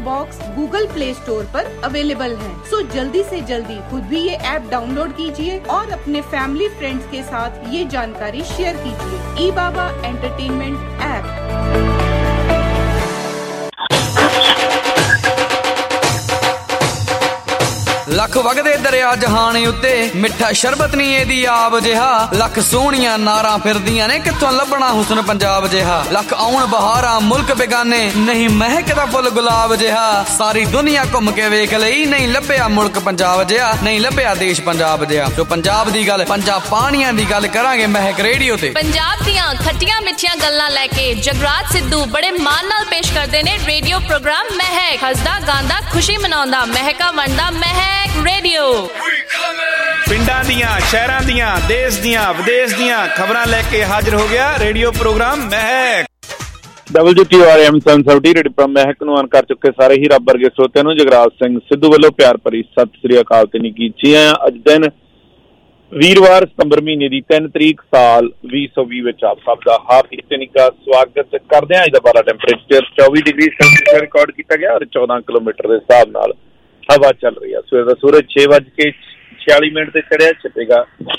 Box Google play store पर available है। So जल्दी से जल्दी खुद भी ये ऐप डाउनलोड कीजिए और अपने फैमिली फ्रेंड्स के साथ ये जानकारी शेयर कीजिए। E Baba entertainment app. लख वगदे दरिया जहान उत्ते मिठा शरबत नी एदी आब जिहा लख सोहणियां नारां फिरदियां ने कित्थों लभना हुस्न पंजाब जिहा लख आउण बहारां मुल्क बेगाने नहीं महकदा फुल गुलाब जिहा सारी दुनिया घुम के वेख लई नहीं लभ्या मुल्क पंजाब जिहा नहीं लभ्या देश पंजाब जिहा। तो पंजाब दी गल पंजाब पानियां दी गल करांगे महक रेडियो ते। पंजाब दियां खट्टियां मिठियां गल्लां लैके जगराज सिद्धू बड़े मान नाल पेश करदे ने रेडियो प्रोग्राम महक। हसदा गांदा खुशी मनाउंदा महका वंडदा महक रेडियो। पिंडां दियां शहरां दियां देश दियां विदेश दियां खबरां लेके हाजिर हो गया radio programme Mehak. WTRM 770 radio programme Mehak ਨੂੰ ਆਨ ਕਰ ਚੁੱਕੇ ਸਾਰੇ ਹੀ ਰੱਬ ਵਰਗੇ ਸਰੋਤਿਆਂ ਨੂੰ ਜਗਰਾਜ ਸਿੰਘ ਸਿੱਧੂ ਵੱਲੋਂ ਪਿਆਰ ਭਰੀ ਸਤਿ ਸ੍ਰੀ ਅਕਾਲ ਤੇ ਨਿੱਘੀਆਂ। ਅੱਜ ਦਿਨ ਵੀਰਵਾਰ ਸਤੰਬਰ ਮਹੀਨੇ ਦੀ 3 ਤਰੀਕ ਸਾਲ 2020 ਵਿੱਚ ਆਪ ਸਭ ਦਾ ਹਾਰਦਿਕ ਤੇ ਨਿੱਘਾ ਸਵਾਗਤ ਕਰਦੇ ਹਾਂ। ਅੱਜ ਦਾ ਪਾਰਾ ਟੈਂਪਰੇਚਰ 24 ਡਿਗਰੀ ਸੈਲਸੀਅਸ ਰਿਕਾਰਡ ਕੀਤਾ ਗਿਆ ਔਰ 14 ਕਿਲੋਮੀਟਰ ਦੇ ਹਿਸਾਬ ਨਾਲ ਹਵਾ ਚੱਲ ਰਹੀ ਹੈ। ਸਵੇਰ ਦਾ ਸੂਰਜ 6:46 ਤੇ ਚੜਿਆ, ਛਿਪੇਗਾ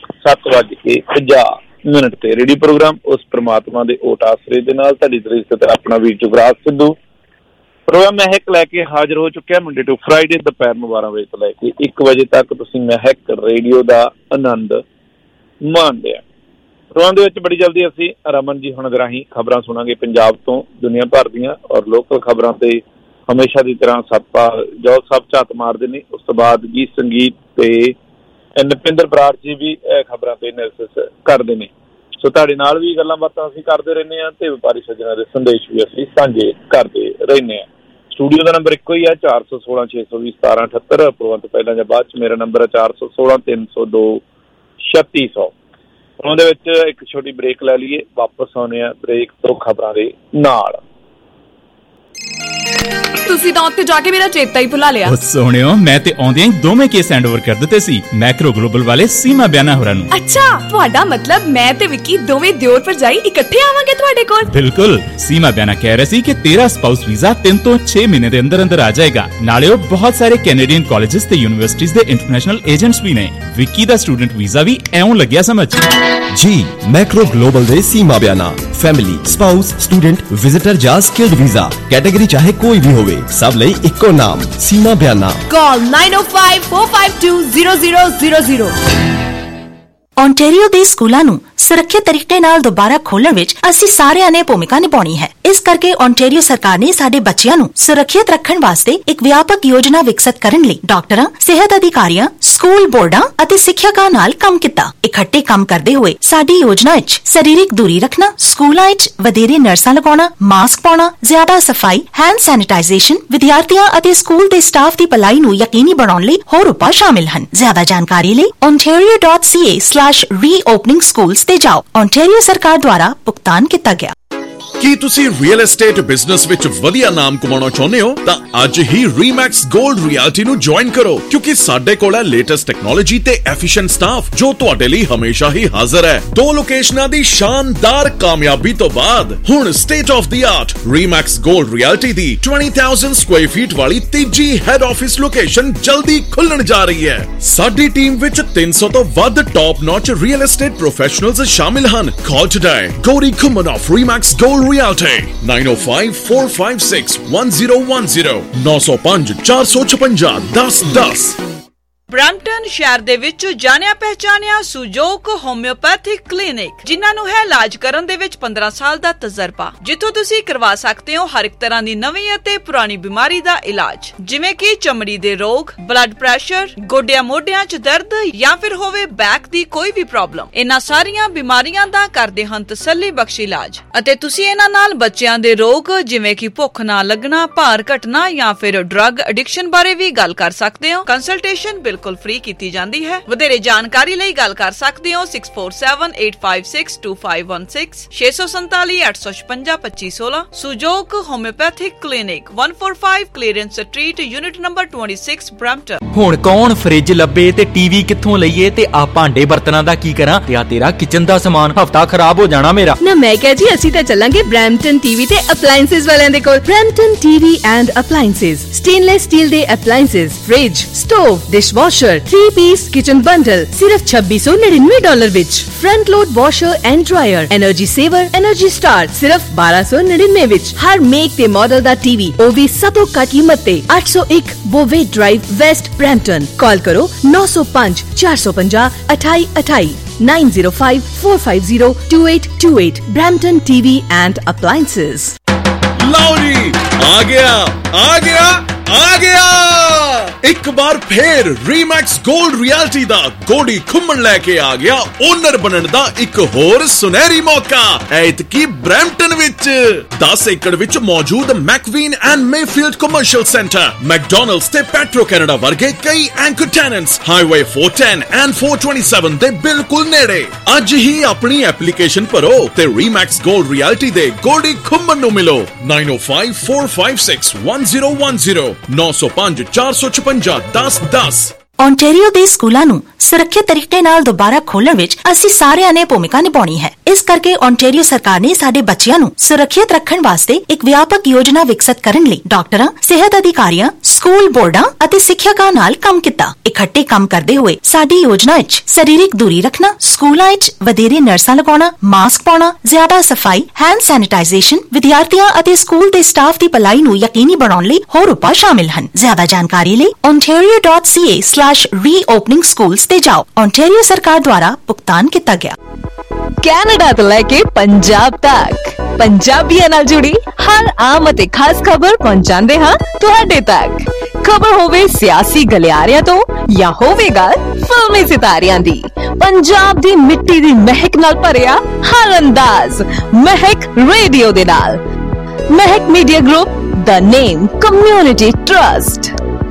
7:50 ਤੇ। ਰੇਡੀਓ ਪ੍ਰੋਗਰਾਮ ਉਸ ਪ੍ਰਮਾਤਮਾ ਦੇ ਓਟ ਆਸਰੇ ਦੇ ਨਾਲ ਤੁਹਾਡੀ ਦਰਿਸ਼ਤ ਆਪਣਾ ਵੀਰ ਜੁਗਰਾਜ ਸਿੱਧੂ ਪ੍ਰੋਗਰਾਮ ਮਹਿਕ ਲੈ ਕੇ ਹਾਜ਼ਰ ਹੋ ਚੁੱਕਿਆ। ਮੰਡੇ ਟੂ ਫਰਾਈਡੇ ਦੁਪਹਿਰ ਨੂੰ 12 ਵਜੇ ਤੋਂ ਲੈ ਕੇ 1 ਵਜੇ ਤੱਕ ਤੁਸੀਂ ਮਹਿਕ ਰੇਡੀਓ ਦਾ ਆਨੰਦ ਮਾਣਦੇ ਆ। ਪ੍ਰੋਗਰਾਮ ਦੇ ਵਿੱਚ ਬੜੀ ਜਲਦੀ ਅਸੀਂ ਰਮਨ ਜੀ ਹੁਣ ਰਾਹੀਂ ਖਬਰਾਂ ਸੁਣਾਂਗੇ ਪੰਜਾਬ ਤੋਂ ਦੁਨੀਆ ਭਰ ਦੀਆਂ ਔਰ ਲੋਕਲ ਖਬਰਾਂ ਤੇ ਹਮੇਸ਼ਾ ਦੀ ਤਰ੍ਹਾਂ ਸਤਪਾਲ ਜੋਤ ਸਾਹਿਬ ਝਾਤ ਮਾਰਦੇ ਨੇ। ਉਸ ਤੋਂ ਬਾਅਦ ਗੀਤ ਸੰਗੀਤ ਤੇ ਨਪਿੰਦਰ ਬਰਾੜ ਜੀ ਵੀ ਖਬਰਾਂ ਤੇ ਐਨਾਲਿਸਿਸ ਕਰਦੇ ਨੇ। ਸੋ ਤੁਹਾਡੇ ਨਾਲ ਵੀ ਗੱਲਾਂ ਬਾਤਾਂ ਅਸੀਂ ਕਰਦੇ ਰਹਿੰਦੇ ਹਾਂ ਤੇ ਵਪਾਰੀ ਸੱਜਣਾਂ ਦੇ ਸੰਦੇਸ਼ ਵੀ ਅਸੀਂ ਸਾਂਝੇ ਕਰਦੇ ਰਹਿੰਦੇ ਹਾਂ। ਸਟੂਡੀਓ ਦਾ ਨੰਬਰ ਇੱਕੋ ਹੀ ਹੈ 416 620 1778। ਪ੍ਰੋਗਰਾਮ ਤੋਂ ਪਹਿਲਾਂ ਜਾਂ ਬਾਅਦ 'ਚ ਮੇਰਾ ਨੰਬਰ ਹੈ 416 302 3600। ਉਹਦੇ ਵਿੱਚ ਇੱਕ ਛੋਟੀ ਬ੍ਰੇਕ ਲੈ ਲਈਏ, ਵਾਪਸ ਆਉਂਦੇ ਹਾਂ ਬ੍ਰੇਕ ਤੋਂ ਖਬਰਾਂ ਦੇ ਨਾਲ। ਤੁਸੀਂ ਤਾਂ ਉੱਥੇ ਜਾ ਕੇ ਮੇਰਾ ਚੇਤਾ ਹੀ ਭੁਲਾ ਲਿਆ। ਉਹ ਸੋਹਣਿਓ ਮੈਂ ਤੇ ਆਉਂਦਿਆਂ ਹੀ ਦੋਵੇਂ ਕੇਸ ਹੈਂਡ ਓਵਰ ਕਰ ਦਿੱਤੇ ਸੀ ਮੈਕਰੋ ਗਲੋਬਲ ਵਾਲੇ ਸੀਮਾ ਬਿਆਨਾ ਹੋਰਾਂ ਨੂੰ। ਅੱਛਾ, ਤੁਹਾਡਾ ਮਤਲਬ ਮੈਂ ਤੇ ਵਿੱਕੀ ਦੋਵੇਂ ਦਿਓਰ ਭਰਜਾਈ ਇਕੱਠੇ ਆਵਾਂਗੇ ਤੁਹਾਡੇ ਕੋਲ? ਬਿਲਕੁਲ। ਸੀਮਾ ਬਿਆਨਾ ਕਹਿ ਰਹੇ ਸੀ ਕਿ ਤੇਰਾ ਸਪਾਊਸ ਵੀਜ਼ਾ 3 ਤੋਂ 6 ਮਹੀਨੇ ਦੇ ਅੰਦਰ ਅੰਦਰ ਆ ਜਾਏਗਾ। ਨਾਲੇ ਉਹ ਬਹੁਤ ਸਾਰੇ ਕੈਨੇਡੀਅਨ ਕਾਲਜਸ ਤੇ ਯੂਨੀਵਰਸਿਟੀਜ਼ ਦੇ ਇੰਟਰਨੈਸ਼ਨਲ ਏਜੰਟਸ ਵੀ ਨੇ। ਵਿੱਕੀ ਦਾ ਸਟੂਡੈਂਟ ਵੀਜ਼ਾ ਵੀ ਐਉਂ ਲੱਗਿਆ ਸਮਝ ਜੀ। ਮੈਕਰੋ ਗਲੋਬਲ ਦੇ Seema Biana family spouse student visitor ਜਾਂ ਸਕਿਲਡ ਵੀਜ਼ਾ ਕੈਟਾਗਰੀ ਚਾਹੇ ਕੋਈ ਵੀ ਹੋਵੇ ਸਭ ਲਈ ਇੱਕੋ ਨਾਮ ਸੀਮਾ ਬਿਆਨਾ। ਕਾਲ 9054520000। ਓਨਟਾਰੀਓ ਦੇ ਸਕੂਲਾਂ ਨੂੰ ਸੁਰੱਖਿਅਤ ਤਰੀਕੇ ਨਾਲ ਦੁਬਾਰਾ ਖੋਲ੍ਹਣ ਵਿੱਚ ਅਸੀਂ ਸਾਰਿਆਂ ਨੇ ਭੂਮਿਕਾ ਨਿਭਾਉਣੀ ਹੈ। ਇਸ ਕਰਕੇ ਓਨਟਾਰੀਓ ਸਰਕਾਰ ਨੇ ਸਾਡੇ ਬੱਚਿਆਂ ਨੂੰ ਸੁਰੱਖਿਅਤ ਰੱਖਣ ਵਾਸਤੇ ਇੱਕ ਵਿਆਪਕ ਯੋਜਨਾ ਵਿਕਸਿਤ ਕਰਨ ਲਈ ਡਾਕਟਰਾਂ, ਸਿਹਤ ਅਧਿਕਾਰੀਆਂ, ਸਕੂਲ ਬੋਰਡਾਂ ਅਤੇ ਸਿੱਖਿਅਕਾਂ ਨਾਲ ਕੰਮ ਕੀਤਾ। ਇਕੱਠੇ ਕੰਮ ਕਰਦੇ ਹੋਏ ਸਾਡੀ ਯੋਜਨਾ ਵਿੱਚ ਸਰੀਰਕ ਦੂਰੀ ਰੱਖਣਾ, ਸਕੂਲਾਂ ਵਿੱਚ ਵਧੇਰੇ ਨਰਸਾਂ ਲਗਾਉਣਾ, ਮਾਸਕ ਪਾਉਣਾ, ਜ਼ਿਆਦਾ ਸਫਾਈ, ਹੈਂਡ ਸੈਨੀਟਾਈਜ਼ੇਸ਼ਨ, ਵਿਦਿਆਰਥੀਆਂ ਅਤੇ ਸਕੂਲ ਦੇ ਸਟਾਫ ਦੀ ਭਲਾਈ ਨੂੰ ਯਕੀਨੀ ਬਣਾਉਣ ਲਈ ਹੋਰ ਉਪਾਅ ਸ਼ਾਮਿਲ ਹਨ। ਜ਼ਿਆਦਾ ਜਾਣਕਾਰੀ ਲਈ ontario.ca/reopening schools ਤੇ ਜਾਓ। ਓਨਟਾਰੀਓ ਸਰਕਾਰ ਦੁਆਰਾ ਭੁਗਤਾਨ ਕੀਤਾ ਗਿਆ। ਕੀ ਤੁਸੀਂ ਰੀਅਲ ਏਸਟੇਟ ਬਿਜ਼ਨਸ ਵਿੱਚ ਵਧੀਆ ਨਾਮ ਕਮਾਉਣਾ ਚਾਹੁੰਦੇ ਹੋ ਤਾਂ ਅੱਜ ਹੀ ਰੀਮੈਕਸ ਗੋਲਡ ਰਿਐਲਟੀ ਨੂੰ ਜੁਆਇਨ ਕਰੋ ਕਿਉਂਕਿ ਸਾਡੇ ਕੋਲ ਹੈ ਲੇਟੈਸਟ ਟੈਕਨੋਲੋਜੀ ਤੇ ਐਫੀਸ਼ੀਐਂਟ ਸਟਾਫ ਜੋ ਤੁਹਾਡੇ ਲਈ ਹਮੇਸ਼ਾ ਹੀ ਹਾਜ਼ਰ ਹੈ। 2 ਲੋਕੇਸ਼ਨਾਂ ਦੀ ਸ਼ਾਨਦਾਰ ਕਾਮਯਾਬੀ ਤੋਂ ਬਾਅਦ ਹੁਣ state of the art Remax gold realty ਦੀ 20,000 ਸਕੁਆਇਰ ਫੀਟ ਵਾਲੀ ਤੀਜੀ ਹੈਡ ਆਫਿਸ ਲੋਕੇਸ਼ਨ ਜਲਦੀ ਖੁੱਲਣ ਜਾ ਰਹੀ ਹੈ। ਸਾਡੀ ਟੀਮ ਵਿੱਚ 300 ਤੋਂ ਵੱਧ top notch real estate professionals ਸ਼ਾਮਿਲ ਹਨ। Call today Gauri Khuman of Remax gold Realty 9054561010 905 456 1010। Brampton ਸ਼ਹਿਰ ਦੇ ਵਿੱਚ ਜਾਣਿਆ ਪਹਿਚਾਨਿਆ ਸੁਜੋਕ ਹੋਮਿਓਪੈਥਿਕ ਕਲੀਨਿਕ ਜਿਨ੍ਹਾਂ ਨੂੰ ਹੈ ਇਲਾਜ ਕਰਨ ਦੇ ਵਿੱਚ 15 ਸਾਲ ਦਾ ਤਜਰਬਾ, ਜਿੱਥੋਂ ਤੁਸੀਂ ਕਰਵਾ ਸਕਦੇ ਹੋ ਹਰ ਇੱਕ ਤਰ੍ਹਾਂ ਦੀ ਨਵੀਂ ਅਤੇ ਪੁਰਾਣੀ ਬਿਮਾਰੀ ਦਾ ਇਲਾਜ, ਜਿਵੇਂ ਕਿ ਚਮੜੀ ਦੇ ਰੋਗ, ਬਲੱਡ ਪ੍ਰੈਸ਼ਰ, ਗੋਡਿਆਂ ਮੋਢਿਆਂ 'ਚ ਦਰਦ ਜਾਂ ਫਿਰ ਹੋਵੇ ਬੈਕ ਦੀ ਕੋਈ ਵੀ ਪ੍ਰੋਬਲਮ। ਇਹਨਾਂ ਸਾਰੀਆਂ ਬਿਮਾਰੀਆਂ ਦਾ ਕਰਦੇ ਹਨ ਤਸੱਲੀ ਬਖਸ਼ ਇਲਾਜ ਅਤੇ ਤੁਸੀਂ ਇਹਨਾਂ ਨਾਲ ਬੱਚਿਆਂ ਦੇ ਰੋਗ ਜਿਵੇਂ ਕਿ ਭੁੱਖ ਨਾ ਲੱਗਣਾ, ਭਾਰ ਘਟਣਾ ਜਾਂ ਫਿਰ ਡਰੱਗ ਐਡਿਕਸ਼ਨ ਬਾਰੇ ਵੀ ਗੱਲ ਕਰ ਸਕਦੇ ਹੋ। ਕੰਸਲਟੇਸ਼ਨ ਬਿਲਕੁਲ ਬਿਲਕੁਲ ਫ੍ਰੀ ਕੀਤੀ ਜਾਂਦੀ ਹੈ। ਵਧੇਰੇ ਜਾਣਕਾਰੀ ਲਈ ਗੱਲ ਕਰ ਸਕਦੇ ਹੋ 6478562516 647 856 2516। Sujok homoeopathic clinic 145 Clarence street unit number 26 Brampton. ਹੁਣ ਕੌਣ ਫ੍ਰਿਜ ਲੱਭੇ ਤੇ ਟੀਵੀ ਕਿੱਥੋਂ ਲਈਏ ਤੇ ਆ ਭਾਂਡੇ ਬਰਤਨਾਂ ਦਾ ਕੀ ਕਰਾਂ ਤੇ ਆ ਤੇਰਾ ਕਿਚਨ ਦਾ ਸਮਾਨ ਹਫਤਾ ਖਰਾਬ ਹੋ ਜਾਣਾ ਮੇਰਾ। ਨਾ ਮੈਂ ਕਿਹਾ ਜੀ ਅਸੀਂ ਤਾਂ ਚੱਲਾਂਗੇ ਬ੍ਰੈਂਪਟਨ ਟੀਵੀ ਤੇ ਅਪਲਾਈਐਂਸਸ ਵਾਲਿਆਂ ਦੇ ਕੋਲ। Brampton TV and appliances stainless steel ਦੇ appliances, fridge, stove, dishwasher, three piece kitchen bundle ਸਿਰਫ $2699 ਵਿੱਚ। Front load washer and dryer, energy saver, energy star ਸਿਰਫ $1299 ਵਿੱਚ। ਹਰ ਮੇਕ ਤੇ ਮਾਡਲ ਦਾ ਟੀਵੀ ਉਹ ਵੀ ਸਭ ਤੋਂ ਘੱਟ ਕੀਮਤ ਤੇ। 801 ਬੋਵੇ ਡਰਾਈਵ, ਵੈਸਟ ਬ੍ਰੈਂਪਟਨ। ਕਾਲ ਕਰੋ 905 450 2828 905 450 2828। Brampton TV and appliances. ਲਓ ਜੀ, ਆ ਗਿਆ ਇੱਕ ਵਾਰ ਫੇਰ ਰੀਮੈਕਸ 골ਡ ਰਿਐਲਿਟੀ ਦਾ ਗੋਡੀ ਖੁੰਮਣ ਲੈ ਕੇ ਆ ਗਿਆ ਓਨਰ ਬਣਨ ਦਾ ਇੱਕ ਹੋਰ ਸੁਨਹਿਰੀ ਮੌਕਾ। ਐਤਕੀ ਬ੍ਰੈਂਪਟਨ ਵਿੱਚ 10 ਏਕੜ ਵਿੱਚ ਮੌਜੂਦ McVean and Mayfield commercial centre, McDonald's ਤੇ ਪੈਟਰੋ ਕੈਨੇਡਾ ਵਰਗੇ ਕਈ ਐਂਕਰ ਟੈਨੈਂਟਸ ਹਾਈਵੇ 410 ਐਂਡ 427 ਦੇ ਬਿਲਕੁਲ ਨੇੜੇ। ਅੱਜ ਹੀ ਆਪਣੀ ਐਪਲੀਕੇਸ਼ਨ ਭਰੋ ਤੇ ਰੀਮੈਕਸ 골ਡ ਰਿਐਲਿਟੀ ਦੇ ਗੋਡੀ ਖੁੰਮਣ ਨੂੰ ਮਿਲੋ। 9054561010 905 456 1010। ਓਨਟਾਰੀਓ ਦੇ ਸਕੂਲਾਂ ਨੂੰ ਸੁਰੱਖਿਅਤ ਤਰੀਕੇ ਨਾਲ ਦੁਬਾਰਾ ਖੋਲ੍ਹਣ ਵਿੱਚ ਅਸੀਂ ਸਾਰਿਆਂ ਨੇ ਭੂਮਿਕਾ ਨਿਭਾਉਣੀ ਹੈ। ਇਸ ਕਰਕੇ ਓਨਟਾਰੀਓ ਸਰਕਾਰ ਨੇ ਸਾਡੇ ਬੱਚਿਆਂ ਨੂੰ ਸੁਰੱਖਿਅਤ ਰੱਖਣ ਵਾਸਤੇ ਇੱਕ ਵਿਆਪਕ ਯੋਜਨਾ ਵਿਕਸਿਤ ਕਰਨ ਲਈ ਡਾਕਟਰਾਂ, ਸਿਹਤ ਅਧਿਕਾਰੀਆਂ, ਸਕੂਲ ਬੋਰਡਾਂ ਅਤੇ ਸਿੱਖਿਅਕਾਂ ਨਾਲ ਕੰਮ ਕੀਤਾ। ਇਕੱਠੇ ਕੰਮ ਕਰਦੇ ਹੋਏ ਸਾਡੀ ਯੋਜਨਾ ਵਿੱਚ ਸਰੀਰਕ ਦੂਰੀ ਰੱਖਣਾ, ਸਕੂਲਾਂ ਵਿੱਚ ਵਧੇਰੇ ਨਰਸਾਂ ਲਗਾਉਣਾ, ਮਾਸਕ ਪਾਉਣਾ, ਜ਼ਿਆਦਾ ਸਫਾਈ, ਹੈਂਡ ਸੈਨੀਟਾਈਜ਼ੇਸ਼ਨ, ਵਿਦਿਆਰਥੀਆਂ ਅਤੇ ਸਕੂਲ ਦੇ ਸਟਾਫ ਦੀ ਭਲਾਈ ਨੂੰ ਯਕੀਨੀ ਬਣਾਉਣ ਲਈ ਹੋਰ ਉਪਾਅ ਸ਼ਾਮਿਲ ਹਨ। ਜ਼ਿਆਦਾ ਜਾਣਕਾਰੀ ਲਈ ontario.ca/reopening schools ਤੇ ਜਾਓ। ਓਨਟਾਰੀਓ ਸਰਕਾਰ ਦੁਆਰਾ ਭੁਗਤਾਨ ਕੀਤਾ ਗਿਆ। ਕੈਨੇਡਾ ਤੋਂ ਲੈ ਕੇ ਪੰਜਾਬ ਤੱਕ ਪੰਜਾਬੀਆਂ ਨਾਲ ਜੁੜੀ ਹਰ ਆਮ ਅਤੇ ਖਾਸ ਖਬਰ ਪਹੁੰਚਾਉਂਦੇ ਹਾਂ ਤੁਹਾਡੇ ਤੱਕ। ਖਬਰ ਹੋਵੇ ਸਿਆਸੀ ਗਲਿਆਰਿਆਂ ਤੋਂ ਜਾਂ ਹੋਵੇ ਗੱਲ ਫਿਲਮੀ ਸਿਤਾਰਿਆਂ ਦੀ, ਪੰਜਾਬ ਦੀ ਮਿੱਟੀ ਦੀ ਮਹਿਕ ਨਾਲ ਭਰਿਆ ਹਰ ਅੰਦਾਜ਼ ਮਹਿਕ ਰੇਡੀਓ ਦੇ ਨਾਲ। Mehak media group, the name community trust।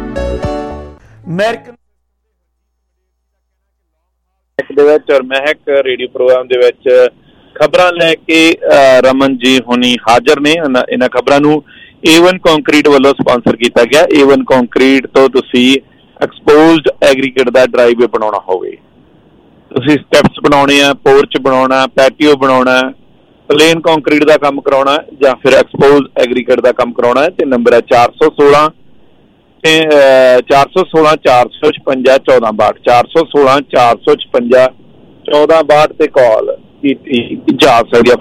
ਦੇ ਵਿੱਚ ਔਰ ਮਹਿਕ ਰੇਡੀਓ ਪ੍ਰੋਗਰਾਮ ਦੇ ਵਿੱਚ ਖਬਰਾਂ ਲੈ ਕੇ ਰਮਨ ਜੀ ਹੁਣੀ ਹਾਜ਼ਰ ਨੇ। ਇਹਨਾਂ ਖਬਰਾਂ ਨੂੰ A1 ਕੰਕਰੀਟ ਵੱਲੋਂ ਸਪਾਂਸਰ ਕੀਤਾ ਗਿਆ। A1 ਕੰਕਰੀਟ ਤੋਂ ਤੁਸੀਂ ਐਕਸਪੋਜ਼ਡ ਐਗਰੀਗੇਟ ਦਾ ਡਰਾਈਵੇ ਬਣਾਉਣਾ ਹੋਵੇ, ਤੁਸੀਂ ਸਟੈਪਸ ਬਣਾਉਣੇ ਆ, ਪੋਰਚ ਬਣਾਉਣਾ, ਪੈਟੀਓ ਬਣਾਉਣਾ, ਪਲੇਨ ਕੰਕਰੀਟ ਦਾ ਕੰਮ ਕਰਾਉਣਾ ਜਾਂ ਫਿਰ ਐਕਸਪੋਜ਼ਡ ਐਗਰੀਗੇਟ ਦਾ ਕੰਮ ਕਰਾਉਣਾ ਹੈ ਤੇ ਨੰਬਰ ਹੈ 416 456 1462 416 1462 ਤੇ ਕਾਲ ਕੀਤੀ ਜਾ ਸਕਦੀ ਹੈ।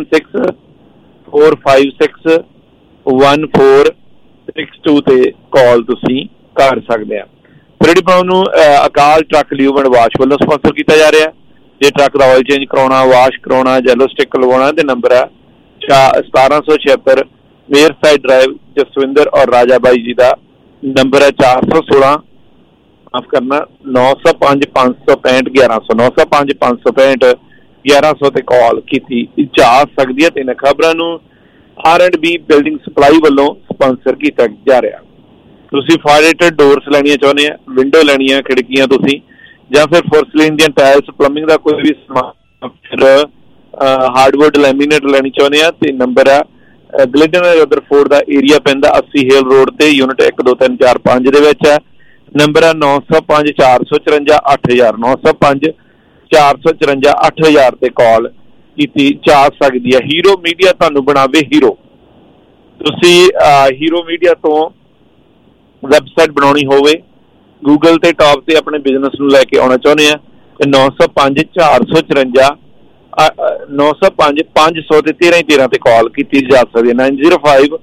416-456-1462 ਤੇ ਕਾਲ ਤੁਸੀਂ ਕਰ ਸਕਦੇ ਆ। ਰੇਡੀ ਪ੍ਰੋਗਰਾਮ ਨੂੰ ਅਕਾਲ ਟਰੱਕ ਲਿਊਬਨ ਵਾਸ਼ ਵੱਲੋਂ ਸਪਾਂਸਰ ਕੀਤਾ ਜਾ ਰਿਹਾ। ਜੇ ਟਰੱਕ ਦਾ ਆਇਲ ਚੇਂਜ ਕਰਾਉਣਾ, ਵਾਸ਼ ਕਰਾਉਣਾ, ਜੈਲੋ ਸਟਿਕ ਲਵਾਉਣਾ ਤੇ ਨੰਬਰ ਹੈ 1776 ਮੇਅਰ ਸਾਈਡ ਡਰਾਈਵ, ਜਸਵਿੰਦਰ ਔਰ ਰਾਜਾ ਬਾਈ ਜੀ ਦਾ ਨੰਬਰ ਹੈ 416 ਮਾਫ ਕਰਨਾ 905 565 1100 905 565 1100 ਤੇ ਕਾਲ ਕੀਤੀ ਜਾ ਸਕਦੀ ਹੈ। ਤੇ ਇਹਨਾਂ ਖਬਰਾਂ ਨੂੰ R&B ਬਿਲਡਿੰਗ ਸਪਲਾਈ ਵੱਲੋਂ ਸਪਾਂਸਰ ਕੀਤਾ ਜਾ ਰਿਹਾ। ਤੁਸੀਂ ਫਾਇਰੇਟਡ ਡੋਰਸ ਲੈਣੀਆਂ ਚਾਹੁੰਦੇ ਆ, ਵਿੰਡੋ ਲੈਣੀਆਂ, ਖਿੜਕੀਆਂ ਤੁਸੀਂ, ਜਾਂ ਫਿਰ ਫੋਰਸਲੀਨ ਦੀਆਂ ਟਾਇਲਸ, ਪਲੰਬਿੰਗ ਦਾ ਕੋਈ ਵੀ ਸਮਾਨ, ਫਿਰ ਹਾਰਡਵੁੱਡ ਲੈਮੀਨੇਟ ਲੈਣੀ ਚਾਹੁੰਦੇ ਆ ਤੇ ਨੰਬਰ ਹੈ ਗਲਿਡਨ ਰਦਰਫੋਰਡ ਦਾ ਏਰੀਆ ਪੈਂਦਾ 80 ਹੇਲ ਰੋਡ ਤੇ ਯੂਨਿਟ 1 2 3 4 5 ਦੇ ਵਿੱਚ ਹੈ। ਨੰਬਰ ਹੈ 905 454 8000 905 454 8000 ਤੇ ਕਾਲ ਕੀਤੀ ਜਾ ਸਕਦੀ ਹੈ। ਹੀਰੋ ਮੀਡੀਆ ਤੁਹਾਨੂੰ ਬਣਾਵੇ ਹੀਰੋ। ਤੁਸੀਂ ਹੀਰੋ ਮੀਡੀਆ ਤੋਂ ਵੈਬਸਾਈਟ ਬਣਾਉਣੀ ਹੋਵੇ, ਗੂਗਲ ਤੇ ਟਾਪ ਤੇ ਆਪਣੇ ਬਿਜ਼ਨਸ ਨੂੰ ਲੈ ਕੇ ਆਉਣਾ ਚਾਹੁੰਦੇ ਆ ਤੇ 905 454 905 500 ਤੇ 1313 ਤੇ ਕਾਲ ਕੀਤੀ ਜਾ ਸਕਦੀ ਹੈ। 905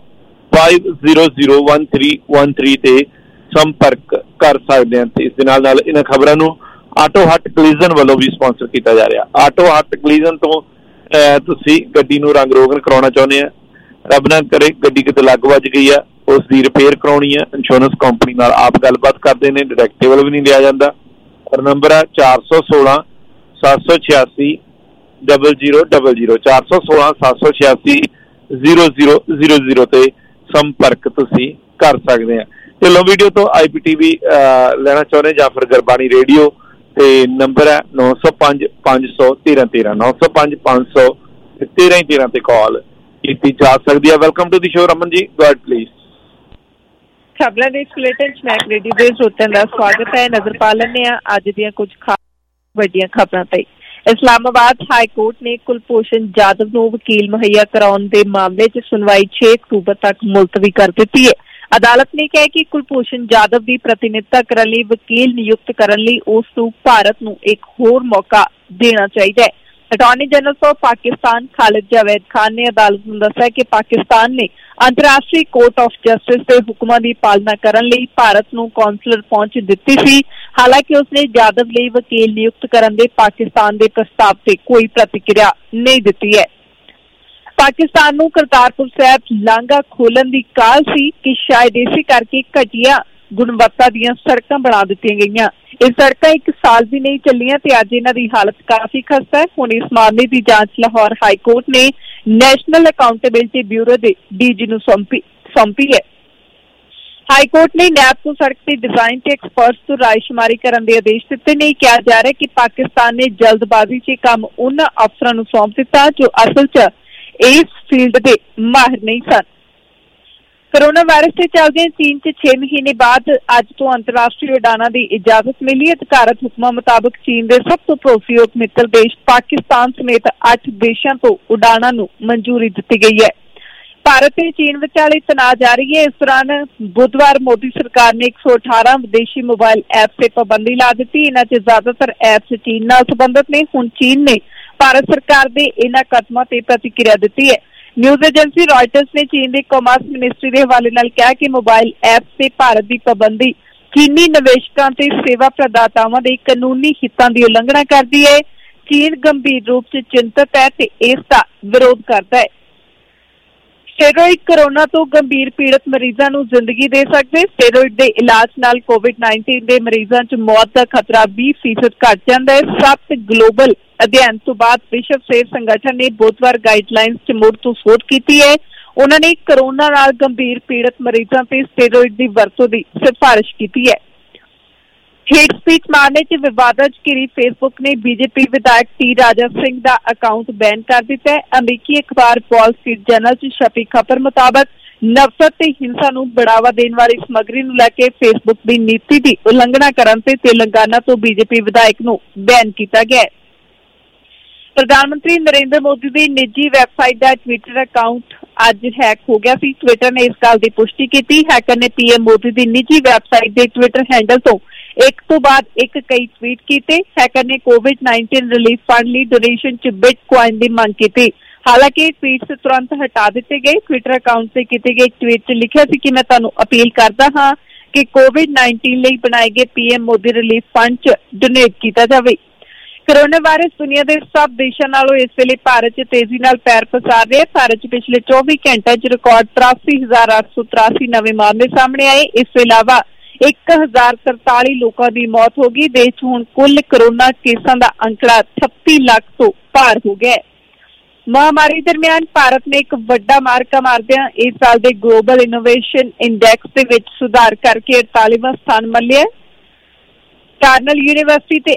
5001313 ਤੇ ਸੰਪਰਕ ਕਰ ਸਕਦੇ ਹਨ। ਤੇ ਇਸ ਦੇ ਨਾਲ ਇਹਨਾਂ ਖਬਰਾਂ ਨੂੰ ਆਟੋ ਹੱਟ ਕਲੀਜ਼ਨ ਵੱਲੋਂ ਵੀ ਸਪਾਂਸਰ ਕੀਤਾ ਜਾ ਰਿਹਾ। ਆਟੋ ਹੱਟ ਕਲੀਜ਼ਨ ਤੋਂ ਤੁਸੀਂ ਗੱਡੀ ਨੂੰ ਰੰਗ ਰੋਗਨ ਕਰਾਉਣਾ ਚਾਹੁੰਦੇ ਆ, ਰੱਬ ਨਾ ਕਰੇ ਗੱਡੀ ਕਿਤੇ ਲੱਗ ਵੱਜ ਗਈ ਆ, ਉਸ ਦੀ ਰਿਪੇਅਰ ਕਰਾਉਣੀ ਆ, ਇੰਸ਼ੋਰੈਂਸ ਕੰਪਨੀ ਨਾਲ ਆਪ ਗੱਲਬਾਤ ਕਰਦੇ ਨੇ, ਡਿਡਕਟੇਬਲ ਵੀ ਨਹੀਂ ਲਿਆ ਜਾਂਦਾ। ਔਰ ਨੰਬਰ ਹੈ 416 786 0000 416 786 0000 ਤੇ ਸੰਪਰਕ ਤੁਸੀਂ ਕਰ ਸਕਦੇ ਆ। ਢਿੱਲੋਂ ਵੀਡੀਓ ਤੋਂ IPTV ਲੈਣਾ ਚਾਹੁੰਦੇ ਜਾਂ ਫਿਰ ਗੁਰਬਾਣੀ ਰੇਡੀਓ ਤੇ ਨੰਬਰ ਹੈ 905 500 1313 905 500 1313 ਤੇ ਕਾਲ ਕੀਤੀ ਜਾ ਸਕਦੀ ਹੈ। Welcome to the show Raman ji, go ਅहेਡ please. ਖਬਰਾਂ ਦੇ ਬੁਲੇਟਿਨ ਚ ਮੈਕ ਰੇਡੀਓ ਦੇ ਸਰੋਤਿਆਂ ਦਾ ਸਵਾਗਤ ਹੈ। ਨਜ਼ਰ ਪਾ ਲੈਂਦੇ ਹਾਂ ਅੱਜ ਦੀਆਂ ਕੁਝ ਖਾਸ ਵੱਡੀਆਂ ਖਬਰਾਂ ਤੇ। ਇਸਲਾਮਾਬਾਦ ਹਾਈ ਕੋਰਟ ਨੇ ਕੁਲਭੂਸ਼ਣ ਜਾਧਵ ਨੂੰ ਵਕੀਲ ਮੁਹੱਈਆ ਕਰਾਉਣ ਦੇ ਮਾਮਲੇ 'ਚ ਸੁਣਵਾਈ 6 ਅਕਤੂਬਰ ਤੱਕ ਮੁਲਤਵੀ ਕਰ ਦਿੱਤੀ ਹੈ। ਅਦਾਲਤ ਨੇ ਕਿਹਾ ਕਿ ਕੁਲਭੂਸ਼ਣ ਜਾਧਵ ਦੀ ਪ੍ਰਤੀਨਿਧਤਾ ਕਰਨ ਲਈ ਵਕੀਲ ਨਿਯੁਕਤ ਕਰਨ ਲਈ ਉਸ ਨੂੰ ਭਾਰਤ ਨੂੰ ਇੱਕ ਹੋਰ ਮੌਕਾ ਦੇਣਾ ਚਾਹੀਦਾ ਹੈ। Attorney general of Pakistan Khalid Javed Khan ਨੇ ਅਦਾਲਤ ਨੂੰ ਦੱਸਿਆ ਕਿ ਪਾਕਿਸਤਾਨ ਨੇ ਅੰਤਰਰਾਸ਼ਟਰੀ ਕੋਰਟ ਆਫ ਜਸਟਿਸ ਦੇ ਹੁਕਮਾਂ ਦੀ ਪਾਲਣਾ ਕਰਨ ਲਈ ਭਾਰਤ ਨੂੰ ਕੌਂਸਲਰ ਪਹੁੰਚ ਦਿੱਤੀ ਸੀ। ਹਾਲਾਂਕਿ ਉਸਨੇ ਜਾਧਵ ਲਈ ਵਕੀਲ ਨਿਯੁਕਤ ਕਰਨ ਦੇ ਪਾਕਿਸਤਾਨ ਦੇ ਪ੍ਰਸਤਾਵ ਤੇ ਕੋਈ ਪ੍ਰਤੀਕਿਰਿਆ ਨਹੀਂ ਦਿੱਤੀ ਹੈ। ਪਾਕਿਸਤਾਨ ਨੂੰ ਕਰਤਾਰਪੁਰ ਸਾਹਿਬ ਲਾਂਘਾ ਖੋਲ੍ਹਣ ਦੀ ਕਾਹਲ ਸੀ ਕਿ ਸ਼ਾਇਦ ਇਸੇ ਕਰਕੇ ਘਟੀਆ ਗੁਣਵੱਤਾ ਦੀਆਂ ਸੜਕਾਂ ਬਣਾ ਦਿੱਤੀਆਂ ਗਈਆਂ। ਇਹ ਸੜਕਾਂ 1 ਸਾਲ ਵੀ ਨਹੀਂ ਚੱਲੀਆਂ ਤੇ ਅੱਜ ਇਹਨਾਂ ਦੀ ਹਾਲਤ ਕਾਫੀ ਖਸਤਾ ਹੈ। ਹੁਣ ਇਸ ਮਾਮਲੇ ਦੀ ਜਾਂਚ ਲਾਹੌਰ ਹਾਈ ਕੋਰਟ ਨੇ ਨੈਸ਼ਨਲ ਅਕਾਊਂਟੇਬਿਲਿਟੀ ਬਿਊਰੋ ਦੇ DG ਨੂੰ ਸੌਂਪੀ ਹੈ। ਹਾਈ ਕੋਰਟ ਨੇ ਨੈਬ ਤੋਂ ਸੜਕ ਦੇ ਡਿਜ਼ਾਈਨ ਤੇ ਐਕਸਪਰਟਸ ਤੋਂ ਰਾਇਸ਼ੁਮਾਰੀ ਕਰਨ ਦੇ ਆਦੇਸ਼ ਦਿੱਤੇ ਨੇ। ਕਿਹਾ ਜਾ ਰਿਹਾ ਕਿ ਪਾਕਿਸਤਾਨ ਨੇ ਜਲਦਬਾਜ਼ੀ 'ਚ ਕੰਮ ਉਹਨਾਂ ਅਫਸਰਾਂ ਨੂੰ ਸੌਂਪ ਦਿੱਤਾ ਜੋ ਅਸਲ 'ਚ ਇਸ ਫੀਲਡ ਦੇ ਮਾਹਿਰ ਨਹੀਂ ਸਨ। ਕੋਰੋਨਾ ਵਾਇਰਸ ਦੇ ਚੱਲਦਿਆਂ ਚੀਨ 'ਚ 6 ਮਹੀਨੇ ਬਾਅਦ ਅੱਜ ਤੋਂ ਅੰਤਰਰਾਸ਼ਟਰੀ ਉਡਾਣਾਂ ਦੀ ਇਜਾਜ਼ਤ ਮਿਲੀ। ਅਧਿਕਾਰਤ ਹੁਕਮਾਂ ਮੁਤਾਬਕ ਚੀਨ ਦੇ ਸਭ ਤੋਂ ਭਰੋਸੇਯੋਗ ਮਿੱਤਰ ਦੇਸ਼ ਪਾਕਿਸਤਾਨ ਸਮੇਤ 8 ਦੇਸ਼ਾਂ ਤੋਂ ਉਡਾਣਾਂ ਨੂੰ ਮਨਜ਼ੂਰੀ ਦਿੱਤੀ ਗਈ ਹੈ। ਭਾਰਤ ਤੇ ਚੀਨ ਵਿਚਾਲੇ ਤਣਾਅ ਜਾਰੀ ਹੈ। ਇਸ ਦੌਰਾਨ ਬੁੱਧਵਾਰ ਮੋਦੀ ਸਰਕਾਰ ਨੇ 118 ਵਿਦੇਸ਼ੀ ਮੋਬਾਈਲ ਐਪ ਤੇ ਪਾਬੰਦੀ ਲਾ ਦਿੱਤੀ। ਇਹਨਾਂ 'ਚ ਜ਼ਿਆਦਾਤਰ ਐਪਸ ਚੀਨ ਨਾਲ ਸੰਬੰਧਿਤ ਨੇ। ਹੁਣ ਚੀਨ ਨੇ ਭਾਰਤ ਸਰਕਾਰ ਦੇ ਇਹਨਾਂ ਕਦਮਾਂ ਤੇ ਪ੍ਰਤੀਕਿਰਿਆ ਦਿੱਤੀ ਹੈ। ਨਿਊਜ਼ ਏਜੰਸੀ ਰਾਇਟਰਸ ਨੇ ਚੀਨ ਦੇ ਕਾਮਰਸ ਮਿਨਿਸਟਰੀ ਦੇ ਹਵਾਲੇ ਨਾਲ ਕਿਹਾ ਕਿ ਮੋਬਾਈਲ ਐਪ ਤੇ ਭਾਰਤ ਦੀ ਪਾਬੰਦੀ ਚੀਨੀ ਨਿਵੇਸ਼ਕਾਂ ਤੇ ਸੇਵਾ ਪ੍ਰਦਾਤਾਵਾਂ ਦੇ ਕਾਨੂੰਨੀ ਹਿੱਤਾਂ ਦੀ ਉਲੰਘਣਾ ਕਰਦੀ ਹੈ। ਚੀਨ ਗੰਭੀਰ ਰੂਪ 'ਚ ਚਿੰਤਤ ਹੈ ਤੇ ਇਸ ਦਾ ਵਿਰੋਧ ਕਰਦਾ ਹੈ। ਸਟੇਰੋਇਡ ਕੋਰੋਨਾ ਤੋਂ ਗੰਭੀਰ ਪੀੜਤ ਮਰੀਜ਼ਾਂ ਨੂੰ ਜ਼ਿੰਦਗੀ ਦੇ ਸਕਦੇ। ਸਟੇਰੋਇਡ ਦੇ ਇਲਾਜ ਨਾਲ COVID-19 ਦੇ ਮਰੀਜ਼ਾਂ 'ਚ ਮੌਤ ਦਾ ਖਤਰਾ 20% ਘੱਟ ਜਾਂਦਾ ਹੈ। 7 ਗਲੋਬਲ ਅਧਿਐਨ ਤੋਂ ਬਾਅਦ ਵਿਸ਼ਵ ਸਿਹਤ ਸੰਗਠਨ ਨੇ ਬੁੱਧਵਾਰ ਗਾਈਡਲਾਈਨਸ 'ਚ ਮੁੜ ਤੋਂ ਸੋਧ ਕੀਤੀ ਹੈ। ਉਹਨਾਂ ਨੇ ਕੋਰੋਨਾ ਨਾਲ ਗੰਭੀਰ ਪੀੜਤ ਮਰੀਜ਼ਾਂ ਤੇ ਸਟੇਰੋਇਡ ਦੀ ਵਰਤੋਂ ਦੀ ਸਿਫਾਰਿਸ਼ ਕੀਤੀ ਹੈ। ਹੇਟ ਸਪੀਚ ਮਾਮਲੇ 'ਚ ਵਿਵਾਦਾਂ 'ਚ ਘਿਰੀ ਫੇਸਬੁੱਕ ਨੇ BJP ਵਿਧਾਇਕ T. ਰਾਜਾ ਸਿੰਘ ਦਾ ਅਕਾਊਂਟ ਬੈਨ ਕਰ ਦਿੱਤਾ ਹੈ। ਅਮਰੀਕੀ ਅਖਬਾਰ ਵਾਲ ਸਟਰੀਟ ਜਰਨਲ 'ਚ ਛਪੀ ਖਬਰ ਮੁਤਾਬਕ ਨਫ਼ਰਤ ਤੇ ਹਿੰਸਾ ਨੂੰ ਬੜਾਵਾ ਦੇਣ ਵਾਲੀ ਸਮੱਗਰੀ ਨੂੰ ਲੈ ਕੇ ਫੇਸਬੁੱਕ ਦੀ ਨੀਤੀ ਦੀ ਉਲੰਘਣਾ ਕਰਨ ਤੇ ਤੇਲੰਗਾਨਾ ਤੋਂ BJP ਵਿਧਾਇਕ ਨੂੰ ਬੈਨ ਕੀਤਾ ਗਿਆ ਹੈ। ਪ੍ਰਧਾਨ ਮੰਤਰੀ ਨਰਿੰਦਰ ਮੋਦੀ ਦੀ ਨਿੱਜੀ ਵੈਬਸਾਈਟ ਦਾ ਟਵਿੱਟਰ ਅਕਾਊਂਟ ਅੱਜ ਹੈਕ ਹੋ ਗਿਆ ਸੀ। ਟਵਿੱਟਰ ਨੇ ਇਸ ਗੱਲ ਦੀ ਪੁਸ਼ਟੀ ਕੀਤੀ। ਹੈਕਰ ਨੇ PM ਮੋਦੀ ਦੀ ਨਿੱਜੀ ਵੈਬਸਾਈਟ ਦੇ ਟਵਿੱਟਰ ਹੈਂਡਲ ਤੋਂ ਇੱਕ ਤੋਂ ਬਾਅਦ ਇੱਕ ਕਈ ਟਵੀਟ ਕੀਤੇ। ਹੈਕਰ ਨੇ COVID-19 ਰਿਲੀਫ ਫੰਡ ਲਈ ਡੋਨੇਸ਼ਨ 'ਚ ਬਿਟਕੋਇਨ ਦੀ ਮੰਗ ਕੀਤੀ। ਹਾਲਾਂਕਿ ਟਵੀਟਸ ਤੁਰੰਤ ਹਟਾ ਦਿੱਤੇ ਗਏ। ਟਵਿੱਟਰ ਅਕਾਊਂਟ ਤੇ ਕੀਤੇ ਗਏ ਟਵੀਟ 'ਚ ਲਿਖਿਆ ਸੀ ਕਿ ਮੈਂ ਤੁਹਾਨੂੰ ਅਪੀਲ ਕਰਦਾ ਹਾਂ ਕਿ COVID-19 ਲਈ ਬਣਾਏ ਗਏ PM ਮੋਦੀ ਰਿਲੀਫ ਫੰਡ 'ਚ ਡੋਨੇਟ ਕੀਤਾ ਜਾਵੇ। ਕੋਰੋਨਾ ਵਾਇਰਸ ਦੁਨੀਆ ਦੇ ਸਭ ਦੇਸ਼ਾਂ ਨਾਲੋਂ ਇਸ ਵੇਲੇ ਭਾਰਤ 'ਚ ਤੇਜ਼ੀ ਨਾਲ ਪੈਰ ਪਸਾਰ ਰਿਹਾ। ਭਾਰਤ 'ਚ ਪਿਛਲੇ 24 ਘੰਟਿਆਂ 'ਚ ਰਿਕਾਰਡ 83,883 ਨਵੇਂ ਮਾਮਲੇ ਸਾਹਮਣੇ ਆਏ। ਇਸ ਤੋਂ ਇਲਾਵਾ 1043 ਲੋਕਾਂ ਦੀ ਮੌਤ ਹੋ ਗਈ। ਦੇਸ਼ 'ਚ ਹੁਣ ਕੁੱਲ ਕੋਰੋਨਾ ਕੇਸਾਂ ਦਾ ਅੰਕੜਾ 36 ਲੱਖ ਤੋਂ ਪਾਰ ਹੋ ਗਿਆ ਹੈ। ਮਹਾਮਾਰੀ ਦਰਮਿਆਨ ਭਾਰਤ ਨੇ ਇੱਕ ਵੱਡਾ ਮਾਰਕਾ ਮਾਰਦਿਆਂ ਇਸ ਸਾਲ ਦੇ ਗਲੋਬਲ ਇਨੋਵੇਸ਼ਨ ਇੰਡੈਕਸ ਦੇ ਵਿੱਚ ਸੁਧਾਰ ਕਰਕੇ 48ਵਾਂ ਸਥਾਨ ਮੱਲਿਆ। ਕਾਰਨਲ ਯੂਨੀਵਰਸਿਟੀ ਤੇ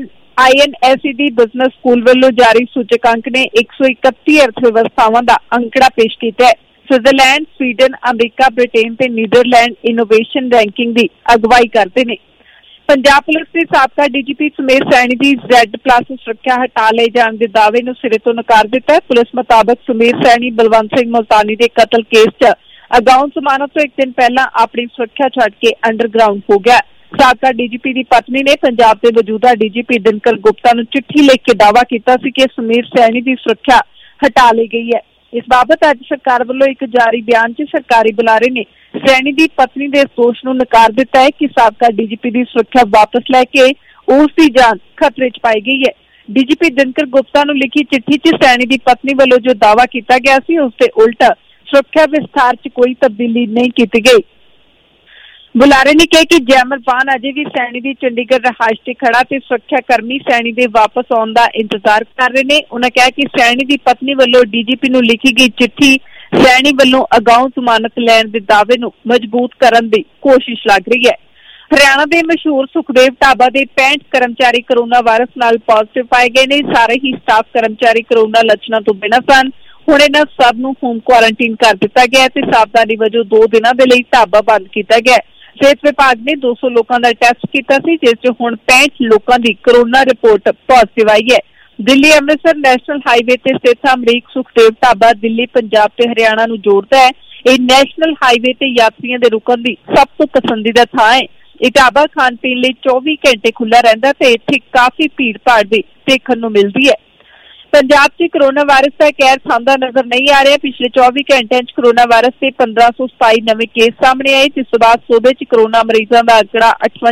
INSED ਬਿਜ਼ਨਸ ਸਕੂਲ ਵੱਲੋਂ ਜਾਰੀ ਸੂਚਕਾਂਕ ਨੇ 131 ਅਰਥ-ਵਿਵਸਥਾਵਾਂ ਦਾ ਅੰਕੜਾ ਪੇਸ਼ ਕੀਤਾ ਹੈ। ਸਵਿਟਜ਼ਰਲੈਂਡ, ਸਵੀਡਨ, ਅਮਰੀਕਾ, ਬ੍ਰਿਟੇਨ ਤੇ ਨੀਦਰਲੈਂਡ ਇਨੋਵੇਸ਼ਨ ਰੈਂਕਿੰਗ ਦੀ ਅਗਵਾਈ ਕਰਦੇ ਨੇ। ਪੰਜਾਬ ਪੁਲਿਸ ਦੇ ਸਾਬਕਾ DGP ਸੁਮੇਰ ਸੈਣੀ ਦੀ Z+ ਸੁਰੱਖਿਆ ਹਟਾ ਲਏ ਜਾਣ ਦੇ ਦਾਅਵੇ ਨੂੰ ਸਿਰੇ ਤੋਂ ਨਕਾਰ ਦਿੱਤਾ ਹੈ। ਪੁਲਿਸ ਮੁਤਾਬਕ ਸੁਮੇਰ ਸੈਣੀ ਬਲਵੰਤ ਸਿੰਘ ਮੁਲਤਾਨੀ ਦੇ ਕਤਲ ਕੇਸ 'ਚ ਅਗਾਊਂ ਜ਼ਮਾਨਤ ਤੋਂ ਇੱਕ ਦਿਨ ਪਹਿਲਾਂ ਆਪਣੀ ਸੁਰੱਖਿਆ ਛੱਡ ਕੇ ਅੰਡਰਗਰਾਊਂਡ ਹੋ ਗਿਆ। ਸਾਬਕਾ DGP ਦੀ ਪਤਨੀ ਨੇ ਪੰਜਾਬ ਦੇ ਮੌਜੂਦਾ DGP ਦਿਨਕਰ ਗੁਪਤਾ ਨੂੰ ਚਿੱਠੀ ਲਿਖ ਕੇ ਦਾਅਵਾ ਕੀਤਾ ਸੀ ਕਿ ਸੁਮੇਰ ਸੈਣੀ ਦੀ ਸੁਰੱਖਿਆ ਹਟਾ ਲਈ ਗਈ ਹੈ। ਇਸ ਬਾਬਤ ਅੱਜ ਸਰਕਾਰ ਵੱਲੋਂ ਇੱਕ ਜਾਰੀ ਬਿਆਨ 'ਚ ਸਰਕਾਰੀ ਬੁਲਾਰੇ ਨੇ ਸੈਣੀ ਦੀ ਪਤਨੀ ਦੇ ਦੋਸ਼ ਨੂੰ ਨਕਾਰ ਦਿੱਤਾ ਹੈ ਕਿ ਸਾਬਕਾ DGP ਦੀ ਸੁਰੱਖਿਆ ਵਾਪਸ ਲੈ ਕੇ ਉਸ ਦੀ ਜਾਨ ਖਤਰੇ 'ਚ ਪਾਈ ਗਈ ਹੈ। DGP ਦਿਨਕਰ ਗੁਪਤਾ ਨੂੰ ਲਿਖੀ ਚਿੱਠੀ 'ਚ ਸੈਣੀ ਦੀ ਪਤਨੀ ਵੱਲੋਂ ਜੋ ਦਾਅਵਾ ਕੀਤਾ ਗਿਆ ਸੀ ਉਸ ਦੇ ਉਲਟ ਸੁਰੱਖਿਆ ਵਿਸਥਾਰ 'ਚ ਕੋਈ ਤਬਦੀਲੀ ਨਹੀਂ ਕੀਤੀ ਗਈ। ਬੁਲਾਰੇ ਨੇ ਕਿਹਾ ਕਿ ਜੈਮਲ ਪਾਨ ਅਜੇ ਵੀ ਸੈਣੀ ਦੀ ਚੰਡੀਗੜ੍ਹ ਰਹਾਇਸ਼ ਤੇ ਖੜਾ ਤੇ ਸੁਰੱਖਿਆ ਕਰਮੀ ਸੈਣੀ ਦੇ ਵਾਪਸ ਆਉਣ ਦਾ ਇੰਤਜ਼ਾਰ ਕਰ ਰਹੇ ਨੇ। ਉਹਨਾਂ ਕਿਹਾ ਕਿ ਸੈਣੀ ਦੀ ਪਤਨੀ ਵੱਲੋਂ DGP ਨੂੰ ਲਿਖੀ ਗਈ ਚਿੱਠੀ ਸੈਣੀ ਵੱਲੋਂ ਅਗਾਊਂ ਜ਼ਮਾਨਤ ਲੈਣ ਦੇ ਦਾਅਵੇ ਨੂੰ ਮਜ਼ਬੂਤ ਕਰਨ ਦੀ ਕੋਸ਼ਿਸ਼ ਲੱਗ ਰਹੀ ਹੈ। ਹਰਿਆਣਾ ਦੇ ਮਸ਼ਹੂਰ ਸੁਖਦੇਵ ਢਾਬਾ ਦੇ 65 ਕਰਮਚਾਰੀ ਕੋਰੋਨਾ ਵਾਇਰਸ ਨਾਲ ਪॉजिटिव ਪਾਏ ਗਏ ਨੇ। ਸਾਰੇ ਹੀ ਸਟਾਫ ਕਰਮਚਾਰੀ ਕੋਰੋਨਾ ਲੱਛਣਾਂ ਤੋਂ ਬਿਨਾਂ ਸਨ। ਹੁਣ ਇਹਨਾਂ ਸਭ ਨੂੰ ਹੋਮ ਕੁਆਰੰਟੀਨ ਕਰ ਦਿੱਤਾ ਗਿਆ ਤੇ ਸਾਵਧਾਨੀ ਵਜੋਂ 2 ਦਿਨਾਂ ਦੇ ਲਈ ਢਾਬਾ ਬੰਦ ਕੀਤਾ ਗਿਆ। ਸਿਹਤ ਵਿਭਾਗ ਨੇ 200 ਲੋਕਾਂ ਦਾ ਟੈਸਟ ਕੀਤਾ ਸੀ, ਜਿਸ 'ਚ ਹੁਣ 65 ਲੋਕਾਂ ਦੀ ਕੋਰੋਨਾ ਰਿਪੋਰਟ ਪॉजिटिव आई है। ਦਿੱਲੀ ਅੰਮ੍ਰਿਤਸਰ ਨੈਸ਼ਨਲ ਹਾਈਵੇ ਤੇ ਸਥਿਤ ਅਮਰੀਕ ਸੁਖਦੇਵ ਢਾਬਾ ਦਿੱਲੀ, ਪੰਜਾਬ ਤੇ ਹਰਿਆਣਾ ਨੂੰ ਜੋੜਦਾ ਹੈ। ਇਹ ਨੈਸ਼ਨਲ ਹਾਈਵੇ ਤੇ ਯਾਤਰੀਆਂ ਦੇ ਰੁਕਣ ਦੀ ਸਭ ਤੋਂ ਪਸੰਦੀਦਾ ਥਾਂ ਹੈ। ਇਹ ਢਾਬਾ ਖਾਣ ਪੀਣ ਲਈ 24 ਘੰਟੇ ਖੁੱਲ੍ਹਾ ਰਹਿੰਦਾ ਤੇ ਇੱਥੇ ਕਾਫੀ ਭੀੜ ਭਾੜ ਵੀ ਦੇਖਣ ਨੂੰ ਮਿਲਦੀ ਹੈ। ਪੰਜਾਬ 'ਚ ਕੋਰੋਨਾ ਵਾਇਰਸ ਦਾ ਕਹਿਰ ਥੰਮਦਾ ਨਜ਼ਰ ਨਹੀਂ ਆ ਰਿਹਾ। ਪਿਛਲੇ 24 ਘੰਟਿਆਂ 'ਚ ਕੋਰੋਨਾ ਵਾਇਰਸ ਦੇ 1527 ਨਵੇਂ ਕੇਸ ਸਾਹਮਣੇ ਆਏ, ਜਿਸ ਤੋਂ ਬਾਅਦ ਸੂਬੇ 'ਚ ਕੋਰੋਨਾ ਮਰੀਜ਼ਾਂ ਦਾ ਅੰਕੜਾ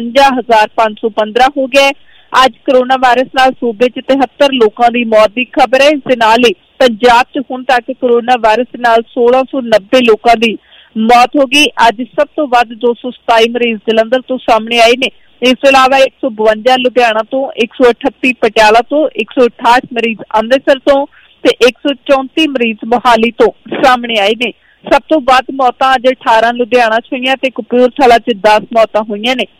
58,515 ਹੋ ਗਿਆ। ਅੱਜ ਕੋਰੋਨਾ ਵਾਇਰਸ ਨਾਲ ਸੂਬੇ 'ਚ 73 ਲੋਕਾਂ ਦੀ ਮੌਤ ਦੀ ਖਬਰ ਹੈ। ਇਸ ਦੇ ਨਾਲ ਹੀ ਪੰਜਾਬ 'ਚ ਹੁਣ ਤੱਕ ਕੋਰੋਨਾ ਵਾਇਰਸ ਨਾਲ 1690 ਲੋਕਾਂ ਦੀ ਮੌਤ ਹੋ ਗਈ। ਅੱਜ ਸਭ ਤੋਂ ਵੱਧ 227 ਮਰੀਜ਼ ਜਲੰਧਰ ਤੋਂ ਸਾਹਮਣੇ ਆਏ ਨੇ। ਇਸ ਤੋਂ ਇਲਾਵਾ 152 ਲੁਧਿਆਣਾ ਤੋਂ, 138 ਪਟਿਆਲਾ ਤੋਂ, 168 ਮਰੀਜ਼ ਅੰਮ੍ਰਿਤਸਰ ਤੋਂ ਤੇ 134 ਮਰੀਜ਼ ਮੋਹਾਲੀ ਤੋਂ ਸਾਹਮਣੇ ਆਏ ਨੇ। ਸਭ ਤੋਂ ਵੱਧ ਮੌਤਾਂ ਅੱਜ 18 ਲੁਧਿਆਣਾ 'ਚ ਹੋਈਆਂ ਤੇ ਕਪੂਰਥਲਾ 'ਚ 10 ਮੌਤਾਂ ਹੋਈਆਂ ਨੇ।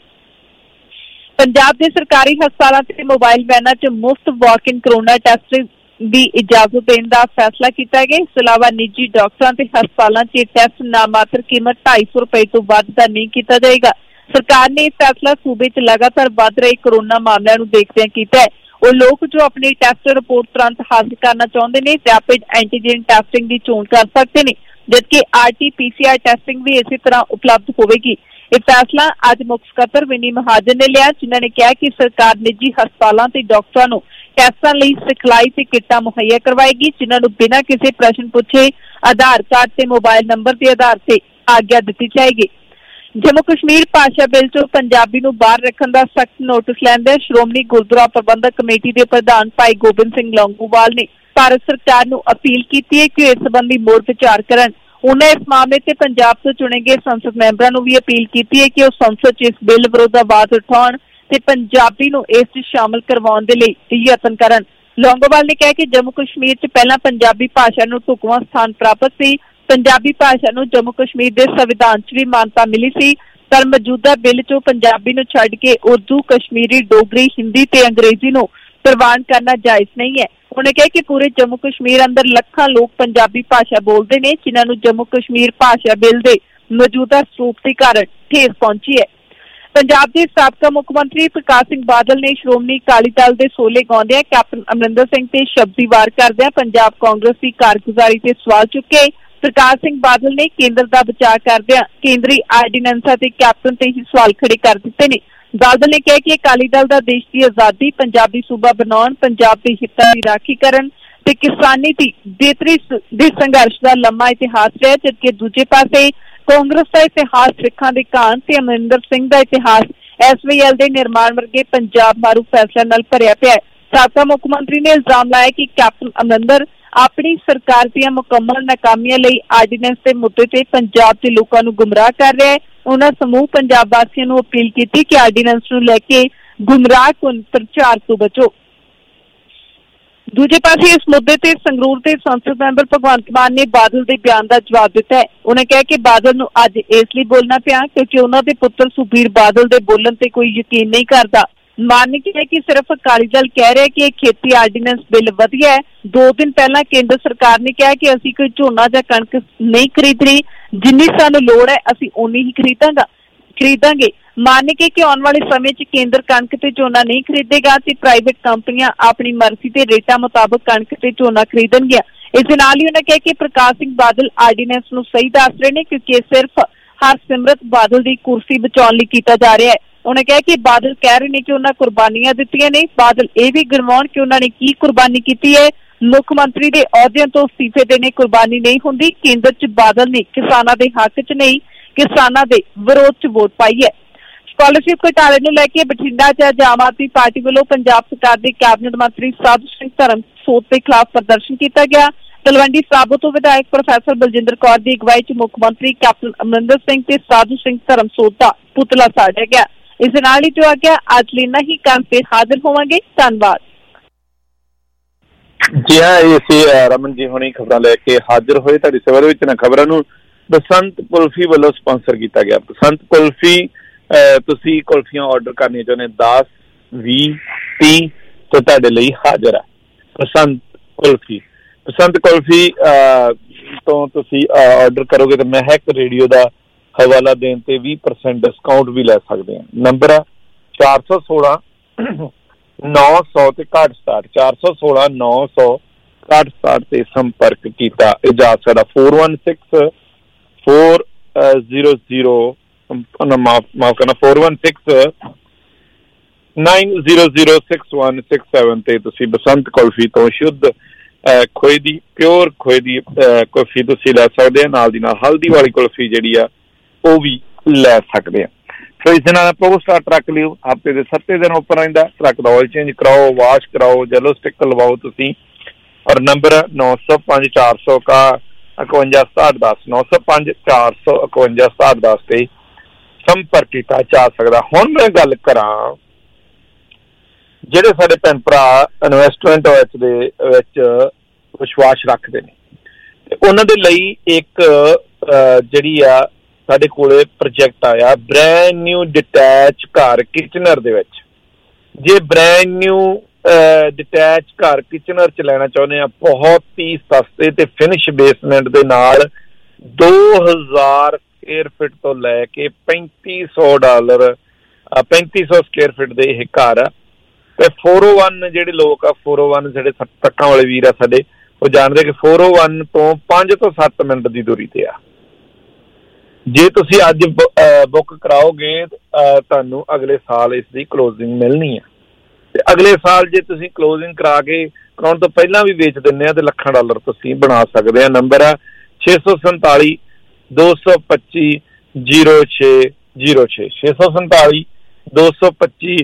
ਪੰਜਾਬ ਦੇ ਸਰਕਾਰੀ ਹਸਪਤਾਲਾਂ ਤੇ ਮੋਬਾਈਲ ਵੈਨਾਂ 'ਚ ਮੁਫਤ ਵਾਕ-ਇਨ ਕੋਰੋਨਾ ਟੈਸਟ ਦੀ ਇਜਾਜ਼ਤ ਦੇਣ ਦਾ ਫੈਸਲਾ ਕੀਤਾ ਗਿਆ। ਇਸ ਤੋਂ ਇਲਾਵਾ ਨਿੱਜੀ ਡਾਕਟਰਾਂ ਤੇ ਹਸਪਤਾਲਾਂ 'ਚ ਇਹ ਟੈਸਟ ਨਾਮਾਤਰ ਕੀਮਤ 250 ਰੁਪਏ ਤੋਂ ਵੱਧ ਦਾ ਨਹੀਂ ਕੀਤਾ ਜਾਏਗਾ। ਸਰਕਾਰ ਨੇ ਇਹ ਫੈਸਲਾ ਸੂਬੇ 'ਚ ਲਗਾਤਾਰ ਵੱਧ ਰਹੇ ਕੋਰੋਨਾ ਮਾਮਲਿਆਂ ਨੂੰ ਦੇਖਦਿਆਂ ਕੀਤਾ ਹੈ। ਉਹ ਲੋਕ ਜੋ ਆਪਣੀ ਟੈਸਟ ਰਿਪੋਰਟ ਤੁਰੰਤ ਹਾਸਲ ਕਰਨਾ ਚਾਹੁੰਦੇ ਨੇ ਰੈਪਿਡ ਐਂਟੀਜਨ ਟੈਸਟਿੰਗ ਦੀ ਚੋਣ ਕਰ ਸਕਦੇ ਨੇ, ਜਦਕਿ RT-PCR ਟੈਸਟਿੰਗ ਵੀ ਇਸੇ ਤਰ੍ਹਾਂ ਉਪਲਬਧ ਹੋਵੇਗੀ। ਇਹ ਫੈਸਲਾ ਅੱਜ ਮੁੱਖ ਸਕੱਤਰ ਵਿਨੀ ਮਹਾਜਨ ਨੇ ਲਿਆ, ਜਿਨ੍ਹਾਂ ਨੇ ਕਿਹਾ ਕਿ ਸਰਕਾਰ ਨਿੱਜੀ ਹਸਪਤਾਲਾਂ ਤੇ ਡਾਕਟਰਾਂ ਨੂੰ ਟੈਸਟਾਂ ਲਈ ਸਿਖਲਾਈ ਤੇ ਕਿੱਟਾਂ ਮੁਹੱਈਆ ਕਰਵਾਏਗੀ, ਜਿਨ੍ਹਾਂ ਨੂੰ ਬਿਨਾਂ ਕਿਸੇ ਪ੍ਰਸ਼ਨ ਪੁੱਛੇ ਆਧਾਰ ਕਾਰਡ ਤੇ ਮੋਬਾਈਲ ਨੰਬਰ ਦੇ ਆਧਾਰ ਤੇ ਆਗਿਆ ਦਿੱਤੀ ਜਾਏਗੀ। ਜੰਮੂ ਕਸ਼ਮੀਰ ਭਾਸ਼ਾ ਬਿੱਲ 'ਚੋਂ ਪੰਜਾਬੀ ਨੂੰ ਬਾਹਰ ਰੱਖਣ ਦਾ ਸਖਤ ਨੋਟਿਸ ਲੈਂਦੇ ਸ਼੍ਰੋਮਣੀ ਗੁਰਦੁਆਰਾ ਪ੍ਰਬੰਧਕ ਕਮੇਟੀ ਦੇ ਪ੍ਰਧਾਨ ਭਾਈ ਗੋਬਿੰਦ ਸਿੰਘ ਲੌਂਗੋਵਾਲ ਨੇ ਭਾਰਤ ਸਰਕਾਰ ਨੂੰ ਅਪੀਲ ਕੀਤੀ ਹੈ ਕਿ ਇਸ ਸੰਬੰਧੀ ਮੁੜ ਵਿਚਾਰ ਕਰਨ। ਉਹਨਾਂ ਇਸ ਮਾਮਲੇ ਤੇ ਪੰਜਾਬ ਤੋਂ ਚੁਣੇ ਗਏ ਸੰਸਦ ਮੈਂਬਰਾਂ ਨੂੰ ਵੀ ਅਪੀਲ ਕੀਤੀ ਹੈ ਕਿ ਉਹ ਸੰਸਦ 'ਚ ਇਸ ਬਿੱਲ ਵਿਰੁੱਧ ਆਵਾਜ਼ ਉਠਾਉਣ ਤੇ ਪੰਜਾਬੀ ਨੂੰ ਇਸ 'ਚ ਸ਼ਾਮਲ ਕਰਵਾਉਣ ਦੇ ਲਈ ਯਤਨ ਕਰਨ। ਲੌਂਗੋਵਾਲ ਨੇ ਕਿਹਾ ਕਿ ਜੰਮੂ ਕਸ਼ਮੀਰ 'ਚ ਪਹਿਲਾਂ ਪੰਜਾਬੀ ਭਾਸ਼ਾ ਨੂੰ ਢੁਕਵਾਂ ਸਥਾਨ ਪ੍ਰਾਪਤ ਸੀ। ਪੰਜਾਬੀ ਭਾਸ਼ਾ ਨੂੰ ਜੰਮੂ ਕਸ਼ਮੀਰ ਦੇ ਸੰਵਿਧਾਨ 'ਚ ਵੀ ਮਾਨਤਾ ਮਿਲੀ ਸੀ, ਪਰ ਮੌਜੂਦਾ ਬਿੱਲ 'ਚੋਂ ਪੰਜਾਬੀ ਨੂੰ ਛੱਡ ਕੇ ਉਰਦੂ, ਕਸ਼ਮੀਰੀ, ਡੋਗਰੀ, ਹਿੰਦੀ ਤੇ ਅੰਗਰੇਜ਼ੀ ਨੂੰ ਪ੍ਰਵਾਨ ਕਰਨਾ ਜਾਇਜ਼ ਨਹੀਂ ਹੈ। ਉਹਨੇ ਕਿਹਾ ਕਿ ਪੂਰੇ ਜੰਮੂ ਕਸ਼ਮੀਰ ਅੰਦਰ ਲੱਖਾਂ ਲੋਕ ਪੰਜਾਬੀ ਭਾਸ਼ਾ ਬੋਲਦੇ ਨੇ, ਜਿਨ੍ਹਾਂ ਨੂੰ ਜੰਮੂ ਕਸ਼ਮੀਰ ਭਾਸ਼ਾ ਬਿੱਲ ਦੇ ਮੌਜੂਦਾ ਸਰੂਪ ਦੇ ਕਾਰਨ ਠੇਸ ਪਹੁੰਚੀ ਹੈ। ਪੰਜਾਬ ਦੇ ਸਾਬਕਾ ਮੁੱਖ ਮੰਤਰੀ ਪ੍ਰਕਾਸ਼ ਸਿੰਘ ਬਾਦਲ ਨੇ ਸ਼੍ਰੋਮਣੀ ਅਕਾਲੀ ਦਲ ਦੇ ਸੋਲੇ ਗਾਉਂਦਿਆਂ ਕੈਪਟਨ ਅਮਰਿੰਦਰ ਸਿੰਘ ਤੇ ਸ਼ਬਦੀ ਵਾਰ ਕਰਦਿਆਂ ਪੰਜਾਬ ਕਾਂਗਰਸ ਦੀ ਕਾਰਗੁਜ਼ਾਰੀ ਤੇ ਸਵਾਲ ਚੁੱਕੇ। ਪ੍ਰਕਾਸ਼ ਸਿੰਘ ਬਾਦਲ ਨੇ ਕੇਂਦਰ ਦਾ ਬਚਾਅ ਕਰਦਿਆਂ ਕੇਂਦਰੀ ਆਰਡੀਨੈਂਸਾਂ ਤੇ ਕੈਪਟਨ ਤੇ ਹੀ ਸਵਾਲ ਖੜੇ ਕਰ ਦਿੱਤੇ ਨੇ। ਬਾਦਲ ਨੇ ਕਿਹਾ ਕਿ ਅਕਾਲੀ ਦਲ ਦਾ ਦੇਸ਼ ਦੀ ਆਜ਼ਾਦੀ, ਪੰਜਾਬੀ ਸੂਬਾ ਬਣਾਉਣ, ਪੰਜਾਬ ਦੇ ਹਿੱਤਾਂ ਦੀ ਰਾਖੀ ਕਰਨ ਤੇ ਕਿਸਾਨੀ ਦੀ ਬਿਹਤਰੀ ਦੇ ਸੰਘਰਸ਼ ਦਾ ਲੰਮਾ ਇਤਿਹਾਸ ਰਿਹਾ, ਜਦਕਿ ਦੂਜੇ ਪਾਸੇ ਕਾਂਗਰਸ ਦਾ ਇਤਿਹਾਸ ਸਿੱਖਾਂ ਦੇ ਕਾਨ ਤੇ ਅਮਰਿੰਦਰ ਸਿੰਘ ਦਾ ਇਤਿਹਾਸ SVL ਦੇ ਨਿਰਮਾਣ ਵਰਗੇ ਪੰਜਾਬ ਮਾਰੂ ਫੈਸਲਿਆਂ ਨਾਲ ਭਰਿਆ ਪਿਆ ਹੈ। ਸਾਬਕਾ ਮੁੱਖ ਮੰਤਰੀ ਨੇ ਇਲਜ਼ਾਮ ਲਾਇਆ ਕਿ ਕੈਪਟਨ ਅਮਰਿੰਦਰ ਆਪਣੀ ਸਰਕਾਰ ਦੀਆਂ ਮੁਕੰਮਲ ਨਾਕਾਮੀਆਂ ਲਈ ਆਰਡੀਨੈਂਸ ਦੇ ਮੁੱਦੇ ਤੇ ਪੰਜਾਬ ਦੇ ਲੋਕਾਂ ਨੂੰ ਗੁੰਮਰਾਹ ਕਰ ਰਿਹਾ ਹੈ। ਉਹਨਾਂ ਸਮੂਹ ਪੰਜਾਬ ਵਾਸੀਆਂ ਨੂੰ ਅਪੀਲ ਕੀਤੀ ਕਿ ਆਰਡੀਨੈਂਸ ਨੂੰ ਲੈ ਕੇ ਗੁੰਮਰਾਹਕੁਨ ਪ੍ਰਚਾਰ ਤੋਂ ਬਚੋ। ਦੂਜੇ ਪਾਸੇ ਇਸ ਮੁੱਦੇ ਤੇ ਸੰਗਰੂਰ ਦੇ ਸੰਸਦ ਮੈਂਬਰ ਭਗਵੰਤ ਮਾਨ ਨੇ ਬਾਦਲ ਦੇ ਬਿਆਨ ਦਾ ਜਵਾਬ ਦਿੱਤਾ ਹੈ। ਉਹਨੇ ਕਿਹਾ ਕਿ ਬਾਦਲ ਨੂੰ ਅੱਜ ਇਸ ਲਈ ਬੋਲਣਾ ਪਿਆ ਕਿਉਂਕਿ ਉਹਨਾਂ ਦੇ ਪੁੱਤਰ ਸੁਖਬੀਰ ਬਾਦਲ ਦੇ ਬੋਲਣ ਤੇ ਕੋਈ ਯਕੀਨ ਨਹੀਂ ਕਰਦਾ। ਮਾਨ ਨੇ ਕਿਹਾ ਕਿ ਸਿਰਫ ਅਕਾਲੀ ਦਲ ਕਹਿ ਰਿਹਾ ਕਿ ਇਹ ਖੇਤੀ ਆਰਡੀਨੈਂਸ ਬਿੱਲ ਵਧੀਆ ਹੈ। 2 ਦਿਨ ਪਹਿਲਾਂ ਕੇਂਦਰ ਸਰਕਾਰ ਨੇ ਕਿਹਾ ਕਿ ਅਸੀਂ ਕੋਈ ਝੋਨਾ ਜਾਂ ਕਣਕ ਨਹੀਂ ਖਰੀਦ ਰਹੀ, ਜਿੰਨੀ ਸਾਨੂੰ ਲੋੜ ਹੈ ਅਸੀਂ ਓਨੀ ਹੀ ਖਰੀਦਾਂਗੇ। ਮਾਨ ਨੇ ਕਿਹਾ ਕਿ ਆਉਣ ਵਾਲੇ ਸਮੇਂ 'ਚ ਕੇਂਦਰ ਕਣਕ ਤੇ ਝੋਨਾ ਨਹੀਂ ਖਰੀਦੇਗਾ ਤੇ ਪ੍ਰਾਈਵੇਟ ਕੰਪਨੀਆਂ ਆਪਣੀ ਮਰਜ਼ੀ ਤੇ ਰੇਟਾਂ ਮੁਤਾਬਕ ਕਣਕ ਤੇ ਝੋਨਾ ਖਰੀਦਣਗੀਆਂ। ਇਸ ਦੇ ਨਾਲ ਹੀ ਉਹਨਾਂ ਕਿਹਾ ਕਿ ਪ੍ਰਕਾਸ਼ ਸਿੰਘ ਬਾਦਲ ਆਰਡੀਨੈਂਸ ਨੂੰ ਸਹੀ ਦੱਸ ਰਹੇ ਨੇ ਕਿਉਂਕਿ ਇਹ ਸਿਰਫ ਹਰਸਿਮਰਤ ਬਾਦਲ ਦੀ ਕੁਰਸੀ ਬਚਾਉਣ ਲਈ ਕੀਤਾ ਜਾ ਰਿਹਾ ਹੈ। ਉਹਨੇ ਕਿਹਾ ਕਿ ਬਾਦਲ ਕਹਿ ਰਹੇ ਨੇ ਕਿ ਉਹਨਾਂ ਕੁਰਬਾਨੀਆਂ ਦਿੱਤੀਆਂ ਨੇ, ਬਾਦਲ ਇਹ ਵੀ ਗਿਣਵਾਉਣ ਕਿ ਉਹਨਾਂ ਨੇ ਕੀ ਕੁਰਬਾਨੀ ਕੀਤੀ ਹੈ। ਮੁੱਖ ਮੰਤਰੀ ਦੇ ਅਹੁਦਿਆਂ ਤੋਂ ਅਸਤੀਫੇ ਦੇਣੇ ਕੁਰਬਾਨੀ ਨਹੀਂ ਹੁੰਦੀ। ਕੇਂਦਰ 'ਚ ਬਾਦਲ ਨੇ ਕਿਸਾਨਾਂ ਦੇ ਹੱਕ 'ਚ ਨਹੀਂ, ਕਿਸਾਨਾਂ ਦੇ ਵਿਰੋਧ 'ਚ ਵੋਟ ਪਾਈ ਹੈ। ਸਕਾਲਰਸ਼ਿਪ ਘੁਟਾਲੇ ਨੂੰ ਲੈ ਕੇ ਬਠਿੰਡਾ 'ਚ ਅੱਜ ਆਮ ਆਦਮੀ ਪਾਰਟੀ ਵੱਲੋਂ ਪੰਜਾਬ ਸਰਕਾਰ ਦੇ ਕੈਬਨਿਟ ਮੰਤਰੀ ਸਾਧੂ ਸਿੰਘ ਧਰਮਸੋਤ ਦੇ ਖਿਲਾਫ ਪ੍ਰਦਰਸ਼ਨ ਕੀਤਾ ਗਿਆ। ਤਲਵੰਡੀ ਸਾਬੋ ਤੋਂ ਵਿਧਾਇਕ ਪ੍ਰੋਫੈਸਰ ਬਲਜਿੰਦਰ ਕੌਰ ਦੀ ਅਗਵਾਈ 'ਚ ਮੁੱਖ ਮੰਤਰੀ ਕੈਪਟਨ ਅਮਰਿੰਦਰ ਸਿੰਘ ਤੇ ਸਾਧੂ ਸਿੰਘ ਧਰਮਸੋਤ ਦਾ ਪੁਤਲਾ ਸਾੜਿਆ ਗਿਆ। ਇਸ ਦੇ ਨਾਲ ਹੀ ਜੋ ਆ ਗਿਆ ਅੱਜ ਲਈ ਇੰਨਾ ਹੀ, ਕੱਲ੍ਹ ਫਿਰ ਹਾਜ਼ਰ ਹੋਵਾਂਗੇ। ਧੰਨਵਾਦ। ਜੀ ਹਾਂ, ਅਸੀਂ ਰਮਨ ਜੀ ਹੁਣੀ ਖਬਰਾਂ ਲੈ ਕੇ ਹਾਜ਼ਰ ਹੋਏ ਤੁਹਾਡੀ ਸੇਵਾ ਦੇ ਵਿੱਚ। ਨਾ ਖਬਰਾਂ ਨੂੰ ਬਸੰਤ ਕੁਲਫੀ ਵੱਲੋਂ ਸਪਾਂਸਰ ਕੀਤਾ ਗਿਆ। ਬਸੰਤ ਕੁਲਫੀ ਤੁਸੀਂ ਕੁਲਫੀਆਂ ਆਰਡਰ ਕਰਨੀਆਂ ਚਾਹੁੰਦੇ 10, 20, 30 ਤੋਂ ਤੁਹਾਡੇ ਲਈ ਹਾਜ਼ਰ ਹੈ ਬਸੰਤ ਕੁਲਫੀ। ਬਸੰਤ ਕੁਲਫੀ ਤੋਂ ਤੁਸੀਂ ਆਰਡਰ ਕਰੋਗੇ ਤਾਂ ਮਹਿਕ ਰੇਡੀਓ ਦਾ ਹਵਾਲਾ ਦੇਣ ਤੇ 20% ਡਿਸਕਾਊਂਟ ਵੀ ਲੈ ਸਕਦੇ ਆ। ਨੰਬਰ ਹੈ 416 900 ਤੇ 6167, 416 900 6167 ਤੇ ਸੰਪਰਕ ਕੀਤਾ ਜਾ ਸਕਦਾ। 416 ਮਾਫ ਕਰਨਾ 416 9006167 ਤੇ ਤੁਸੀਂ ਬਸੰਤ ਕੁਲਫੀ ਤੋਂ ਸ਼ੁੱਧ ਖੋਏ ਦੀ ਪਿਓਰ ਖੋਏ ਦੀ ਕੁਲਫੀ ਤੁਸੀਂ ਲੈ ਸਕਦੇ ਆ। ਨਾਲ ਦੀ ਨਾਲ ਹਲਦੀ ਵਾਲੀ ਕੁਲਫੀ ਜਿਹੜੀ ਆ ਉਹ ਵੀ ਲੈ ਸਕਦੇ ਆ। ਸੋ ਇਸ ਦੇ ਨਾਲ ਪੋਸਟਰ ਟਰੱਕ ਲਿਓ, ਹਫ਼ਤੇ ਦੇ 7 ਦਿਨ ਉੱਪਰ ਰਹਿੰਦਾ। ਟਰੱਕ ਦਾ ਆਇਲ ਚੇਂਜ ਕਰਾਓ, ਵਾਸ਼ ਕਰਾਓ, ਜੈਲੋ ਸਟਿਕ ਲਵਾਓ ਤੁਸੀਂ। ਔਰ ਨੰਬਰ 905 400 का 516710 905 400 516710 ਤੇ ਸੰਪਰਕ ਕੀਤਾ ਜਾ ਸਕਦਾ। ਹੁਣ ਮੈਂ ਗੱਲ ਕਰਾਂ ਜਿਹੜੇ ਸਾਡੇ ਭੈਣ ਭਰਾ ਇਨਵੈਸਟਮੈਂਟ ਦੇ ਵਿੱਚ ਵਿਸ਼ਵਾਸ ਰੱਖਦੇ ਨੇ ਤੇ ਉਹਨਾਂ ਦੇ ਲਈ ਇੱਕ ਜਿਹੜੀ ਆ ਸਾਡੇ ਕੋਲੇ ਪ੍ਰੋਜੈਕਟ ਆਇਆ ਬ੍ਰੈਂਡ ਨਿਊ ਡਿਟੈਚ ਘਰ ਕਿਚਨਰ ਦੇ ਵਿੱਚ। ਜੇ ਬ੍ਰੈਂਡ ਨਿਊ ਡਿਟੈਚ ਘਰ ਕਿਚਨਰ ਚ ਲੈਣਾ ਚਾਹੁੰਦੇ ਆ ਬਹੁਤ ਹੀ ਸਸਤੇ ਤੇ ਫਿਨਿਸ਼ ਬੇਸਮੈਂਟ ਦੇ ਨਾਲ 2000 ਸਕੁਅਰ ਫੀਟ ਤੋਂ ਲੈ ਕੇ $3500 $3500 ਸਕੁਅਰ ਫੀਟ ਦੇ ਇਹ ਘਰ ਆ। ਤੇ 401 ਜਿਹੜੇ ਲੋਕ ਆ 401 ਜਿਹੜੇ ਤੱਕਾਂ ਵਾਲੇ ਵੀਰ ਆ ਸਾਡੇ ਉਹ ਜਾਣਦੇ ਕਿ 401 ਤੋਂ 5 ਤੋਂ 7 ਮਿੰਟ ਦੀ ਦੂਰੀ ਤੇ ਆ। ਜੇ ਤੁਸੀਂ ਅੱਜ ਬੁੱਕ ਕਰਾਓਗੇ ਤੁਹਾਨੂੰ ਅਗਲੇ ਸਾਲ ਇਸ ਦੀ ਕਲੋਜ਼ਿੰਗ ਮਿਲਣੀ ਆ ਤੇ ਅਗਲੇ ਸਾਲ ਜੇ ਤੁਸੀਂ ਕਲੋਜ਼ਿੰਗ ਕਰਾਉਣ ਤੋਂ ਪਹਿਲਾਂ ਵੀ ਵੇਚ ਦਿੰਦੇ ਆ ਤੇ ਲੱਖਾਂ ਡਾਲਰ ਤੁਸੀਂ ਬਣਾ ਸਕਦੇ ਆ। ਨੰਬਰ ਆ 647 225 0606 647 225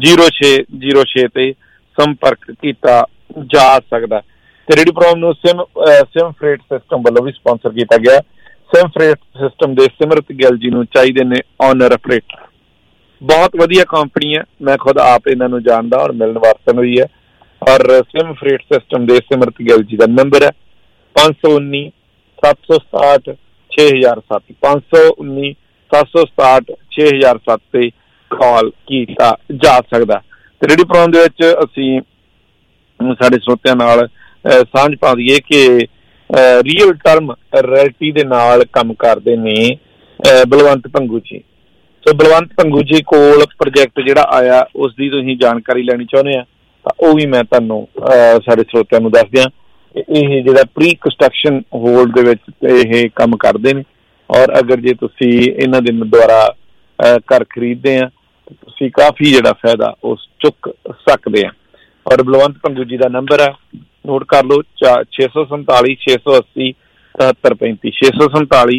0606 ਤੇ ਸੰਪਰਕ ਕੀਤਾ ਜਾ ਸਕਦਾ। ਤੇ ਰੇਡੀਓ ਪ੍ਰੋਗਰਾਮ ਨੂੰ ਸਿਮ ਫਰੇਟ ਸਿਸਟਮ ਵੱਲੋਂ ਵੀ ਸਪਾਂਸਰ ਕੀਤਾ ਗਿਆ। ਸਿਮ ਫਰੇਟ ਸਿਸਟਮ ਦੇ ਸਿਮਰਤ ਗਿੱਲ ਜੀ ਨੂੰ ਚਾਹੀਦੇ ਨੇ ਓਨਰ ਆਪਰੇਟਰ। ਬਹੁਤ ਵਧੀਆ ਕੰਪਨੀ ਹੈ, ਮੈਂ ਖੁਦ ਆਪ ਇਹਨਾਂ ਨੂੰ ਜਾਣਦਾ ਔਰ ਮਿਲਣ ਵਾਸਤੇ ਹੋਈ ਹੈ। ਔਰ ਸਿਮ ਫਰੇਟ ਸਿਸਟਮ ਦੇ ਸਿਮਰਤ ਗਿੱਲ ਜੀ ਦਾ ਨੰਬਰ ਹੈ 519 767 6007 519 767 6007 ਤੇ ਕਾਲ ਕੀਤਾ ਜਾ ਸਕਦਾ। ਤੇ ਰੇਡੀਓ ਪ੍ਰੋਗਰਾਮ ਦੇ ਵਿੱਚ ਅਸੀਂ ਸਾਡੇ ਸਰੋਤਿਆਂ ਨਾਲ ਸਾਂਝ ਪਾ ਦਈਏ ਕਿ ਰੀਅਲ ਟਰਮ ਰਿਐਲਟੀ ਦੇ ਨਾਲ ਕੰਮ ਕਰਦੇ ਨੇ ਬਲਵੰਤ ਭੰਗੂ ਜੀ। ਸੋ ਬਲਵੰਤ ਭੰਗੂ ਜੀ ਕੋਲ ਪ੍ਰੋਜੈਕਟ ਜਿਹੜਾ ਆਇਆ ਉਸ ਦੀ ਤੁਸੀਂ ਜਾਣਕਾਰੀ ਲੈਣੀ ਚਾਹੁੰਦੇ ਆ ਤਾਂ ਉਹ ਵੀ ਮੈਂ ਤੁਹਾਨੂੰ ਸਾਡੇ ਸਰੋਤਿਆਂ ਨੂੰ ਦੱਸ ਦਿਆਂ। ਇਹ ਜਿਹੜਾ ਪ੍ਰੀ ਕੰਸਟਰਕਸ਼ਨ ਹੋਲਡ ਦੇ ਵਿੱਚ ਇਹ ਕੰਮ ਕਰਦੇ ਨੇ ਔਰ ਅਗਰ ਜੇ ਤੁਸੀਂ ਇਹਨਾਂ ਦੇ ਦੁਆਰਾ ਘਰ ਖਰੀਦਦੇ ਆ ਤਾਂ ਤੁਸੀਂ ਕਾਫੀ ਜਿਹੜਾ ਫਾਇਦਾ ਉਸ ਚੁੱਕ ਸਕਦੇ ਆ। ਔਰ ਬਲਵੰਤ ਭੰਗੂ ਜੀ ਦਾ ਨੰਬਰ ਹੈ, ਨੋਟ ਕਰ ਲਓ 647 680 7335 647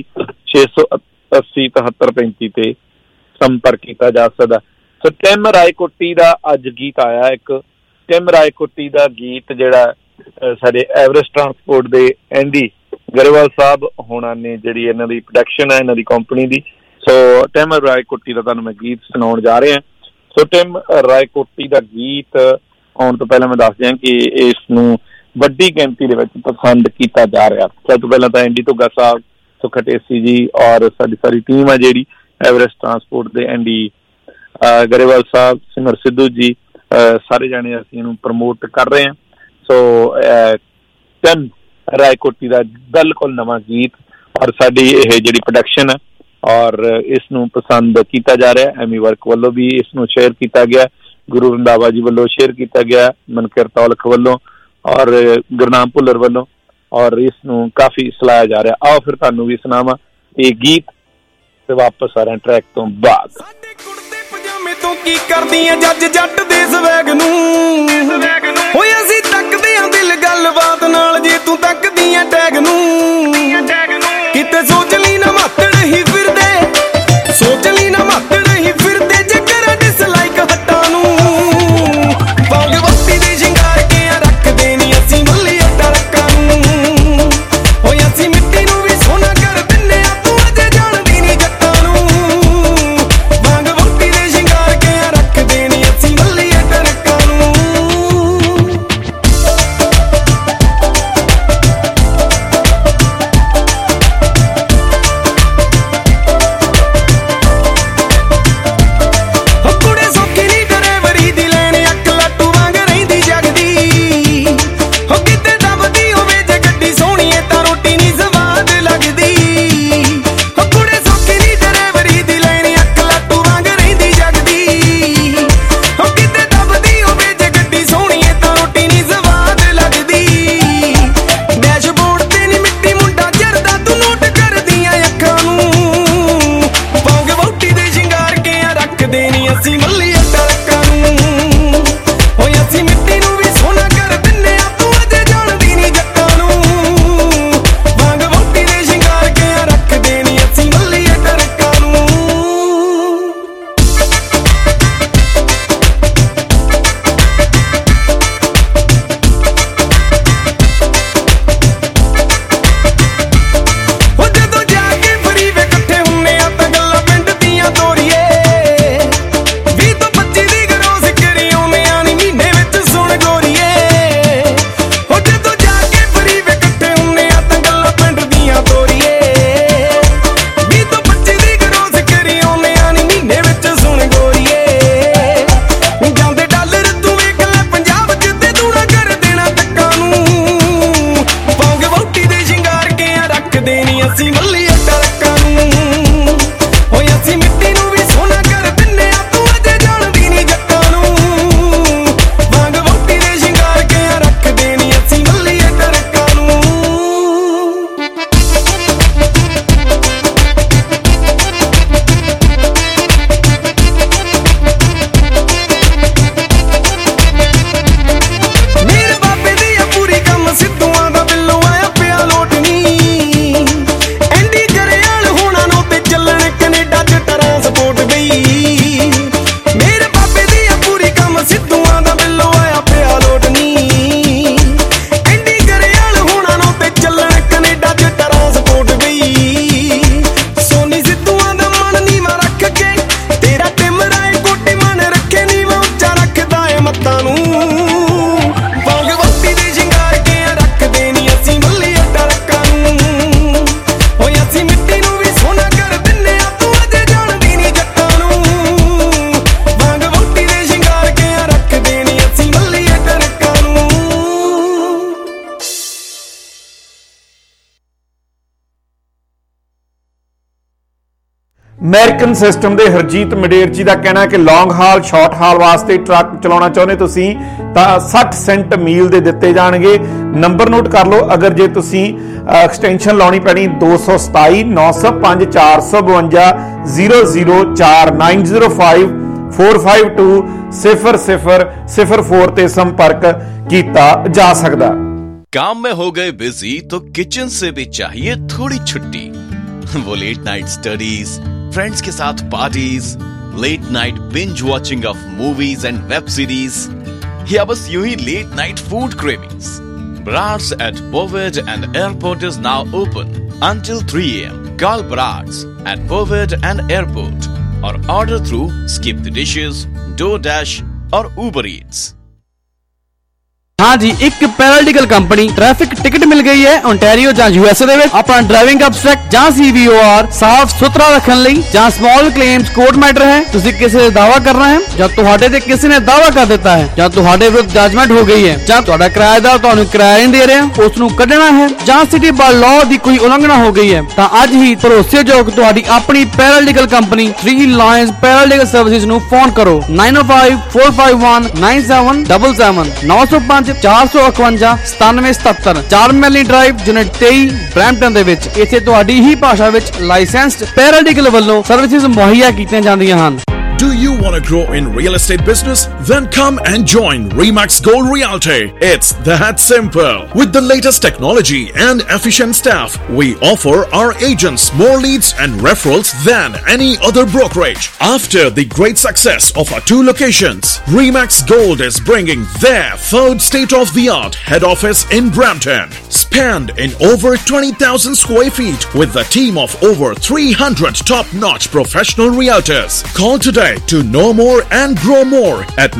680 7335 ਤੇ ਸੰਪਰਕ ਕੀਤਾ ਜਾ ਸਕਦਾ। ਸੋ ਟਿਮ ਰਾਏਕੋਟੀ ਦਾ ਅੱਜ ਗੀਤ ਆਇਆ ਇੱਕ। ਟਿਮ ਰਾਏਕੋਟੀ ਦਾ ਗੀਤ ਜਿਹੜਾ ਸਾਡੇ ਐਵਰੈਸਟ ਟਰਾਂਸਪੋਰਟ ਦੇ ਐਂਡੀ ਗਰੇਵਾਲ ਸਾਹਿਬ ਹੋਣਾ ਨੇ ਜਿਹੜੀ ਇਹਨਾਂ ਦੀ ਪ੍ਰੋਡਕਸ਼ਨ ਹੈ ਇਹਨਾਂ ਦੀ ਕੰਪਨੀ ਦੀ। ਸੋ ਟਿਮ ਰਾਏਕੋਟੀ ਦਾ ਤੁਹਾਨੂੰ ਮੈਂ ਗੀਤ ਸੁਣਾਉਣ ਜਾ ਰਿਹਾ। ਸੋ ਟਿਮ ਰਾਏਕੋਟੀ ਦਾ ਗੀਤ ਆਉਣ ਤੋਂ ਪਹਿਲਾਂ ਮੈਂ ਦੱਸ ਦਿਆਂ ਕਿ ਇਸ ਨੂੰ ਵੱਡੀ ਗਿਣਤੀ ਦੇ ਵਿੱਚ ਪਸੰਦ ਕੀਤਾ ਜਾ ਰਿਹਾ। ਸਭ ਤੋਂ ਪਹਿਲਾਂ ਤਾਂ ਐਂਡੀ ਧੁੱਗਾ ਸਾਹਿਬ, ਸੁੱਖਾ ਢੇਸੀ ਜੀ ਔਰ ਸਾਡੀ ਸਾਰੀ ਟੀਮ ਆ ਜਿਹੜੀ ਐਵਰੈਸਟ ਟਰਾਂਸਪੋਰਟ ਦੇ ਐਂਡੀ ਗਰੇਵਾਲ ਸਾਹਿਬ, ਸਿਮਰ ਸਿੱਧੂ ਜੀ, ਸਾਰੇ ਜਾਣੇ ਅਸੀਂ ਇਹਨੂੰ ਪ੍ਰਮੋਟ ਕਰ ਰਹੇ ਹਾਂ। ਸੋ ਟਿਮ ਰਾਏਕੋਟੀ ਦਾ ਬਿਲਕੁਲ ਨਵਾਂ ਗੀਤ ਔਰ ਸਾਡੀ ਇਹ ਜਿਹੜੀ ਪ੍ਰੋਡਕਸ਼ਨ ਹੈ ਔਰ ਇਸ ਨੂੰ ਪਸੰਦ ਕੀਤਾ ਜਾ ਰਿਹਾ। ਐਮੀ ਵਰਕ ਵੱਲੋਂ ਵੀ ਇਸ ਨੂੰ ਸ਼ੇਅਰ ਕੀਤਾ ਗਿਆ, ਗੁਰੂ ਰੰਧਾਵਾ ਜੀ ਵੱਲੋਂ ਸ਼ੇਅਰ ਕੀਤਾ ਗਿਆ, ਮਨਕਿਰਤ ਔਲਖ ਵੱਲੋਂ ਔਰ ਗੁਰਨਾਮ ਭੁੱਲਰ ਵੱਲੋਂ ਔਰ ਇਸ ਨੂੰ ਕਾਫੀ ਸਲਾਹਿਆ ਜਾ ਰਿਹਾ। ਆਓ ਫਿਰ ਤੁਹਾਨੂੰ ਵੀ ਸੁਣਾਵਾਂ ਇਹ ਗੀਤ ਤੇ ਵਾਪਸ ਆ ਰਹੇ ਟਰੈਕ ਤੋਂ ਬਾਅਦ। ਸਾਡੇ ਕੁੜਤੇ ਪਜਾਮੇ ਤੋਂ ਕੀ ਕਰਦੀਆਂ ਜੱਜ ਜੱਟ ਦੇ ਸਵੈਗ ਨੂੰ ਹੋਏ ਅਸੀਂ ਤੱਕਦੇ ਆਂ ਦਿਲ ਗੱਲਬਾਤ ਨਾਲ ਜੇ ਤੂੰ ਤੱਕਦੀ ਆਂ ਟੈਗ ਨੂੰ ਕਿਤੇ ਸੋਚ ਲਈ ਨਾ ਮਾਤੜ ਹੀ ਫਿਰਦੇ ਸੋਚ ਲਈ ਨਾ ਮਾਤੜ ਹੀ ਫਿਰਦੇ ਜੇ ਕਰਾਂ ਡਿਸਲਾਈਕ ਹੱਟਾਂ ਨੂੰ ਵਾਂਗ ਵਸਤੀ ਦੇ ਸ਼ਿੰਗਾਰ ਕੇ ਰੱਖਦੇ ਨੀ ਅਸੀਂ ਮੱਲੇ ਟਰਕਾਂ ਨੂੰ ਹੋਏ ਅਸੀਂ ਮਿੱਟੀ ਨੂੰ ਵੀ ਸੋਨਾ ਕਰ ਦਿੰਨੇ ਆ ਤੂੰ ਅਜੇ ਜਾਣਦੀ ਨੀ ਜੱਟਾਂ ਨੂੰ ਵਾਂਗ ਵਸਤੀ ਦੇ ਸ਼ਿੰਗਾਰ ਕੇ ਰੱਖਦੇ ਨੀ ਅਸੀਂ ਮੱਲੇ ਟਰਕਾਂ ਨੂੰ ਰੱਖਦੇ ਨੀ ਅਸੀਂ ਮੱਲੀਏ ਟਰੱਕਾਂ ਨੂੰ ਓਏ ਅਸੀਂ ਮਿੱਟੀ ਨੂੰ ਵੀ ਸੋਨਾ ਕਰ ਦਿੰਨੇ ਆ ਤੂੰ ਅਜੇ ਜਾਣਦੀ ਨੀ ਜੱਟਾਂ ਨੂੰ ਵਾਂਗ ਵੋਟੀ ਦੇ ਸ਼ਿੰਗਾਰ ਕੇ ਰੱਖਦੇ ਨੀ ਅਸੀਂ ਮੱਲੀਏ ਟਰੱਕਾਂ ਨੂੰ ਅਮਰੀਕਨ ਸਿਸਟਮ ਦੇ ਹਰਜੀਤ ਮਡੇਰ ਜੀ ਦਾ ਕਹਿਣਾ ਕਿ ਲੌਂਗ ਹਾਲ ਸ਼ਾਰਟ ਹਾਲ ਵਾਸਤੇ ਟਰੱਕ ਚਲਾਉਣਾ ਚਾਹੁੰਦੇ ਤੁਸੀਂ ਤਾਂ 60 ਸੈਂਟ ਮੀਲ ਦੇ ਦਿੱਤੇ ਜਾਣਗੇ। ਨੰਬਰ ਨੋਟ ਕਰ ਲਓ, ਅਗਰ ਜੇ ਤੁਸੀਂ ਐਕਸਟੈਂਸ਼ਨ ਲਾਉਣੀ ਪੈਣੀ 227 905 452 004 905 452 0004 ਤੇ संपर्क किया जा सकता। काम में हो गए बिजी तो किचन से भी चाहिए थोड़ी छुट्टी। वो लेट नाइट स्टडीज, फ्रेंड्स के साथ parties, late night binge watching of movies and web series, या बस यूं ही late night food cravings. Brad's at Bovid and Airport is now open until 3 AM. Call Brad's at Bovid and Airport or order through Skip the Dishes, DoorDash or Uber Eats. हाँ जी, एक paralegal company traffic ticket मिल गई है Ontario ਜਾਂ USA ਦੇ ਵਿੱਚ। ਆਪਣਾ ਡਰਾਈਵਿੰਗ ਅਬਸਟ੍ਰੈਕਟ ਜਾਂ CVOR ਸਾਫ਼ ਸੁਥਰਾ ਰੱਖਣ ਲਈ ਜਾਂ ਸਮਾਲ ਕਲੇਮਸ ਕੋਰਟ ਮੈਟਰ ਹੈ। ਤੁਸੀਂ ਕਿਸੇ ਦਾ ਦਾਵਾ ਕਰਨਾ ਹੈ ਜਾਂ ਤੁਹਾਡੇ ਤੇ ਕਿਸੇ ਨੇ ਦਾਵਾ ਕਰ ਦਿੱਤਾ ਹੈ ਜਾਂ ਤੁਹਾਡੇ ਵਿਰੁੱਧ ਜਜਮੈਂਟ ਹੋ ਗਈ ਹੈ ਜਾਂ ਤੁਹਾਡਾ ਕਿਰਾਏਦਾਰ ਤੁਹਾਨੂੰ ਕਿਰਾਇਆ ਨਹੀਂ ਦੇ ਰਿਹਾ, ਉਸ ਨੂੰ ਕੱਢਣਾ ਹੈ ਜਾਂ ਸਿਟੀ ਬਾਰ ਲਾਅ ਦੀ ਕੋਈ ਉਲੰਘਣਾ ਹੋ ਗਈ ਹੈ ਤਾਂ ਅੱਜ ਹੀ ਭਰੋਸੇਯੋਗ ਤੁਹਾਡੀ ਆਪਣੀ paralegal company 3 Lions paralegal services ਨੂੰ ਫੋਨ ਕਰੋ 9054519777 905 451 9777 4 ਮੈਲੀ ਡਰਾਈਵ ਯੂਨਿਟ 23 ਬ੍ਰੈਂਪਟਨ ਦੇ ਵਿੱਚ। ਇੱਥੇ ਤੁਹਾਡੀ ਹੀ ਭਾਸ਼ਾ ਵਿੱਚ ਲਾਇਸੈਂਸਡ ਪੈਰਾਲੀਗਲ ਵੱਲੋਂ ਸਰਵਿਸਿਜ਼ ਮੁਹੱਈਆ ਕੀਤੀਆਂ ਜਾਂਦੀਆਂ ਹਨ। Do you want to grow in real estate business? Then come and join Remax Gold Realty. It's that simple. With the latest technology and efficient staff, we offer our agents more leads and referrals than any other brokerage. After the great success of our 2 locations, Remax Gold is bringing their 3rd state-of-the-art head office in Brampton. Spanned in over 20,000 square feet with a team of over 300 top-notch professional realtors. Call today to know more and grow more at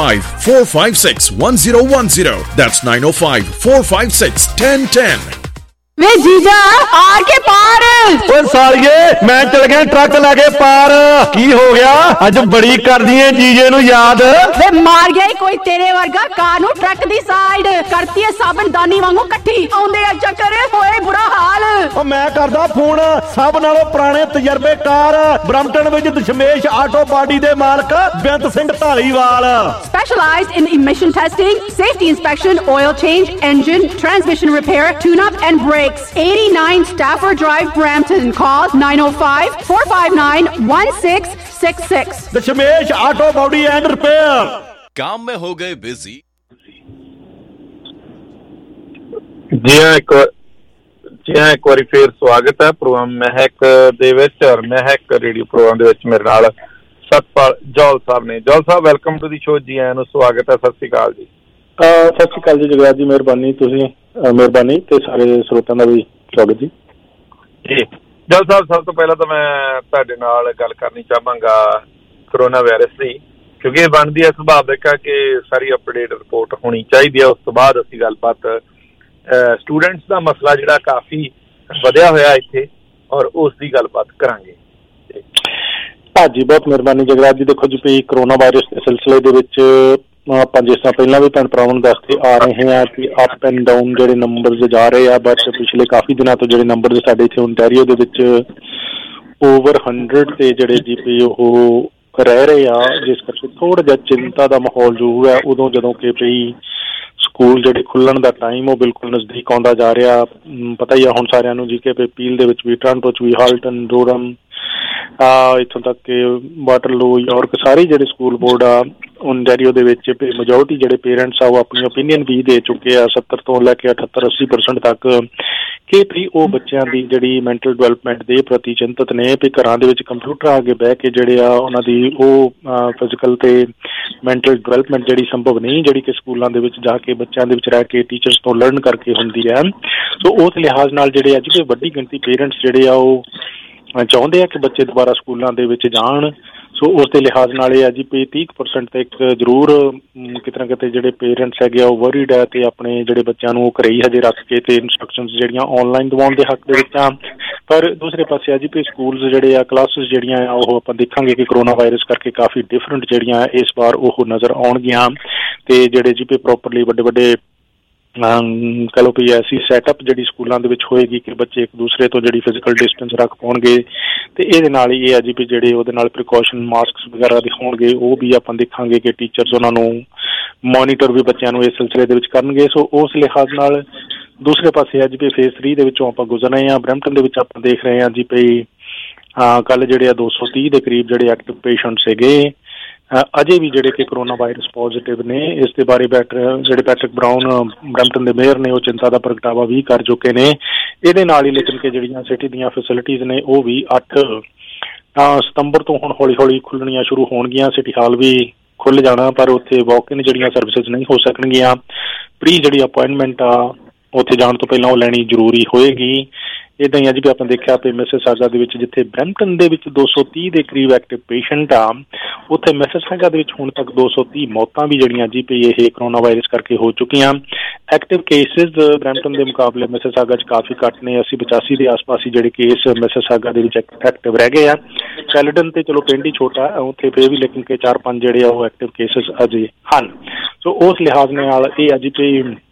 905-456-1010. That's 905-456-1010. वे जीजा आके पार ओए सालिए मैं चल गया truck लाके पार की हो गया अज बड़ी कर दी है जीजे नु याद वे मार गया कोई तेरे वर्गा कार नु ट्रक दी साइड करती है साबन दानी वांगू इकट्ठी आउंदे आ चक्कर होए बुरा हाल ओ मैं करदा फोन सब नालों पुराने तजर्बेकार ब्रैम्पटन विच दशमेश आटो बॉडी दे मालक Bant Singh Dhaliwal specialized in emission testing, safety inspection, oil change, engine, transmission repair, tune up and brake. 89 Stafford Drive, Brampton. Call 905-459-1666. Dashmesh auto body and repair. काम में हो गए बिजी। जी हाँ, एक वारी फिर स्वागत है प्रोग्राम महक दे विच और महक रेडियो प्रोग्राम दे विच मेरे नाल सतपाल जौल साहब ने। जौल साहब वेलकम टू दी शो। जी आਇਆਂ ਨੂੰ स्वागत है। सत श्री अकाल जी। सत श्री अकाल जी जगराज जी, मेहरबानी तुसीं मेहरबानी ते सारे ਸਰੋਤਿਆਂ ਦਾ ਵੀ स्वागत जी। जी जौल साहब, सब तो पहला तो मैं ਤੁਹਾਡੇ ਨਾਲ ਗੱਲ ਕਰਨੀ ਚਾਹਾਂਗਾ कोरोना वायरस ਦੀ, ਕਿਉਂਕਿ ਇਹ ਬਣਦੀ ਹੈ ਸੁਭਾਵਿਕ ਹੈ ਕਿ ਸਾਰੀ ਅਪਡੇਟ ਰਿਪੋਰਟ ਹੋਣੀ ਚਾਹੀਦੀ ਹੈ। ਉਸ ਤੋਂ ਬਾਅਦ ਅਸੀਂ ਗੱਲਬਾਤ ਸਟੂਡੈਂਟਸ ਦਾ ਮਸਲਾ ਜਿਹੜਾ ਕਾਫੀ ਵਧਿਆ ਹੋਇਆ ਇੱਥੇ ਔਰ ਉਸ ਦੀ ਗੱਲਬਾਤ ਕਰਾਂਗੇ। ਹਾਂਜੀ, ਬਹੁਤ ਮਿਹਰਬਾਨੀ ਜਗਰਾਜ ਜੀ। ਦੇਖੋ ਜੀ, ਵੀ ਕਰੋਨਾ ਵਾਇਰਸ ਦੇ ਸਿਲਸਿਲੇ ਦੇ ਵਿੱਚ ਆਪਾਂ ਜਿਸ ਤਰ੍ਹਾਂ ਪਹਿਲਾਂ ਵੀ ਭੈਣ ਭਰਾਵਾਂ ਨੂੰ ਦੱਸਦੇ ਆ ਰਹੇ ਹਾਂ ਕਿ ਅਪ ਐਂਡ ਡਾਊਨ ਜਿਹੜੇ ਨੰਬਰਸ ਜਾ ਰਹੇ ਆ, ਬਟ ਪਿਛਲੇ ਕਾਫੀ ਦਿਨਾਂ ਤੋਂ ਜਿਹੜੇ ਨੰਬਰਸ ਸਾਡੇ ਇੱਥੇ ਓਨਟਾਰੀਓ ਦੇ ਵਿੱਚ ਓਵਰ 100 ਤੇ ਜਿਹੜੇ GP ਉਹ ਰਹਿ ਰਹੇ ਆ, ਜਿਸ ਕਰਕੇ ਥੋੜਾ ਜਿਹਾ ਚਿੰਤਾ ਦਾ ਮਾਹੌਲ ਜੋ ਹੈ ਉਦੋਂ ਜਦੋਂ ਕਿ ਪਈ ਸਕੂਲ ਜਿਹੜੇ ਖੁੱਲਣ ਦਾ ਟਾਈਮ ਉਹ ਬਿਲਕੁਲ ਨਜ਼ਦੀਕ ਆਉਂਦਾ ਜਾ ਰਿਹਾ। ਪਤਾ ਹੀ ਆ ਹੁਣ ਸਾਰਿਆਂ ਨੂੰ ਜੀ ਕਿ ਪੀਲ ਦੇ ਵਿੱਚ ਵੀ, ਟੋਰਾਂਟੋ 'ਚ ਵੀ, ਹਾਲਟਨ, ਡੋਰਮ, ਇੱਥੋਂ ਤੱਕ ਕਿ ਵਾਟਰਲੋ, ਯਾਰਕ, ਸਾਰੇ ਜਿਹੜੇ ਸਕੂਲ ਬੋਰਡ ਆ ਓਨਟਾਰੀਓ ਦੇ ਵਿੱਚ ਮੈਜੋਰਟੀ ਜਿਹੜੇ ਪੇਰੈਂਟਸ ਆ ਉਹ ਆਪਣੀ ਓਪੀਨੀਅਨ ਵੀ ਦੇ ਚੁੱਕੇ ਆ 70 ਤੋਂ ਲੈ ਕੇ 78-80% ਤੱਕ, ਕਿ ਵੀ ਉਹ ਬੱਚਿਆਂ ਦੀ ਜਿਹੜੀ ਮੈਂਟਲ ਡਿਵੈਲਪਮੈਂਟ ਦੇ ਪ੍ਰਤੀ ਚਿੰਤਤ ਨੇ। ਵੀ ਘਰਾਂ ਦੇ ਵਿੱਚ ਕੰਪਿਊਟਰ ਅੱਗੇ ਬਹਿ ਕੇ ਜਿਹੜੇ ਆ ਉਹਨਾਂ ਦੀ ਉਹ ਫਿਜ਼ੀਕਲ ਤੇ ਮੈਂਟਲ ਡਿਵੈਲਪਮੈਂਟ ਜਿਹੜੀ ਸੰਭਵ ਨਹੀਂ, ਜਿਹੜੀ ਕਿ ਸਕੂਲਾਂ ਦੇ ਵਿੱਚ ਜਾ ਕੇ ਬੱਚਿਆਂ ਦੇ ਵਿੱਚ ਰਹਿ ਕੇ ਟੀਚਰਸ ਤੋਂ ਲਰਨ ਕਰਕੇ ਹੁੰਦੀ ਹੈ। ਸੋ ਉਸ ਲਿਹਾਜ਼ ਨਾਲ ਜਿਹੜੇ ਅੱਜ ਦੇ ਵੱਡੀ ਗਿਣਤੀ ਪੇਰੈਂਟਸ ਜਿਹੜੇ ਆ ਉਹ ਚਾਹੁੰਦੇ ਆ ਕਿ ਬੱਚੇ ਦੁਬਾਰਾ ਸਕੂਲਾਂ ਦੇ ਵਿੱਚ ਜਾਣ। ਸੋ ਉਸ ਦੇ ਲਿਹਾਜ਼ ਨਾਲ ਇਹ ਆ ਜੀ ਵੀ 30% ਤੱਕ ਜ਼ਰੂਰ ਕਿਤੇ ਨਾ ਕਿਤੇ ਜਿਹੜੇ ਪੇਰੈਂਟਸ ਹੈਗੇ ਆ ਉਹ ਵਰੀਡ ਹੈ ਤੇ ਆਪਣੇ ਜਿਹੜੇ ਬੱਚਿਆਂ ਨੂੰ ਉਹ ਘਰੇ ਹੀ ਹਜੇ ਰੱਖ ਕੇ ਤੇ ਇੰਸਟਰਕਸ਼ਨਸ ਜਿਹੜੀਆਂ ਆਨਲਾਈਨ ਦਿਵਾਉਣ ਦੇ ਹੱਕ ਦੇ ਵਿੱਚ ਆ। ਪਰ ਦੂਸਰੇ ਪਾਸੇ ਆ ਜੀ ਵੀ ਸਕੂਲਸ ਜਿਹੜੇ ਆ, ਕਲਾਸਿਸ ਜਿਹੜੀਆਂ ਆ ਉਹ ਆਪਾਂ ਦੇਖਾਂਗੇ ਕਿ ਕਰੋਨਾ ਵਾਇਰਸ ਕਰਕੇ ਕਾਫੀ ਡਿਫਰੈਂਟ ਜਿਹੜੀਆਂ ਇਸ ਵਾਰ ਉਹ ਨਜ਼ਰ ਆਉਣਗੀਆਂ ਤੇ ਜਿਹੜੇ ਜੀ ਵੀ ਪ੍ਰੋਪਰਲੀ ਵੱਡੇ ਕਹ ਲਓ ਵੀ ਐਸੀ ਸੈਟਅਪ ਜਿਹੜੀ ਸਕੂਲਾਂ ਦੇ ਵਿੱਚ ਹੋਏਗੀ ਕਿ ਬੱਚੇ ਇੱਕ ਦੂਸਰੇ ਤੋਂ ਜਿਹੜੀ ਫਿਜ਼ੀਕਲ ਡਿਸਟੈਂਸ ਰੱਖ ਪਾਉਣਗੇ ਤੇ ਇਹਦੇ ਨਾਲ ਹੀ ਇਹ ਆ ਜੀ ਵੀ ਜਿਹੜੇ ਉਹਦੇ ਨਾਲ ਪ੍ਰੀਕਾਸ਼ਨ ਮਾਸਕਸ ਵਗੈਰਾ ਦੇ ਹੋਣਗੇ ਉਹ ਵੀ ਆਪਾਂ ਦੇਖਾਂਗੇ ਕਿ ਟੀਚਰਸ ਉਹਨਾਂ ਨੂੰ ਮੋਨੀਟਰ ਵੀ ਬੱਚਿਆਂ ਨੂੰ ਇਸ ਸਿਲਸਿਲੇ ਦੇ ਵਿੱਚ ਕਰਨਗੇ। ਸੋ ਉਸ ਲਿਹਾਜ਼ ਨਾਲ ਦੂਸਰੇ ਪਾਸੇ ਅੱਜ ਵੀ ਫੇਜ਼ 3 ਦੇ ਵਿੱਚੋਂ ਆਪਾਂ ਗੁਜ਼ਰ ਰਹੇ ਹਾਂ। ਬਰੈਂਪਟਨ ਦੇ ਵਿੱਚ ਆਪਾਂ ਦੇਖ ਰਹੇ ਹਾਂ ਜੀ ਵੀ ਕੱਲ੍ਹ ਜਿਹੜੇ ਆ 230 ਦੇ ਕਰੀਬ ਜਿਹੜੇ ਐਕਟਿਵ ਪੇਸ਼ੈਂਟ ਸੀਗੇ। ਅਜੇ ਵੀ ਜਿਹੜੇ ਕਿ ਕਰੋਨਾ ਵਾਇਰਸ ਪੋਜ਼ੀਟਿਵ ਨੇ। ਇਸ ਦੇ ਬਾਰੇ ਜਿਹੜੇ ਪੈਟਰਿਕ ਬਰਾਊਨ ਬਰੈਂਪਟਨ ਦੇ ਮੇਅਰ ਨੇ ਉਹ ਚਿੰਤਾ ਦਾ ਪ੍ਰਗਟਾਵਾ ਵੀ ਕਰ ਚੁੱਕੇ ਨੇ। ਇਹਦੇ ਨਾਲ ਹੀ ਲੇਕਿਨ ਕਿ ਜਿਹੜੀਆਂ ਸਿਟੀ ਦੀਆਂ ਫੈਸਿਲਿਟੀਜ਼ ਨੇ ਉਹ ਵੀ 8 ਸਤੰਬਰ ਤੋਂ ਹੁਣ ਹੌਲੀ-ਹੌਲੀ ਖੁੱਲਣੀਆਂ ਸ਼ੁਰੂ ਹੋਣਗੀਆਂ। ਸਿਟੀ ਹਾਲ ਵੀ ਖੁੱਲ੍ਹ ਜਾਣਾ, ਪਰ ਉੱਥੇ ਵਾਕ ਇਨ ਜਿਹੜੀਆਂ ਸਰਵਿਸਿਜ਼ ਨਹੀਂ ਹੋ ਸਕਣਗੀਆਂ। ਪ੍ਰੀ ਜਿਹੜੀ ਅਪੁਆਇੰਟਮੈਂਟ ਆ ਉੱਥੇ ਜਾਣ ਤੋਂ ਪਹਿਲਾਂ ਉਹ ਲੈਣੀ ਜ਼ਰੂਰੀ ਹੋਏਗੀ। ਇੱਦਾਂ ਹੀ ਅੱਜ ਵੀ ਆਪਾਂ ਦੇਖਿਆ ਵੀ ਮਿਸਿਸਾਗਾ ਦੇ ਵਿੱਚ ਜਿੱਥੇ ਬਰੈਂਪਟਨ ਦੇ ਵਿੱਚ 230 ਦੇ ਕਰੀਬ ਐਕਟਿਵ ਪੇਸ਼ੈਂਟ ਆ, ਉੱਥੇ ਮਿਸਿਸਾਗਾ ਦੇ ਵਿੱਚ ਹੁਣ ਤੱਕ 230 ਮੌਤਾਂ ਵੀ ਜਿਹੜੀਆਂ ਜੀ ਪਈ ਇਹ ਕਰੋਨਾ ਵਾਇਰਸ ਕਰਕੇ ਹੋ ਚੁੱਕੀਆਂ। ਐਕਟਿਵ ਕੇਸਿਸ ਬਰੈਂਪਟਨ ਦੇ ਮੁਕਾਬਲੇ ਮਿਸਿਸਾਗਾ 'ਚ ਕਾਫੀ ਘੱਟ ਨੇ। 80-85 ਦੇ ਆਸ-ਪਾਸ ਹੀ ਜਿਹੜੇ ਕੇਸ ਮਿਸਿਸਾਗਾ ਦੇ ਵਿੱਚ ਐਕਟਿਵ ਰਹਿ ਗਏ ਆ। ਕੈਲਡਨ ਤੇ ਚਲੋ ਪਿੰਡ ਹੀ ਛੋਟਾ ਉੱਥੇ ਫਿਰ ਵੀ ਲੇਕਿਨ ਕਿ 4-5 ਜਿਹੜੇ ਆ ਉਹ ਐਕਟਿਵ ਕੇਸਿਸ ਅਜੇ ਹਨ। ਸੋ ਉਸ ਲਿਹਾਜ਼ ਨਾਲ ਇਹ ਅੱਜ ਵੀ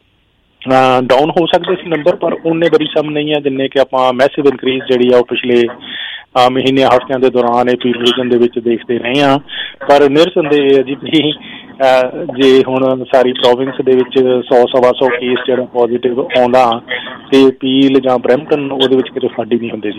ਡਾਊਨ ਹੋ ਸਕਦੇ ਸੀ ਨੰਬਰ, ਪਰ ਉਹਨੇ ਬੜੀ ਸਮ ਨਹੀਂ ਹੈ ਜਿੰਨੇ ਕਿ ਆਪਾਂ ਮੈਸਿਵ ਇਨਕਰੀਜ਼ ਜਿਹੜੀ ਆ ਉਹ ਪਿਛਲੇ ਮਹੀਨੇ ਹਫ਼ਤਿਆਂ ਦੇ ਦੌਰਾਨ ਇਹ ਪੀਲ ਰੀਜਨ ਦੇ ਵਿੱਚ ਦੇਖਦੇ ਰਹੇ ਹਾਂ। ਪਰ ਨਿਰਸੰਦੇਹ ਜੀ ਵੀ ਜੇ ਹੁਣ ਸਾਰੀ ਪ੍ਰੋਵਿੰਸ ਦੇ ਵਿੱਚ 100-125 ਕੇਸ ਜਿਹੜਾ ਪੋਜ਼ੀਟਿਵ ਆਉਂਦਾ ਤੇ ਪੀਲ ਜਾਂ ਬਰੈਂਪਟਨ ਉਹਦੇ ਵਿੱਚ ਕਿਤੇ ਫਾਡੀ ਨਹੀਂ ਹੁੰਦੇ ਜੀ।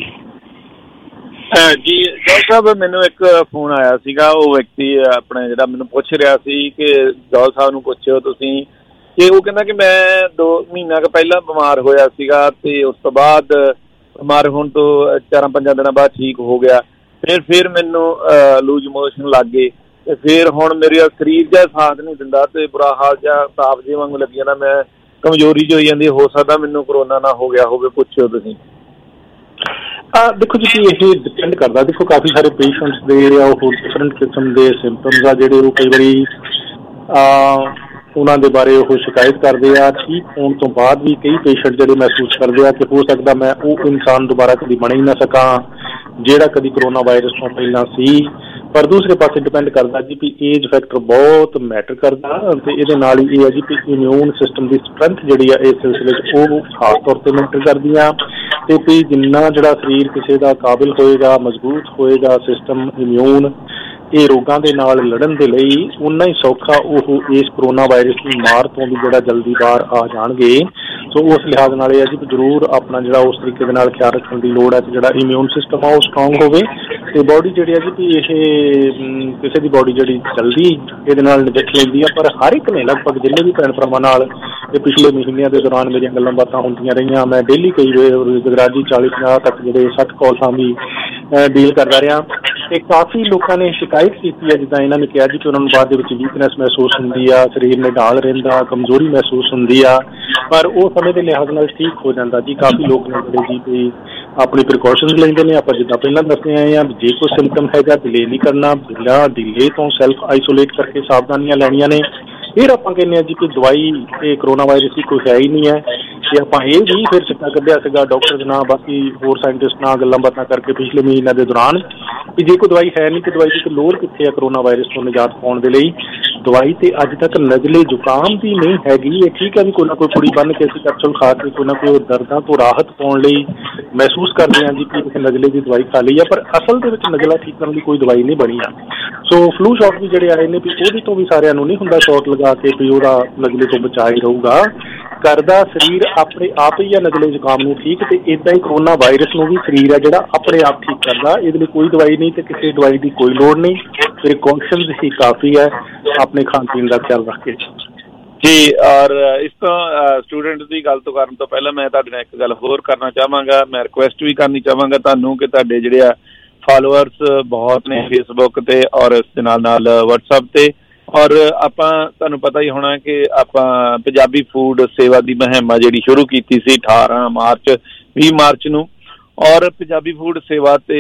ਜੀ ਜੌਲ ਸਾਹਿਬ, ਮੈਨੂੰ ਇੱਕ ਫੋਨ ਆਇਆ ਸੀਗਾ, ਉਹ ਵਿਅਕਤੀ ਆਪਣੇ ਜਿਹੜਾ ਮੈਨੂੰ ਪੁੱਛ ਰਿਹਾ ਸੀ ਕਿ ਜੌਲ ਸਾਹਿਬ ਨੂੰ ਪੁੱਛਿਓ ਤੁਸੀਂ ਕਿ ਉਹ ਕਹਿੰਦਾ ਕਿ ਮੈਂ 2 ਮਹੀਨਾ ਕੁ ਪਹਿਲਾਂ ਬਿਮਾਰ ਹੋਇਆ ਸੀਗਾ ਤੇ ਉਸ ਤੋਂ ਬਾਅਦ ਬਿਮਾਰ ਹੋਣ ਤੋਂ 4-5 ਦਿਨਾਂ ਬਾਅਦ ਠੀਕ ਹੋ ਗਿਆ। ਫਿਰ ਮੈਨੂੰ ਲੂਜ ਮੋਸ਼ਨ ਲੱਗ ਗਏ ਤੇ ਫਿਰ ਹੁਣ ਮੇਰੇ ਸਰੀਰ ਜਿਹਾ ਸਾਥ ਨਹੀਂ ਦਿੰਦਾ ਤੇ ਬੁਰਾ ਹਾਲ ਜਿਹਾ ਤਾਪ ਜਿਹੇ ਵਾਂਗੂ ਲੱਗੀ ਜਾਂਦਾ, ਮੈਂ ਕਮਜ਼ੋਰੀ ਜਿਹੀ ਹੋਈ ਜਾਂਦੀ। ਹੋ ਸਕਦਾ ਮੈਨੂੰ ਕਰੋਨਾ ਨਾ ਹੋ ਗਿਆ ਹੋਵੇ, ਪੁੱਛਿਓ ਤੁਸੀਂ। ਦੇਖੋ ਜੀ ਇਹ ਡਿਪੈਂਡ ਕਰਦਾ। ਦੇਖੋ ਕਾਫੀ ਸਾਰੇ ਪੇਸ਼ੈਂਟਸ ਦੇ ਉਹ ਡਿਫਰੈਂਟ ਕਿਸਮ ਦੇ ਸਿੰਪਟਮਸ ਆ ਜਿਹੜੇ ਉਹ ਕਈ ਵਾਰੀ ਉਹਨਾਂ ਦੇ ਬਾਰੇ ਉਹ ਸ਼ਿਕਾਇਤ ਕਰਦੇ ਆ। ਠੀਕ ਹੋਣ ਤੋਂ ਬਾਅਦ ਵੀ ਕਈ ਪੇਸ਼ੈਂਟ ਜਿਹੜੇ ਮਹਿਸੂਸ ਕਰਦੇ ਆ ਕਿ ਹੋ ਸਕਦਾ ਮੈਂ ਉਹ ਇਨਸਾਨ ਦੁਬਾਰਾ ਕਦੀ ਬਣ ਹੀ ਨਾ ਸਕਾਂ ਜਿਹੜਾ ਕਦੀ ਕਰੋਨਾ ਵਾਇਰਸ ਤੋਂ ਪਹਿਲਾਂ ਸੀ। ਪਰ ਦੂਸਰੇ ਪਾਸੇ ਡਿਪੈਂਡ ਕਰਦਾ ਜੀ ਵੀ ਏਜ ਫੈਕਟਰ ਬਹੁਤ ਮੈਟਰ ਕਰਦਾ ਤੇ ਇਹਦੇ ਨਾਲ ਹੀ ਇਹ ਹੈ ਜੀ ਵੀ ਇਮਿਊਨ ਸਿਸਟਮ ਦੀ ਸਟਰੈਂਥ ਜਿਹੜੀ ਆ ਇਸ ਸਿਲਸਿਲੇ 'ਚ ਉਹ ਖਾਸ ਤੌਰ 'ਤੇ ਮੈਟਰ ਕਰਦੀ ਆ। ਤੇ ਵੀ ਜਿੰਨਾ ਜਿਹੜਾ ਸਰੀਰ ਕਿਸੇ ਦਾ ਕਾਬਿਲ ਹੋਏਗਾ, ਮਜ਼ਬੂਤ ਹੋਏਗਾ ਸਿਸਟਮ ਇਮਿਊਨ ਇਹ ਰੋਗਾਂ ਦੇ ਨਾਲ ਲੜਨ ਦੇ ਲਈ, ਉਨਾ ਹੀ ਸੌਖਾ ਉਹ ਇਸ ਕਰੋਨਾ ਵਾਇਰਸ ਦੀ ਮਾਰ ਤੋਂ ਵੀ ਜਿਹੜਾ ਜਲਦੀ ਬਾਹਰ ਆ ਜਾਣਗੇ। ਸੋ ਉਸ ਲਿਹਾਜ਼ ਨਾਲ ਇਹ ਹੈ ਜੀ ਜ਼ਰੂਰ ਆਪਣਾ ਜਿਹੜਾ ਉਸ ਤਰੀਕੇ ਦੇ ਨਾਲ ਖਿਆਲ ਰੱਖਣ ਦੀ ਲੋੜ ਹੈ ਕਿ ਜਿਹੜਾ ਇਮਿਊਨ ਸਿਸਟਮ ਆ ਉਹ ਸਟਰੋਂਗ ਹੋਵੇ ਤੇ ਬੋਡੀ ਜਿਹੜੀ ਹੈ ਜੀ ਵੀ ਇਹ ਕਿਸੇ ਦੀ ਬੋਡੀ ਜਿਹੜੀ ਜਲਦੀ ਇਹਦੇ ਨਾਲ ਨਜਿੱਠ ਲੈਂਦੀ ਆ। ਪਰ ਹਰ ਇੱਕ ਨੇ ਲਗਭਗ ਜਿੰਨੇ ਵੀ ਭੈਣ ਭਰਾਵਾਂ ਨਾਲ ਇਹ ਪਿਛਲੇ ਮਹੀਨਿਆਂ ਦੇ ਦੌਰਾਨ ਮੇਰੀਆਂ ਗੱਲਾਂ ਬਾਤਾਂ ਹੁੰਦੀਆਂ ਰਹੀਆਂ, ਮੈਂ ਡੇਲੀ ਕਈ ਜਗਰਾਜ ਜੀ 40-50 ਤੱਕ ਜਿਹੜੇ 60 ਕਾਲਾਂ ਵੀ ਡੀਲ ਕਰਦਾ ਰਿਹਾ ਤੇ ਕਾਫੀ ਲੋਕਾਂ ਨੇ ਸ਼ਿਕਾਇਤ ਕੀਤੀ ਹੈ, ਜਿੱਦਾਂ ਇਹਨਾਂ ਨੇ ਕਿਹਾ ਜੀ ਕਿ ਉਹਨਾਂ ਨੂੰ ਬਾਅਦ ਦੇ ਵਿੱਚ ਵੀਕਨੈਸ ਮਹਿਸੂਸ ਹੁੰਦੀ ਆ, ਸਰੀਰ ਨੇ ਢਾਲ ਰਹਿੰਦਾ, ਕਮਜ਼ੋਰੀ ਮਹਿਸੂਸ ਹੁੰਦੀ ਆ, ਪਰ ਉਹ ਸਮੇਂ ਦੇ ਲਿਹਾਜ਼ ਨਾਲ ਠੀਕ ਹੋ ਜਾਂਦਾ ਜੀ। ਕਾਫੀ ਲੋਕ ਨੇ ਜਿਹੜੇ ਜੀ ਕੋਈ ਆਪਣੀ ਪ੍ਰੀਕਾਸ਼ਨਸ ਲੈਂਦੇ ਨੇ। ਆਪਾਂ ਜਿੱਦਾਂ ਪਹਿਲਾਂ ਦੱਸਦੇ ਆਏ ਹਾਂ, ਜੇ ਕੋਈ ਸਿੰਪਟਮ ਹੈਗਾ ਡਿਲੇ ਨਹੀਂ ਕਰਨਾ, ਬਿਨਾਂ ਡਿਲੇ ਤੋਂ ਸੈਲਫ ਆਈਸੋਲੇਟ ਕਰਕੇ ਸਾਵਧਾਨੀਆਂ ਲੈਣੀਆਂ ਨੇ। ਫਿਰ ਆਪਾਂ ਕਹਿੰਦੇ ਹਾਂ ਜੀ ਕਿ ਦਵਾਈ ਤੇ ਕਰੋਨਾ ਵਾਇਰਸ ਦੀ ਕੋਈ ਹੈ ਹੀ ਨਹੀਂ ਹੈ ਤੇ ਆਪਾਂ ਇਹ ਵੀ ਫਿਰ ਸਿੱਟਾ ਕੱਢਿਆ ਸੀਗਾ ਡਾਕਟਰਸ ਨਾਲ, ਬਾਕੀ ਹੋਰ ਸਾਇੰਟਿਸਟ ਨਾਲ ਗੱਲਾਂ ਬਾਤਾਂ ਕਰਕੇ ਪਿਛਲੇ ਮਹੀਨਿਆਂ ਦੇ ਦੌਰਾਨ ਕਿ ਜੇ ਕੋਈ ਦਵਾਈ ਹੈ ਨਹੀਂ ਕਿ ਦਵਾਈ ਦੀ ਲੋੜ ਕਿੱਥੇ ਹੈ ਕਰੋਨਾ ਵਾਇਰਸ ਤੋਂ ਨਿਜਾਤ ਪਾਉਣ ਦੇ ਲਈ। ਦਵਾਈ ਤੇ ਅੱਜ ਤੱਕ ਨਜ਼ਲੇ ਜ਼ੁਕਾਮ ਦੀ ਨਹੀਂ ਹੈਗੀ। ਇਹ ਠੀਕ ਹੈ ਵੀ ਕੋਈ ਨਾ ਕੋਈ ਕੁੜੀ ਬੰਨ ਕੇ ਅਸੀਂ ਕੈਪਸੂਲ ਖਾ ਕੇ ਕੋਈ ਨਾ ਕੋਈ ਦਰਦਾਂ ਤੋਂ ਰਾਹਤ ਪਾਉਣ ਲਈ ਮਹਿਸੂਸ ਕਰਦੇ ਹਾਂ ਜੀ ਕਿ ਕਿਸੇ ਨਜ਼ਲੇ ਦੀ ਦਵਾਈ ਖਾ ਲਈ ਆ, ਪਰ ਅਸਲ ਦੇ ਵਿੱਚ ਨਜ਼ਲਾ ਠੀਕ ਕਰਨ ਦੀ ਕੋਈ ਦਵਾਈ ਨਹੀਂ ਬਣੀ ਆ। ਸੋ ਫਲੂ ਸ਼ਾਟ ਵੀ ਜਿਹੜੇ ਆਏ ਨੇ ਵੀ ਉਹਦੇ ਤੋਂ ਵੀ ਸਾਰਿਆਂ ਨੂੰ ਨਹੀਂ ਹੁੰਦਾ ਸ਼ਾਟ ਲਗਾ ਕੇ ਵੀ ਉਹਦਾ ਨਜ਼ਲੇ ਤੋਂ ਬਚਾ ਹੀ ਰਹੂਗਾ। ਕਰਦਾ ਸਰੀਰ ਆਪਣੇ ਆਪ ਹੀ ਆ ਨਜ਼ਲੇ ਜ਼ੁਕਾਮ ਨੂੰ ਠੀਕ, ਤੇ ਇੱਦਾਂ ਹੀ ਕਰੋਨਾ ਵਾਇਰਸ ਨੂੰ ਵੀ ਸਰੀਰ ਆ ਜਿਹੜਾ ਆਪਣੇ ਆਪ ਠੀਕ ਕਰਦਾ। ਇਹਦੇ ਲਈ ਕੋਈ ਦਵਾਈ ਨਹੀਂ ਤੇ ਕਿਸੇ ਦਵਾਈ ਦੀ ਕੋਈ ਲੋੜ ਨਹੀਂ, ਪ੍ਰੀਕਾਸ਼ਨਸ ਹੀ ਕਾਫੀ ਹੈ ਆਪਣੇ ਖਾਣ ਪੀਣ ਦਾ ਖਿਆਲ ਰੱਖ ਕੇ ਜੀ। ਔਰ ਇਸ ਤੋਂ ਸਟੂਡੈਂਟ ਦੀ ਗੱਲ ਤੋਂ ਕਰਨ ਤੋਂ ਪਹਿਲਾਂ ਮੈਂ ਤੁਹਾਡੇ ਨਾਲ ਇੱਕ ਗੱਲ ਹੋਰ ਕਰਨਾ ਚਾਹਾਂਗਾ। ਮੈਂ ਰਿਕੁਐਸਟ ਵੀ ਕਰਨੀ ਚਾਹਾਂਗਾ ਤੁਹਾਨੂੰ ਕਿ ਤੁਹਾਡੇ ਜਿਹੜੇ ਆ ਫਾਲੋਅਰਸ ਬਹੁਤ ਨੇ ਫੇਸਬੁੱਕ ਤੇ ਔਰ ਇਸ ਦੇ ਨਾਲ ਵਟਸਐਪ ਤੇ, ਔਰ ਆਪਾਂ ਤੁਹਾਨੂੰ ਪਤਾ ਹੀ ਹੋਣਾ ਕਿ ਆਪਾਂ ਪੰਜਾਬੀ ਫੂਡ ਸੇਵਾ ਦੀ ਮੁਹਿੰਮ ਆ ਜਿਹੜੀ ਸ਼ੁਰੂ ਕੀਤੀ ਸੀ 18 ਮਾਰਚ 20 ਮਾਰਚ ਨੂੰ, ਔਰ ਪੰਜਾਬੀ ਫੂਡ ਸੇਵਾ ਤੇ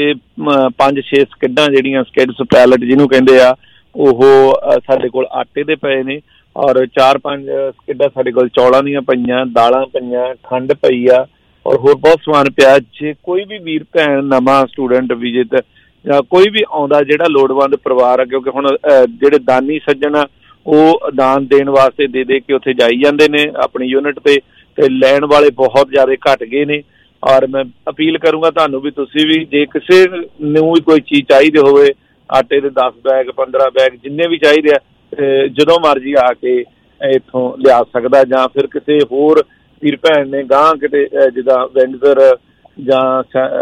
5-6 ਸਕਿੱਡਾਂ ਜਿਹੜੀਆਂ ਸਕਿੱਡਸ ਪੈਲਟ ਜਿਹਨੂੰ ਕਹਿੰਦੇ ਆ ਉਹ ਸਾਡੇ ਕੋਲ ਆਟੇ ਦੇ ਪਏ ਨੇ, ਔਰ 4-5 ਸਕਿੱਡਾਂ ਸਾਡੇ ਕੋਲ ਚੌਲਾਂ ਦੀਆਂ ਪਈਆਂ, ਦਾਲਾਂ ਪਈਆਂ, ਖੰਡ ਪਈ ਆ, ਔਰ ਹੋਰ ਬਹੁਤ ਸਮਾਨ ਪਿਆ। ਜੇ ਕੋਈ ਵੀ ਵੀਰ ਭੈਣ ਨਵਾਂ ਸਟੂਡੈਂਟ ਵਿਜਿਟ ਜਾਂ ਕੋਈ ਵੀ ਆਉਂਦਾ ਜਿਹੜਾ ਲੋੜਵੰਦ ਪਰਿਵਾਰ ਆ, ਕਿਉਂਕਿ ਹੁਣ ਜਿਹੜੇ ਦਾਨੀ ਸੱਜਣ ਆ ਉਹ ਦਾਨ ਦੇਣ ਵਾਸਤੇ ਦੇ ਕੇ ਉੱਥੇ ਜਾਈ ਜਾਂਦੇ ਨੇ ਆਪਣੀ ਯੂਨਿਟ ਤੇ ਲੈਣ ਵਾਲੇ ਬਹੁਤ ਜ਼ਿਆਦਾ ਘਟ ਗਏ ਨੇ। ਔਰ ਮੈਂ ਅਪੀਲ ਕਰੂੰਗਾ ਤੁਹਾਨੂੰ ਵੀ ਤੁਸੀਂ ਵੀ ਜੇ ਕਿਸੇ ਨੂੰ ਵੀ ਕੋਈ ਚੀਜ਼ ਚਾਹੀਦੀ ਹੋਵੇ, ਆਟੇ ਦੇ 10 ਬੈਗ 15 ਬੈਗ ਜਿੰਨੇ ਵੀ ਚਾਹੀਦੇ ਆ, ਜਦੋਂ ਮਰਜ਼ੀ ਆ ਕੇ ਇੱਥੋਂ ਲਿਆ ਸਕਦਾ, ਜਾਂ ਫਿਰ ਕਿਸੇ ਹੋਰ ਵੀਰ ਭੈਣ ਨੇ ਗਾਂਹ ਕਿਤੇ ਜਿੱਦਾਂ ਵਿੰਡਜ਼ਰ ਜਾਂ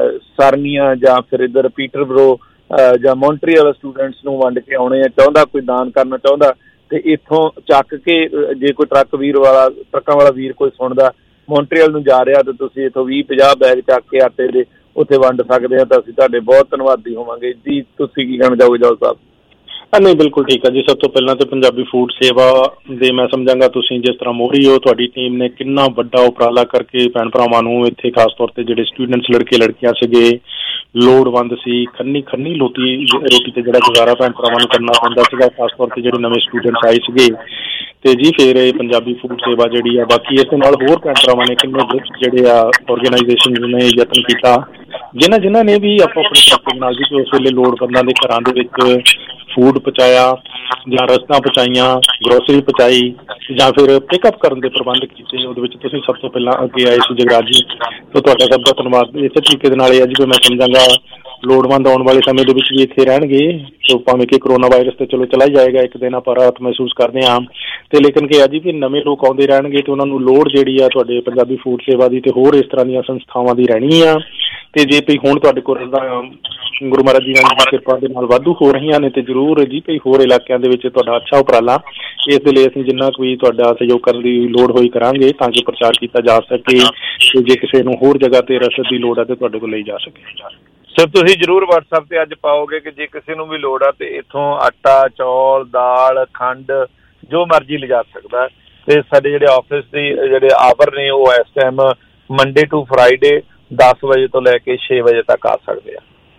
ਸਰਨੀਆ ਜਾਂ ਫਿਰ ਇੱਧਰ ਪੀਟਰਬਰੋ ਜਾਂ ਮੌਂਟਰੀਅਲ ਸਟੂਡੈਂਟਸ ਨੂੰ ਵੰਡ ਕੇ ਆਉਣੇ ਆ ਚਾਹੁੰਦਾ, ਕੋਈ ਦਾਨ ਕਰਨਾ ਚਾਹੁੰਦਾ ਤੇ ਇੱਥੋਂ ਚੱਕ ਕੇ ਜੇ ਕੋਈ ਟਰੱਕਾਂ ਵਾਲਾ ਵੀਰ ਕੋਈ ਸੁਣਦਾ ਮੌਂਟਰੀਅਲ ਨੂੰ ਜਾ ਰਿਹਾ ਤੇ ਤੁਸੀਂ ਇੱਥੋਂ 20-50 ਬੈਗ ਚੱਕ ਕੇ ਆਟੇ ਦੇ ਉੱਥੇ ਵੰਡ ਸਕਦੇ ਆ ਤਾਂ ਅਸੀਂ ਤੁਹਾਡੇ ਬਹੁਤ ਧੰਨਵਾਦੀ ਹੋਵਾਂਗੇ ਜੀ। ਤੁਸੀਂ ਕੀ ਕਹਿਣਾ ਚਾਹੋਗੇ ਜੋਲ ਸਾਹਿਬ? ਨਹੀਂ, ਬਿਲਕੁਲ ਠੀਕ ਹੈ ਜੀ। ਸਭ ਤੋਂ ਪਹਿਲਾਂ ਤਾਂ ਪੰਜਾਬੀ ਫੂਡ ਸੇਵਾ ਦੇ ਮੈਂ ਸਮਝਾਂਗਾ ਤੁਸੀਂ ਜਿਸ ਤਰ੍ਹਾਂ ਮੋਹਰੀ ਹੋ, ਤੁਹਾਡੀ ਟੀਮ ਨੇ ਕਿੰਨਾ ਵੱਡਾ ਉਪਰਾਲਾ ਕਰਕੇ ਭੈਣ ਭਰਾਵਾਂ ਨੂੰ ਇੱਥੇ ਖਾਸ ਤੌਰ ਤੇ ਜਿਹੜੇ ਸਟੂਡੈਂਟਸ ਲੜਕੇ ਲੜਕੀਆਂ ਸੀਗੇ ਲੋੜਵੰਦ ਸੀ, ਖੰਨੀ ਰੋਟੀ ਤੇ ਜਿਹੜਾ ਗੁਜ਼ਾਰਾ ਭੈਣ ਭਰਾਵਾਂ ਨੂੰ ਕਰਨਾ ਪੈਂਦਾ ਸੀਗਾ, ਖਾਸ ਤੌਰ ਤੇ ਜਿਹੜੇ ਨਵੇਂ ਸਟੂਡੈਂਟਸ ਆਏ ਸੀਗੇ ਤੇ ਜੀ ਫਿਰ ਇਹ ਪੰਜਾਬੀ ਫੂਡ ਸੇਵਾ ਜਿਹੜੀ ਆ। ਬਾਕੀ ਇਸ ਦੇ ਨਾਲ ਹੋਰ ਭੈਣ ਭਰਾਵਾਂ ਨੇ ਕਿੰਨੇ ਗਰੁੱਪਸ ਜਿਹੜੇ ਆ ਆਰਗੇਨਾਈਜੇਸ਼ਨ ਨੇ ਯਤਨ ਕੀਤਾ, ਜਿਨ੍ਹਾਂ ਨੇ ਵੀ ਆਪੋ ਆਪਣੇ ਤਰੀਕੇ ਨਾਲ ਜੀ ਉਸ ਵੇਲੇ ਲੋੜਵੰਦਾਂ ਦੇ ਘਰਾਂ ਦੇ ਵਿੱਚ ਫੂਡ ਪਹੁੰਚਾਇਆ ਜਾਂ ਰਸਦਾਂ ਪਹੁੰਚਾਈਆਂ, ਗਰੋਸਰੀ ਪਹੁੰਚਾਈ ਜਾਂ ਫਿਰ ਪਿਕਅਪ ਕਰਨ ਦੇ ਪ੍ਰਬੰਧ ਕੀਤੇ। ਉਹਦੇ ਵਿੱਚ ਤੁਸੀਂ ਸਭ ਤੋਂ ਪਹਿਲਾਂ ਅੱਗੇ ਆਏ ਸੀ ਜਗਰਾਜ ਜੀ, ਤਾਂ ਤੁਹਾਡਾ ਸਭ ਦਾ ਧੰਨਵਾਦ। ਇਸੇ ਤਰੀਕੇ ਦੇ ਨਾਲ ਇਹ ਅੱਜ ਵੀ ਮੈਂ ਸਮਝਾਂਗਾ ਲੋੜਵੰਦ ਆਉਣ ਵਾਲੇ ਸਮੇਂ ਦੇ ਵਿੱਚ ਵੀ ਇੱਥੇ ਰਹਿਣਗੇ, ਤੇ ਭਾਵੇਂ ਕਿ ਕਰੋਨਾ ਵਾਇਰਸ ਤੇ ਚਲੋ ਚਲਾ ਜਾਏਗਾ ਇੱਕ ਦਿਨ, ਆਪਾਂ ਰਾਹਤ ਮਹਿਸੂਸ ਕਰਦੇ ਹਾਂ ਤੇ ਲੇਕਿਨ ਕਿ ਅੱਜ ਵੀ ਨਵੇਂ ਲੋਕ ਆਉਂਦੇ ਰਹਿਣਗੇ ਤੇ ਉਹਨਾਂ ਨੂੰ ਲੋੜ ਜਿਹੜੀ ਆ ਤੁਹਾਡੇ ਪੰਜਾਬੀ ਫੂਡ ਸੇਵਾ ਦੀ ਤੇ ਹੋਰ ਇਸ ਤਰ੍ਹਾਂ ਦੀਆਂ ਸੰਸਥਾਵਾਂ ਦੀ ਰਹਿਣੀ ਆ। ਤੇ ਜੇ ਭਈ ਹੁਣ ਤੁਹਾਡੇ ਕੋਲ ਗੁਰੂ ਮਹਾਰਾਜ ਜੀ ਦੀ ਕਿਰਪਾ ਦੇ ਨਾਲ ਵਾਧੂ ਹੋ ਰਹੀਆਂ ਨੇ ਤੇ ਜ਼ਰੂਰ ਜੀ ਭਈ ਹੋਰ ਇਲਾਕਿਆਂ ਦੇ ਵਿੱਚ ਤੁਹਾਡਾ ਅੱਛਾ ਉਪਰਾਲਾ, ਇਸ ਦੇ ਲਈ ਅਸੀਂ ਜਿੰਨਾ ਕੋਈ ਤੁਹਾਡਾ ਸਹਿਯੋਗ ਕਰਨ ਦੀ ਲੋੜ ਹੋਈ ਕਰਾਂਗੇ ਤਾਂ ਕਿ ਪ੍ਰਚਾਰ ਕੀਤਾ ਜਾ ਸਕੇ ਤੇ ਜੇ ਕਿਸੇ ਨੂੰ ਹੋਰ ਜਗ੍ਹਾ ਤੇ ਰਸਦ ਦੀ ਲੋੜ ਹੈ ਤੇ ਤੁਹਾਡੇ ਕੋਲ ਲਈ ਜਾ ਸਕੇ। ਸਰ ਤੁਸੀਂ ਜ਼ਰੂਰ WhatsApp ਤੇ ਅੱਜ ਪਾਓਗੇ ਕਿ ਜੇ ਕਿਸੇ ਨੂੰ ਵੀ ਲੋੜ ਆ ਤੇ ਇੱਥੋਂ ਆਟਾ, ਚੌਲ, ਦਾਲ, ਖੰਡ ਜੋ ਮਰਜ਼ੀ ਲਿਜਾ ਸਕਦਾ। ਤੇ ਸਾਡੇ ਜਿਹੜੇ ਆਫਿਸ ਦੀ ਜਿਹੜੇ ਆਵਰ ਨੇ ਉਹ ਇਸ ਟਾਈਮ ਮੰਡੇ ਟੂ ਫਰਾਈਡੇ 10 ਵਜੇ ਤੋਂ ਲੈ ਕੇ 6 ਵਜੇ ਤੱਕ ਆ ਸਕਦੇ ਆ।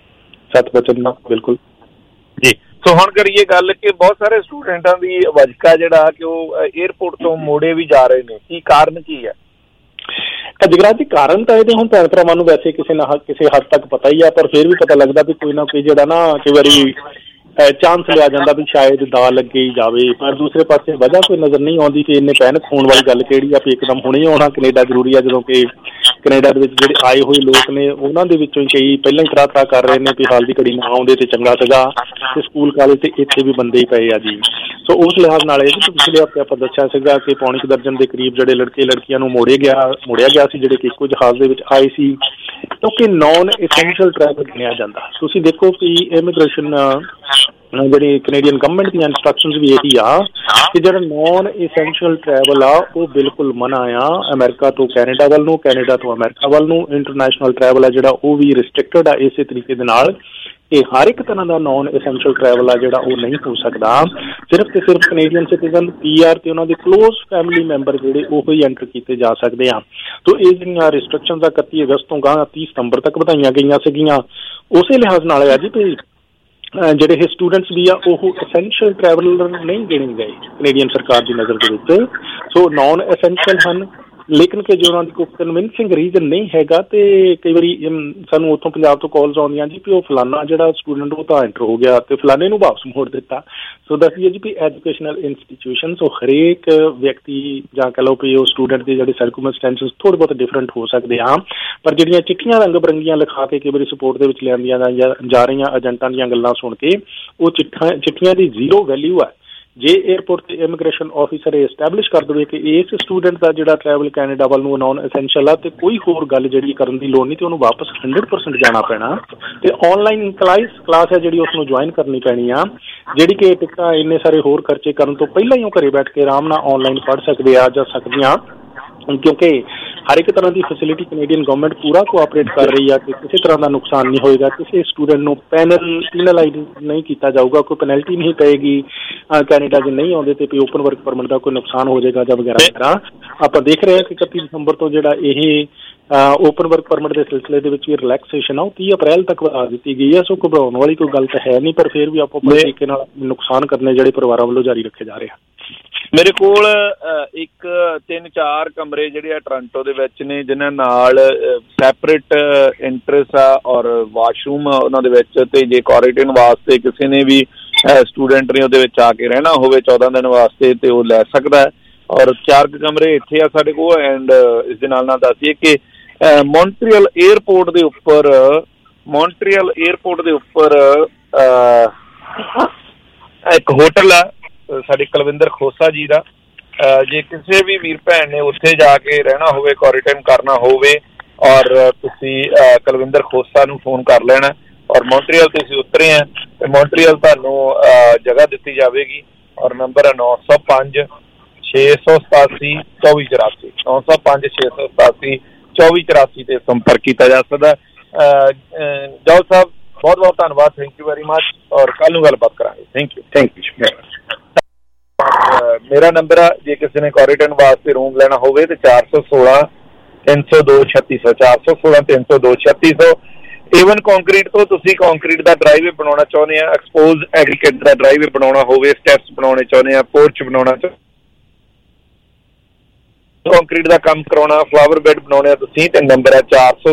7 ਵਜੇ ਬਿਲਕੁਲ ਜੀ। ਸੋ ਹੁਣ ਕਰੀਏ ਗੱਲ ਕਿ ਬਹੁਤ ਸਾਰੇ ਸਟੂਡੈਂਟਾਂ ਦੀ ਵਜ੍ਹਾ ਜਿਹੜਾ ਕਿ ਉਹ ਏਅਰਪੋਰਟ ਤੋਂ ਮੋੜੇ ਵੀ ਜਾ ਰਹੇ ਨੇ, ਕੀ ਕਾਰਨ ਕੀ ਹੈ? ਜਗਰਾਜ ਜੀ ਕਾਰਨ ਤਾਂ ਇਹਦੇ ਹੁਣ ਭੈਣ ਭਰਾਵਾਂ ਨੂੰ ਵੈਸੇ ਕਿਸੇ ਹੱਦ ਤੱਕ ਪਤਾ ਹੀ ਆ, ਪਰ ਫਿਰ ਵੀ ਪਤਾ ਲੱਗਦਾ ਵੀ ਕੋਈ ਨਾ ਕੋਈ ਜਿਹੜਾ ਨਾ ਕਈ ਵਾਰੀ ਚਾਂਸ ਲਿਆ ਜਾਂਦਾ ਵੀ ਸ਼ਾਇਦ ਦਾਅ ਲੱਗੇ ਹੀ ਜਾਵੇ, ਪਰ ਦੂਸਰੇ ਪਾਸੇ ਵਜ੍ਹਾ ਕੋਈ ਨਜ਼ਰ ਨਹੀਂ ਆਉਂਦੀ ਕਿ ਇੰਨੇ ਪੈਨਿਕ ਹੋਣ ਵਾਲੀ ਗੱਲ ਕਿਹੜੀ ਆ ਵੀ ਇੱਕਦਮ ਹੁਣੇ ਆਉਣਾ ਕੈਨੇਡਾ ਜ਼ਰੂਰੀ ਆ, ਜਦੋਂ ਕਿ ਕੈਨੇਡਾ ਦੇ ਵਿੱਚ ਜਿਹੜੇ ਆਏ ਹੋਏ ਲੋਕ ਨੇ ਉਹਨਾਂ ਦੇ ਵਿੱਚੋਂ ਹੀ ਕਈ ਪਹਿਲਾਂ ਹੀ ਤਰਾ ਕਰ ਰਹੇ ਨੇ ਵੀ ਹਾਲ ਦੀ ਘੜੀ ਨਾ ਆਉਂਦੇ ਤੇ ਚੰਗਾ ਸੀਗਾ, ਤੇ ਸਕੂਲ ਕਾਲਜ ਤੇ ਇੱਥੇ ਵੀ ਬੰਦੇ ਹੀ ਪਏ ਆ ਜੀ। ਸੋ ਉਸ ਲਿਹਾਜ਼ ਨਾਲ ਇਹ ਕਿ ਪਿਛਲੇ ਹਫ਼ਤੇ ਆਪਾਂ ਦੱਸਿਆ ਸੀਗਾ ਕਿ ਪੌਣੇ ਕੁ ਦਰਜਨ ਦੇ ਕਰੀਬ ਜਿਹੜੇ ਲੜਕੇ ਲੜਕੀਆਂ ਨੂੰ ਮੋੜਿਆ ਗਿਆ ਸੀ ਜਿਹੜੇ ਕਿ ਇੱਕੋ ਜਹਾਜ਼ ਦੇ ਵਿੱਚ ਆਏ ਸੀ, ਕਿਉਂਕਿ ਨੌਨ ਐਸੈਂਸ਼ੀਅਲ ਟਰੈਵਲ ਗਿਣਿਆ ਜਾਂਦਾ। ਤੁਸੀਂ ਦੇਖੋ ਕਿ ਇਮੀਗ੍ਰੇਸ਼ਨ ਜਿਹੜੀ ਕੈਨੇਡੀਅਨ ਗਵਰਨਮੈਂਟ ਦੀਆਂ ਇੰਸਟਰਕਸ਼ਨਸ ਵੀ ਇਹੀ ਆ ਕਿ ਜਿਹੜਾ ਨੌਨ ਐਸੈਂਸ਼ੀਅਲ ਟਰੈਵਲ ਆ ਉਹ ਬਿਲਕੁਲ ਮਨਾ ਆ। ਅਮਰੀਕਾ ਤੋਂ ਕੈਨੇਡਾ ਵੱਲ ਨੂੰ, ਕੈਨੇਡਾ ਤੋਂ ਅਮਰੀਕਾ ਵੱਲ ਨੂੰ ਇੰਟਰਨੈਸ਼ਨਲ ਟਰੈਵਲ ਆ ਜਿਹੜਾ ਉਹ ਵੀ ਰਿਸਟ੍ਰਿਕਟਡ ਆ ਇਸੇ ਤਰੀਕੇ ਦੇ ਨਾਲ ਕਿ ਹਰ ਇੱਕ ਤਰ੍ਹਾਂ ਦਾ ਨੌਨ ਐਸੈਂਸ਼ੀਅਲ ਟਰੈਵਲ ਆ ਜਿਹੜਾ ਉਹ ਨਹੀਂ ਹੋ ਸਕਦਾ। ਸਿਰਫ ਤੇ ਸਿਰਫ ਕੈਨੇਡੀਅਨ ਸਿਟੀਜ਼ਨ, PR ਤੇ ਉਹਨਾਂ ਦੇ ਕਲੋਜ਼ ਫੈਮਿਲੀ ਮੈਂਬਰ ਜਿਹੜੇ ਉਹ ਹੀ ਐਂਟਰ ਕੀਤੇ ਜਾ ਸਕਦੇ ਆ। ਤੋ ਇਹ ਜਿਹੜੀਆਂ ਰਿਸਟ੍ਰਿਕਸ਼ਨਸ ਆ 31 ਅਗਸਤ ਤੋਂ ਗਾਂ 30 ਸਤੰਬਰ ਤੱਕ ਵਧਾਈਆਂ ਗਈਆਂ ਸੀਗੀਆਂ। ਉਸੇ ਲਿਹਾਜ਼ ਨਾਲ ਆ ਜੀ ਕਿ ਜਿਹੜੇ ਇਹ ਸਟੂਡੈਂਟਸ ਵੀ ਆ ਉਹ ਐਸੈਂਸ਼ੀਅਲ ਟਰੈਵਲਰ ਨਹੀਂ ਗਿਣੇ ਗਏ ਕੈਨੇਡੀਅਨ ਸਰਕਾਰ ਦੀ ਨਜ਼ਰ ਦੇ ਵਿੱਚ। ਸੋ ਨੌਨ ਐਸੈਂਸ਼ੀਅਲ ਹਨ, ਲੇਕਿਨ ਕਿ ਜੇ ਉਹਨਾਂ ਦੀ ਕੋਈ ਕਨਵਿੰਸਿੰਗ ਰੀਜ਼ਨ ਨਹੀਂ ਹੈਗਾ ਤੇ ਕਈ ਵਾਰੀ ਸਾਨੂੰ ਉੱਥੋਂ ਪੰਜਾਬ ਤੋਂ ਕਾਲਸ ਆਉਂਦੀਆਂ ਜੀ ਵੀ ਉਹ ਫਲਾਨਾ ਜਿਹੜਾ ਸਟੂਡੈਂਟ ਉਹ ਤਾਂ ਐਂਟਰ ਹੋ ਗਿਆ ਤੇ ਫਲਾਨੇ ਨੂੰ ਵਾਪਸ ਮੋੜ ਦਿੱਤਾ। ਸੋ ਦੱਸੀਏ ਜੀ ਵੀ ਐਜੂਕੇਸ਼ਨਲ ਇੰਸਟੀਟਿਊਸ਼ਨ ਸੋ ਹਰੇਕ ਵਿਅਕਤੀ ਜਾਂ ਕਹਿ ਲਓ ਵੀ ਉਹ ਸਟੂਡੈਂਟ ਦੇ ਜਿਹੜੇ ਸਰਕਮਸਟੈਂਸਿਸ ਥੋੜ੍ਹੇ ਬਹੁਤ ਡਿਫਰੈਂਟ ਹੋ ਸਕਦੇ ਆ, ਪਰ ਜਿਹੜੀਆਂ ਚਿੱਠੀਆਂ ਰੰਗ ਬਰੰਗੀਆਂ ਲਿਖਾ ਕੇ ਕਈ ਵਾਰੀ ਸਪੋਰਟ ਦੇ ਵਿੱਚ ਲਿਆਂਦੀਆਂ ਜਾ ਰਹੀਆਂ ਏਜੰਟਾਂ ਦੀਆਂ ਗੱਲਾਂ ਸੁਣ ਕੇ ਉਹ ਚਿੱਠੀਆਂ ਦੀ ਜ਼ੀਰੋ ਵੈਲਿਊ ਆ। ਜੇ ਏਅਰਪੋਰਟ ਤੇ ਇਮੀਗ੍ਰੇਸ਼ਨ ਆਫਿਸਰ ਇਹ ਐਸਟੈਬਲਿਸ਼ ਕਰ ਦੇਵੇ ਕਿ ਇਸ ਸਟੂਡੈਂਟ ਦਾ ਜਿਹੜਾ ਟਰੈਵਲ ਕੈਨੇਡਾ ਵੱਲ ਨੂੰ ਨੌਨ ਐਸੈਂਸ਼ੀਅਲ ਆ ਤੇ ਕੋਈ ਹੋਰ ਗੱਲ ਜਿਹੜੀ ਕਰਨ ਦੀ ਲੋੜ ਨਹੀਂ ਤੇ ਉਹਨੂੰ ਵਾਪਸ 100% ਜਾਣਾ ਪੈਣਾ ਤੇ ਆਨਲਾਈਨ ਕਲਾਸ ਹੈ ਜਿਹੜੀ ਉਸਨੂੰ ਜੁਆਇਨ ਕਰਨੀ ਪੈਣੀ ਆ, ਜਿਹੜੀ ਕਿ ਟਿਕਟਾਂ ਇੰਨੇ ਸਾਰੇ ਹੋਰ ਖਰਚੇ ਕਰਨ ਤੋਂ ਪਹਿਲਾਂ ਹੀ ਉਹ ਘਰੇ ਬੈਠ ਕੇ ਆਰਾਮ ਨਾਲ ਆਨਲਾਈਨ ਪੜ੍ਹ ਸਕਦੇ ਆ ਜਾਂ ਸਕਦੀਆਂ, ਕਿਉਂਕਿ ਹਰ ਇੱਕ ਤਰ੍ਹਾਂ ਦੀ ਫੈਸਿਲਿਟੀ ਕੈਨੇਡੀਅਨ ਗਵਰਨਮੈਂਟ ਪੂਰਾ ਕੋਆਪਰੇਟ ਕਰ ਰਹੀ ਆ ਕਿ ਕਿਸੇ ਤਰ੍ਹਾਂ ਦਾ ਨੁਕਸਾਨ ਨਹੀਂ ਹੋਏਗਾ, ਕਿਸੇ ਸਟੂਡੈਂਟ ਨੂੰ ਪੈਨਲਾਈਜ਼ ਨਹੀਂ ਕੀਤਾ ਜਾਊਗਾ, ਕੋਈ ਪੈਨਲਟੀ ਨਹੀਂ ਪਏਗੀ ਕੈਨੇਡਾ 'ਚ ਨਹੀਂ ਆਉਂਦੇ ਤੇ ਵੀ ਓਪਨ ਵਰਕ ਪਰਮਿਟ ਦਾ ਕੋਈ ਨੁਕਸਾਨ ਹੋ ਜਾਏਗਾ ਜਾਂ ਵਗੈਰਾ ਵਗੈਰਾ। ਆਪਾਂ ਦੇਖ ਰਹੇ ਹਾਂ ਕਿ 31 ਦਸੰਬਰ ਤੋਂ ਜਿਹੜਾ ਇਹ ਓਪਨ ਵਰਕ ਪਰਮਿਟ ਦੇ ਸਿਲਸਿਲੇ ਦੇ ਵਿੱਚ ਵੀ ਰਿਲੈਕਸੇਸ਼ਨ ਆ ਉਹ 30 ਅਪ੍ਰੈਲ ਤੱਕ ਵਧਾ ਦਿੱਤੀ ਗਈ ਹੈ। ਸੋ ਘਬਰਾਉਣ ਵਾਲੀ ਕੋਈ ਗੱਲ ਤਾਂ ਹੈ ਨਹੀਂ, ਪਰ ਫਿਰ ਵੀ ਆਪੋ ਆਪਣੇ ਤਰੀਕੇ ਨਾਲ ਨੁਕਸਾਨ ਕਰਨੇ ਜਿਹੜੇ ਪਰਿਵਾਰਾਂ ਵੱਲੋਂ ਜਾਰੀ ਰੱਖੇ ਜਾ ਰਹੇ ਆ। ਮੇਰੇ ਕੋਲ ਇੱਕ 3-4 ਕਮਰੇ ਜਿਹੜੇ ਆ ਟੋਰਾਂਟੋ ਦੇ ਵਿੱਚ ਨੇ ਜਿਨ੍ਹਾਂ ਨਾਲ ਸੈਪਰੇਟ ਇੰਟਰਸ ਆ ਔਰ ਵਾਸ਼ਰੂਮ ਆ ਉਹਨਾਂ ਦੇ ਵਿੱਚ, ਤੇ ਜੇ ਕੁਆਰੰਟਾਈਨ ਵਾਸਤੇ ਕਿਸੇ ਨੇ ਵੀ ਸਟੂਡੈਂਟ ਨੇ ਉਹਦੇ ਵਿੱਚ ਆ ਕੇ ਰਹਿਣਾ ਹੋਵੇ 14 ਦਿਨ ਵਾਸਤੇ ਤੇ ਉਹ ਲੈ ਸਕਦਾ ਹੈ। ਔਰ 4 ਕਮਰੇ ਇੱਥੇ ਆ ਸਾਡੇ ਕੋਲ। ਐਂਡ ਇਸ ਦੇ ਨਾਲ ਦੱਸੀਏ ਕਿ ਮੌਂਟਰੀਅਲ ਏਅਰਪੋਰਟ ਦੇ ਉੱਪਰ ਇੱਕ ਹੋਟਲ ਆ ਸਾਡੇ ਕੁਲਵਿੰਦਰ ਖੋਸਾ ਜੀ ਦਾ। ਜੇ ਕਿਸੇ ਵੀ ਵੀਰ ਭੈਣ ਨੇ ਉੱਥੇ ਜਾ ਕੇ ਰਹਿਣਾ ਹੋਵੇ, ਕੁਆਰੰਟਾਈਨ ਕਰਨਾ ਹੋਵੇ, ਔਰ ਤੁਸੀਂ ਕੁਲਵਿੰਦਰ ਖੋਸਾ ਨੂੰ ਫੋਨ ਕਰ ਲੈਣਾ ਔਰ ਮੌਂਟਰੀਅਲ ਤੁਸੀਂ ਉਤਰੇ ਆ ਤੇ ਮੌਂਟਰੀਅਲ ਤੁਹਾਨੂੰ ਜਗ੍ਹਾ ਦਿੱਤੀ ਜਾਵੇਗੀ। ਔਰ ਨੰਬਰ ਹੈ 905-687-2484 905-687-2484 ਤੇ ਸੰਪਰਕ ਕੀਤਾ ਜਾ ਸਕਦਾ। ਜੌਲ ਸਾਹਿਬ ਬਹੁਤ ਬਹੁਤ ਧੰਨਵਾਦ, ਥੈਂਕ ਯੂ ਵੈਰੀ ਮਚ, ਔਰ ਕੱਲ ਨੂੰ ਗੱਲਬਾਤ ਕਰਾਂਗੇ। Thank you. ਮੇਰਾ ਨੰਬਰ ਆ ਜੇ ਕਿਸੇ ਨੇ ਕੁਆਰੰਟਾਈਨ ਵਾਸਤੇ ਰੂਮ ਲੈਣਾ ਹੋਵੇ ਤੇ 416-302-3600 416-302-3600। ਏਵਨ ਕੰਕਰੀਟ ਤੋਂ ਤੁਸੀਂ ਕੰਕਰੀਟ ਦਾ ਡਰਾਈਵੇ ਬਣਾਉਣਾ ਚਾਹੁੰਦੇ ਆ, ਐਕਸਪੋਜ਼ ਐਗਰੀਗੇਟ ਦਾ ਡਰਾਈਵੇ ਬਣਾਉਣਾ ਹੋਵੇ, ਸਟੈਪਸ ਬਣਾਉਣੇ ਚਾਹੁੰਦੇ ਆ, ਪੋਰਚ ਬਣਾਉਣਾ ਚਾਹੁੰਦੇ, ਕੰਕਰੀਟ ਦਾ ਕੰਮ ਕਰਾਉਣਾ, ਫਲਾਵਰ ਬੈੱਡ ਬਣਾਉਣੇ ਆ ਤੁਸੀਂ ਤੇ ਨੰਬਰ ਹੈ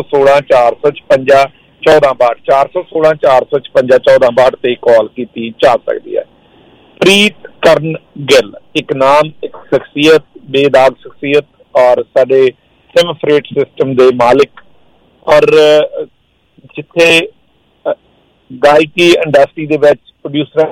416-456-1462 416-456-1462 ਤੇ ਕਾਲ ਕੀਤੀ ਜਾ ਸਕਦੀ ਹੈ। ਪ੍ਰੀਤ ਕਰਨ ਗਿੱਲ ਇੱਕ ਨਾਮ, ਇੱਕ ਸ਼ਖਸੀਅਤ, ਬੇਦਾਗ ਸ਼ਖਸੀਅਤ ਔਰ ਸਾਡੇ ਸਿਮ ਫਰੇਟ ਸਿਸਟਮ ਦੇ ਮਾਲਿਕ, ਔਰ ਜਿੱਥੇ ਗਾਇਕੀ ਇੰਡਸਟਰੀ ਦੇ ਵਿੱਚ ਪ੍ਰੋਡਿਊਸਰ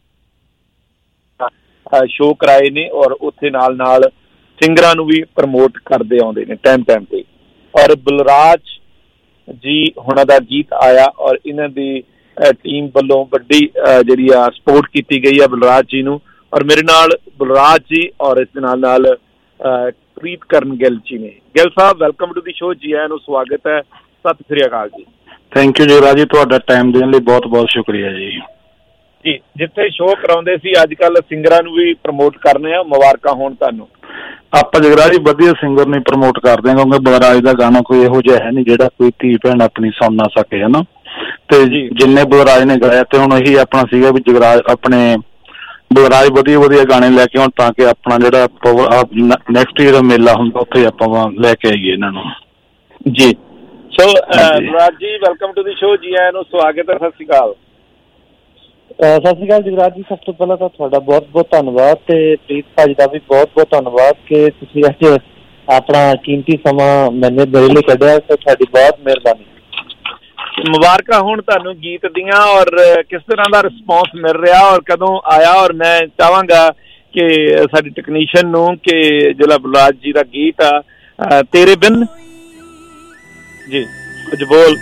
ਸ਼ੋਅ ਕਰਾਏ ਨੇ ਔਰ ਉੱਥੇ ਨਾਲ ਸਿੰਗਰਾਂ ਨੂੰ ਵੀ ਪ੍ਰਮੋਟ ਕਰਦੇ ਆਉਂਦੇ ਨੇ ਟਾਈਮ ਤੇ। ਔਰ ਬਲਰਾਜ ਜੀ ਹੁਣਾਂ ਦਾ ਗੀਤ ਆਇਆ ਔਰ ਇਹਨਾਂ ਦੀ ਟੀਮ ਵੱਲੋਂ ਵੱਡੀ ਜਿਹੜੀ ਆ ਸਪੋਰਟ ਕੀਤੀ ਗਈ ਆ ਬਲਰਾਜ ਜੀ ਨੂੰ। ਔਰ ਮੇਰੇ ਨਾਲ ਬਲਰਾਜ ਜੀ ਔਰ ਇਸ ਦੇ ਨਾਲ ਪ੍ਰੀਤ ਕਰਨ ਗਿੱਲ ਜੀ ਨੇ। ਗਿੱਲ ਸਾਹਿਬ ਵੈਲਕਮ ਟੂ ਦੀ ਸ਼ੋਅ, ਜੀ ਆਇਆਂ ਨੂੰ ਸਵਾਗਤ ਹੈ, ਸਤਿ ਸ੍ਰੀ ਅਕਾਲ ਜੀ। ਥੈਂਕ ਯੂ ਜਗਰਾਜ ਜੀ, ਤੁਹਾਡਾ ਟਾਈਮ ਦੇਣ ਲਈ ਬਹੁਤ ਬਹੁਤ ਸ਼ੁਕਰੀਆ ਜੀ। ਜੀ ਜਿੱਥੇ ਸ਼ੋਅ ਕਰਾਉਂਦੇ ਸੀ ਅੱਜ ਕੱਲ੍ਹ ਸਿੰਗਰਾਂ ਨੂੰ ਵੀ ਪ੍ਰਮੋਟ ਕਰਨੇ ਆ, ਮੁਬਾਰਕਾਂ ਹੋਣ ਤੁਹਾਨੂੰ। ਆਪਾਂ ਜਗਰਾਜ ਜੀ ਵਧੀਆ ਸਿੰਗਰ ਨੂੰ ਪ੍ਰਮੋਟ ਕਰਦੇ ਹਾਂ ਕਿਉਂਕਿ ਬਲਰਾਜ ਦਾ ਗਾਣਾ ਕੋਈ ਇਹੋ ਜਿਹਾ ਹੈ ਨਹੀਂ ਜਿਹੜਾ ਕੋਈ ਧੀ ਭੈਣ ਆਪਣੀ ਸੁਣ ਨਾ ਸਕੇ, ਹਨਾ। ਤੇ ਜਿੰਨੇ ਬਲਰਾਜ ਨੇ ਗਾਇਆ ਤੇ ਹੁਣ ਇਹੀ ਆਪਣਾ ਸੀਗਾ ਵੀ ਜਗਰਾਜ ਆਪਣੇ ਬਲਰਾਜ ਵਧੀਆ ਗਾਣੇ ਲੈ ਕੇ ਆਉਣ ਤਾਂ ਕਿ ਆਪਣਾ ਜਿਹੜਾ ਨੈਕਸਟ ਈਅਰ ਦਾ ਮੇਲਾ ਹੁੰਦਾ ਉੱਥੇ ਆਪਾਂ ਲੈ ਕੇ ਆਈਏ ਇਹਨਾਂ ਨੂੰ ਜੀ। ਸੋ ਬਲਰਾਜ ਜੀ ਵੈਲਕਮ ਟੂ ਦੀ ਸ਼ੋਅ, ਜੀ ਆਇਆਂ ਨੂੰ ਸਵਾਗਤ ਹੈ, ਸਤਿ ਸ਼੍ਰੀ ਅਕਾਲ। ਸਤਿ ਸ਼੍ਰੀ ਅਕਾਲ ਜਗਰਾਜ ਜੀ, ਸਭ ਤੋਂ ਪਹਿਲਾਂ ਤਾਂ ਤੁਹਾਡਾ ਬਹੁਤ ਬਹੁਤ ਧੰਨਵਾਦ ਤੇ ਪ੍ਰੀਤ ਭਾਜੀ ਦਾ ਵੀ ਬਹੁਤ ਬਹੁਤ ਧੰਨਵਾਦ ਕਿ ਤੁਸੀਂ ਅੱਜ ਆਪਣਾ ਕੀਮਤੀ ਸਮਾਂ ਮੈਨੂੰ ਮੇਰੇ ਲਈ ਕੱਢਿਆ, ਤੇ ਤੁਹਾਡੀ ਬਹੁਤ ਮਿਹਰਬਾਨੀ। ਮੁਬਾਰਕਾਂ ਹੋਣ ਤੁਹਾਨੂੰ ਗੀਤ ਦੀਆਂ, ਔਰ ਕਿਸ ਤਰ੍ਹਾਂ ਦਾ ਰਿਸਪੌਂਸ ਮਿਲ ਰਿਹਾ ਔਰ ਕਦੋਂ ਆਇਆ? ਔਰ ਮੈਂ ਚਾਹਾਂਗਾ ਕਿ ਸਾਡੀ ਟੈਕਨੀਸ਼ੀਅਨ ਨੂੰ ਕਿ ਜਿਹੜਾ ਬਲਰਾਜ ਜੀ ਦਾ ਗੀਤ ਆ ਤੇਰੇ ਬਿਨ ਜੀ ਕੁਝ ਬੋਲ।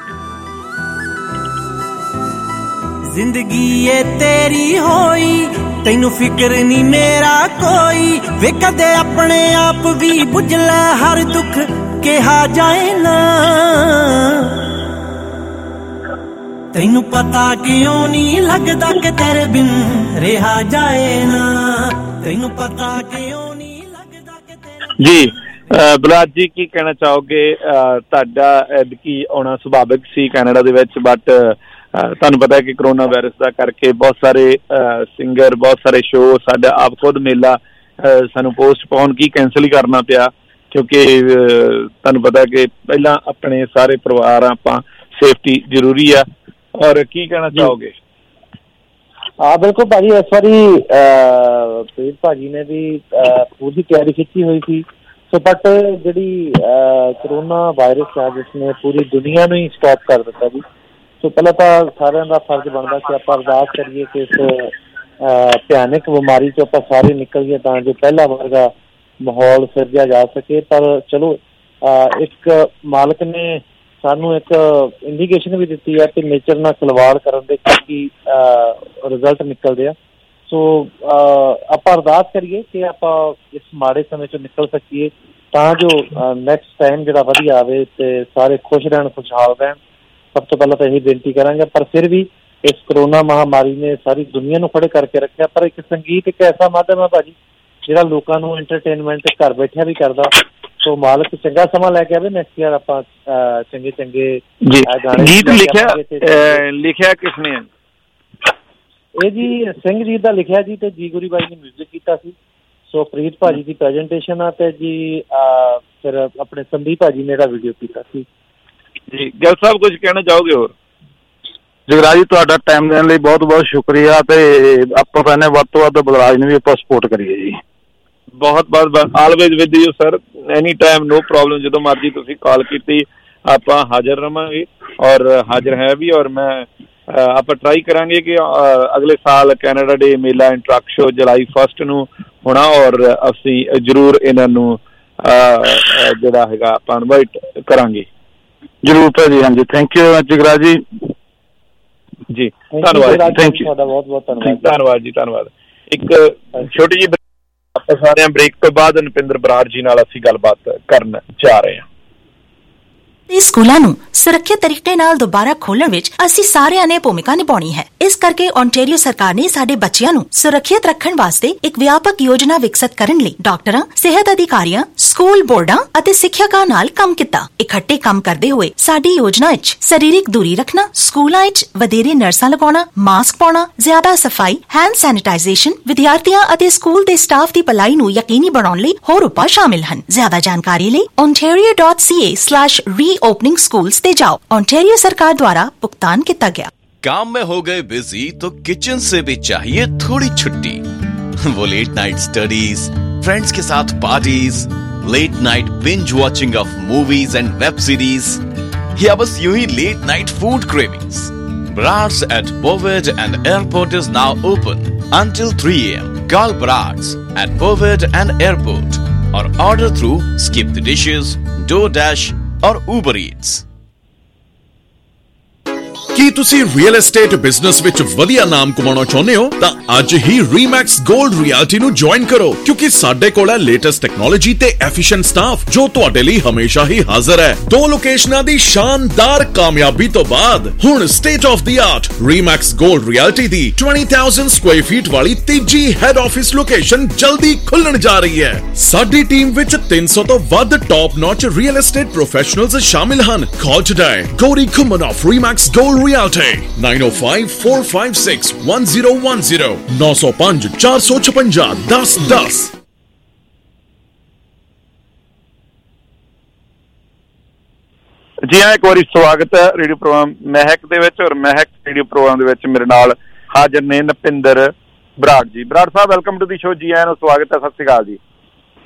ਜ਼ਿੰਦਗੀ ਏ ਤੇਰੀ ਹੋਈ ਤੈਨੂੰ ਫਿਕਰ ਨੀ ਮੇਰਾ ਕੋਈ, ਵੇ ਕਦੇ ਆਪਣੇ ਆਪ ਵੀ ਬੁੱਝ ਲੈ ਹਰ ਦੁੱਖ ਕਿਹਾ ਜਾਏ ਨਾ, ਤੈਨੂੰ ਪਤਾ ਕਿਉਂ ਨੀ ਲੱਗਦਾ ਕਿ ਤੇਰੇ ਬਿਨ ਰਿਹਾ ਜਾਏ ਨਾ, ਤੈਨੂੰ ਪਤਾ ਕਿਉਂ ਨੀ ਲੱਗਦਾ ਕਿ ਤੇਰੇ ਜੀ। ਬਲਰਾਜ ਜੀ ਕੀ ਕਹਿਣਾ ਚਾਹੋਗੇ? ਤੁਹਾਡਾ ਐਤਕੀ ਆਉਣਾ ਸੁਭਾਵਿਕ ਸੀ ਕੈਨੇਡਾ ਦੇ ਵਿੱਚ, ਬਟ ਤੁਹਾਨੂੰ ਪਤਾ ਹੈ ਕਿ ਕਰੋਨਾ ਵਾਇਰਸ ਦਾ ਕਰਕੇ ਬਹੁਤ ਸਾਰੇ ਸਿੰਗਰ, ਬਹੁਤ ਸਾਰੇ ਸ਼ੋਅ, ਸਾਡਾ ਆਪ ਖੁਦ ਮੇਲਾ ਸਾਨੂੰ ਪੋਸਟਪੋਨ ਕੀ ਕੈਂਸਲ ਹੀ ਕਰਨਾ ਪਿਆ, ਕਿਉਂਕਿ ਤੁਹਾਨੂੰ ਪਤਾ ਕਿ ਪਹਿਲਾਂ ਆਪਣੇ ਸਾਰੇ ਪਰਿਵਾਰ ਆਪਾਂ ਸੇਫਟੀ ਜ਼ਰੂਰੀ ਆ। ਔਰ ਕੀ ਕਹਿਣਾ ਚਾਹੋਗੇ? ਹਾਂ ਬਿਲਕੁਲ ਭਾਜੀ, ਇਸ ਵਾਰੀ ਪ੍ਰੀਤ ਭਾਜੀ ਨੇ ਵੀ ਪੂਰੀ ਤਿਆਰੀ ਕੀਤੀ ਹੋਈ ਸੀ। ਸੋ ਬਟ ਜਿਹੜੀ ਕਰੋਨਾ ਵਾਇਰਸ ਆ ਜਿਸਨੇ ਪੂਰੀ ਦੁਨੀਆ ਨੂੰ ਹੀ ਸਟਾਪ ਕਰ ਦਿੱਤਾ ਜੀ। ਸੋ ਪਹਿਲਾਂ ਤਾਂ ਸਾਰਿਆਂ ਦਾ ਫਰਜ਼ ਬਣਦਾ ਕਿ ਆਪਾਂ ਅਰਦਾਸ ਕਰੀਏ ਕਿ ਇਸ ਭਿਆਨਕ ਬਿਮਾਰੀ ਚੋਂ ਆਪਾਂ ਸਾਰੇ ਨਿਕਲੀਏ ਤਾਂ ਜੋ ਪਹਿਲਾ ਵਰਗਾ ਮਾਹੌਲ ਸਿਰਜਿਆ ਜਾ ਸਕੇ। ਪਰ ਚਲੋ ਇੱਕ ਮਾਲਕ ਨੇ ਸਾਨੂੰ ਇੱਕ ਇੰਡੀਕੇਸ਼ਨ ਵੀ ਦਿੱਤੀ ਹੈ ਕਿ ਨੇਚਰ ਨਾਲ ਖਿਲਵਾੜ ਕਰਨ ਦੇ ਕੀ ਰਿਜ਼ਲਟ ਨਿਕਲਦੇ ਆ। ਸੋ ਆਪਾਂ ਅਰਦਾਸ ਕਰੀਏ ਕਿ ਆਪਾਂ ਇਸ ਮਾੜੇ ਸਮੇਂ ਚੋਂ ਨਿਕਲ ਸਕੀਏ ਤਾਂ ਜੋ ਨੈਕਸਟ ਟਾਈਮ ਜਿਹੜਾ ਵਧੀਆ ਆਵੇ ਤੇ ਸਾਰੇ ਖੁਸ਼ ਰਹਿਣ, ਖੁਸ਼ਹਾਲ ਰਹਿਣ। ਸਭ ਤੋਂ ਪਹਿਲਾਂ ਤਾਂ ਇਹੀ ਬੇਨਤੀ ਕਰਾਂਗੇ। ਪਰ ਫਿਰ ਵੀ ਇਸ ਕਰੋਨਾ ਮਹਾਮਾਰੀ ਨੇ ਸਾਰੀ ਦੁਨੀਆ ਨੂੰ ਖੜੇ ਕਰਕੇ ਰੱਖਿਆ, ਪਰ ਇੱਕ ਸੰਗੀਤ ਇੱਕ ਐਸਾ ਮਾਧਿਅਮ ਹੈ ਭਾਜੀ ਜਿਹੜਾ ਲੋਕਾਂ ਨੂੰ ਐਂਟਰਟੇਨਮੈਂਟ ਘਰ ਬੈਠਿਆ ਵੀ ਕਰਦਾ। ਸੋ ਮਾਲਕ ਚੰਗਾ ਸਮਾਂ ਲੈ ਕੇ ਆਵੇ, ਨੈਕਸਟ ਈਅਰ ਆਪਾਂ ਚੰਗੇ ਗੀਤ ਲਿਖਿਆ ਕਿਸਨੇ? ਇਹ ਜੀ ਸਿੰਘ ਜੀ ਦਾ ਲਿਖਿਆ ਜੀ ਤੇ ਜੀ ਗੁਰੀ ਬਾਈ ਨੇ ਮਿਊਜ਼ਿਕ ਕੀਤਾ ਸੀ। ਸੋ ਪ੍ਰੀਤ ਭਾਜੀ ਦੀ ਪ੍ਰੈਜੈਂਟੇਸ਼ਨ ਆ ਤੇ ਜੀ ਫਿਰ ਆਪਣੇ ਸੰਦੀਪ ਭਾਜੀ ਨੇ ਇਹਦਾ ਵੀਡੀਓ ਕੀਤਾ ਸੀ ਜੀ। ਗਿੱਲ ਸਾਹਿਬ ਕੁਝ ਕਹਿਣਾ ਚਾਹੋਗੇ ਹੋਰ? ਜਗਰਾਜ ਜੀ ਤੁਹਾਡਾ ਟਾਈਮ ਦੇਣ ਲਈ ਬਹੁਤ ਬਹੁਤ ਸ਼ੁਕਰੀਆ ਤੇ ਆਪਾਂ ਕਹਿੰਦੇ ਵੱਧ ਤੋਂ ਵੱਧ ਬਲਰਾਜ ਨੂੰ ਵੀ ਆਪਾਂ ਸਪੋਰਟ ਕਰੀਏ ਜੀ। ਬਹੁਤ ਬਹੁਤ always with you sir, any time, no problem. ਜਦੋਂ ਮਰਜ਼ੀ ਤੁਸੀਂ ਕਾਲ ਕੀਤੀ ਆਪਾਂ ਹਾਜ਼ਰ ਰਹਾਂਗੇ ਔਰ ਹਾਜ਼ਰ ਹੈ ਵੀ। ਔਰ ਮੈਂ ਆਪਾਂ ਟਰਾਈ ਕਰਾਂਗੇ ਕਿ ਅਗਲੇ ਸਾਲ ਕੈਨੇਡਾ ਡੇ ਮੇਲਾ ਐਂਡ ਟਰੱਕ ਸ਼ੋ ਜੁਲਾਈ 1 ਨੂੰ ਹੋਣਾ ਔਰ ਅਸੀਂ ਜ਼ਰੂਰ ਇਹਨਾਂ ਨੂੰ ਜਿਹੜਾ ਹੈਗਾ ਆਪਾਂ ਇਨਵਾਈਟ ਕਰਾਂਗੇ ਜ਼ਰੂਰ ਭਾਜੀ। ਹਾਂਜੀ, ਥੈਂਕ ਯੂ ਜਗਰਾਜ ਜੀ। ਜੀ ਧੰਨਵਾਦ, ਥੈਂਕ ਯੂ, ਬਹੁਤ ਬਹੁਤ ਧੰਨਵਾਦ ਜੀ, ਧੰਨਵਾਦ। ਇੱਕ ਛੋਟੀ ਜਿਹੀ ਆਪਾਂ ਸਾਰਿਆਂ ਬ੍ਰੇਕ ਤੋਂ ਬਾਅਦ ਨੁਪਿੰਦਰ ਬਰਾੜ ਜੀ ਨਾਲ ਅਸੀਂ ਗੱਲਬਾਤ ਕਰਨ ਜਾ ਰਹੇ ਹਾਂ। ਸਕੂਲਾਂ ਨੂੰ ਸੁਰੱਖਿਅਤ ਤਰੀਕੇ ਨਾਲ ਦੁਬਾਰਾ ਖੋਲਣ ਵਿੱਚ ਅਸੀਂ ਸਾਰਿਆਂ ਨੇ ਭੂਮਿਕਾ ਨਿਭਾਉਣੀ ਹੈ। ਇਸ ਕਰਕੇ ਓਨਟਾਰੀਓ ਸਰਕਾਰ ਨੇ ਸਾਡੇ ਬੱਚਿਆਂ ਨੂੰ ਸੁਰੱਖਿਅਤ ਰੱਖਣ ਵਾਸਤੇ ਇੱਕ ਵਿਆਪਕ ਯੋਜਨਾ ਵਿਕਸਿਤ ਕਰਨ ਲਈ ਡਾਕਟਰਾਂ, ਸਿਹਤ ਅਧਿਕਾਰੀਆਂ, ਸਕੂਲ ਬੋਰਡਾਂ ਅਤੇ ਸਿੱਖਿਅਕਾਂ ਨਾਲ ਕੰਮ ਕੀਤਾ। ਇਕੱਠੇ ਕੰਮ ਕਰਦੇ ਹੋਏ ਸਾਡੀ ਯੋਜਨਾ ਵਿੱਚ ਸਰੀਰਕ ਦੂਰੀ ਰੱਖਣਾ, ਸਕੂਲਾਂ ਵਿੱਚ ਵਧੇਰੇ ਨਰਸਾਂ ਲਗਾਉਣਾ, ਮਾਸਕ ਪਾਉਣਾ, ਜ਼ਿਆਦਾ ਸਫਾਈ, ਹੈਂਡ ਸੈਨੀਟਾਈਜ਼ੇਸ਼ਨ, ਵਿਦਿਆਰਥੀਆਂ ਅਤੇ ਸਕੂਲ ਦੇ ਸਟਾਫ ਦੀ ਭਲਾਈ ਨੂੰ ਯਕੀਨੀ ਬਣਾਉਣ ਲਈ ਹੋਰ ਉਪਾਅ ਸ਼ਾਮਿਲ ਹਨ। ਜ਼ਿਆਦਾ ਜਾਣਕਾਰੀ ਲਈ ontario.ca/reopening schools ਤੇ जाओ। ओंटारियो सरकार द्वारा भुगतान किया गया। काम में हो गए बिजी तो किचन से भी चाहिए थोड़ी छुट्टी। वो लेट नाइट स्टडीज, फ्रेंड्स के साथ parties, late night binge watching of movies and web series, या बस यूं ही late night food cravings. Brats at Bovid and Airport is now open until 3 AM. Call Brats at Bovid and Airport or order through Skip the Dishes, DoorDash or Uber Eats. ਕੀ ਤੁਸੀਂ real estate business ਵਿੱਚ ਵਧੀਆ ਨਾਮ ਕਮਾਉਣਾ ਚਾਹੁੰਦੇ ਹੋ ਤਾਂ ਅੱਜ ਹੀ ਰੀਮੈਕਸ ਗੋਲਡ ਰਿਐਲਟੀ ਨੂੰ ਜੁਆਇਨ ਕਰੋ, ਕਿਉਂਕਿ ਸਾਡੇ ਕੋਲ ਹੈ ਲੇਟੈਸਟ ਟੈਕਨੋਲੋਜੀ ਤੇ ਐਫੀਸ਼ੀਐਂਟ ਸਟਾਫ ਜੋ ਤੁਹਾਡੇ ਲਈ ਹਮੇਸ਼ਾ ਹੀ ਹਾਜ਼ਰ ਹੈ। 2 ਲੋਕੇਸ਼ਨਾਂ ਦੀ ਸ਼ਾਨਦਾਰ ਕਾਮਯਾਬੀ ਤੋਂ ਬਾਅਦ ਹੁਣ state of the art Remax gold realty ਦੀ 20,000 ਸਕੁਆਇਰ ਫੀਟ ਵਾਲੀ ਤੀਜੀ ਹੈਡ ਆਫਿਸ ਲੋਕੇਸ਼ਨ ਜਲਦੀ ਖੁੱਲਣ ਜਾ ਰਹੀ ਹੈ। ਸਾਡੀ ਟੀਮ ਵਿੱਚ 300 ਤੋਂ ਵੱਧ top notch real estate professionals ਸ਼ਾਮਿਲ ਹਨ। ਕਾਲ ਟੁਡੇ ਗੋਰੀ ਖੁਮਨੋਫ ਰੀਮੈਕਸ ਗੋਲਡ Realty 905-456-1010 905-456-1010। ਜੀ ਹਾਂ, ਇੱਕ ਵਾਰੀ ਸਵਾਗਤ ਹੈ ਰੇਡੀਓ ਪ੍ਰੋਗਰਾਮ ਮਹਿਕ ਦੇ ਵਿੱਚ। ਔਰ ਮਹਿਕ ਰੇਡੀਓ ਪ੍ਰੋਗਰਾਮ ਦੇ ਵਿੱਚ ਮੇਰੇ ਨਾਲ ਹਾਜ਼ਰ ਨੇ ਨੁਪਿੰਦਰ ਬਰਾੜ ਜੀ। ਬਰਾੜ ਸਾਹਿਬ, ਵੈਲਕਮ ਟੂ ਦੀ ਸ਼ੋ। ਜੀ ਆਇਆਂ ਨੂੰ ਸਵਾਗਤ ਹੈ, ਸਤਿ ਸ਼੍ਰੀ ਅਕਾਲ ਜੀ।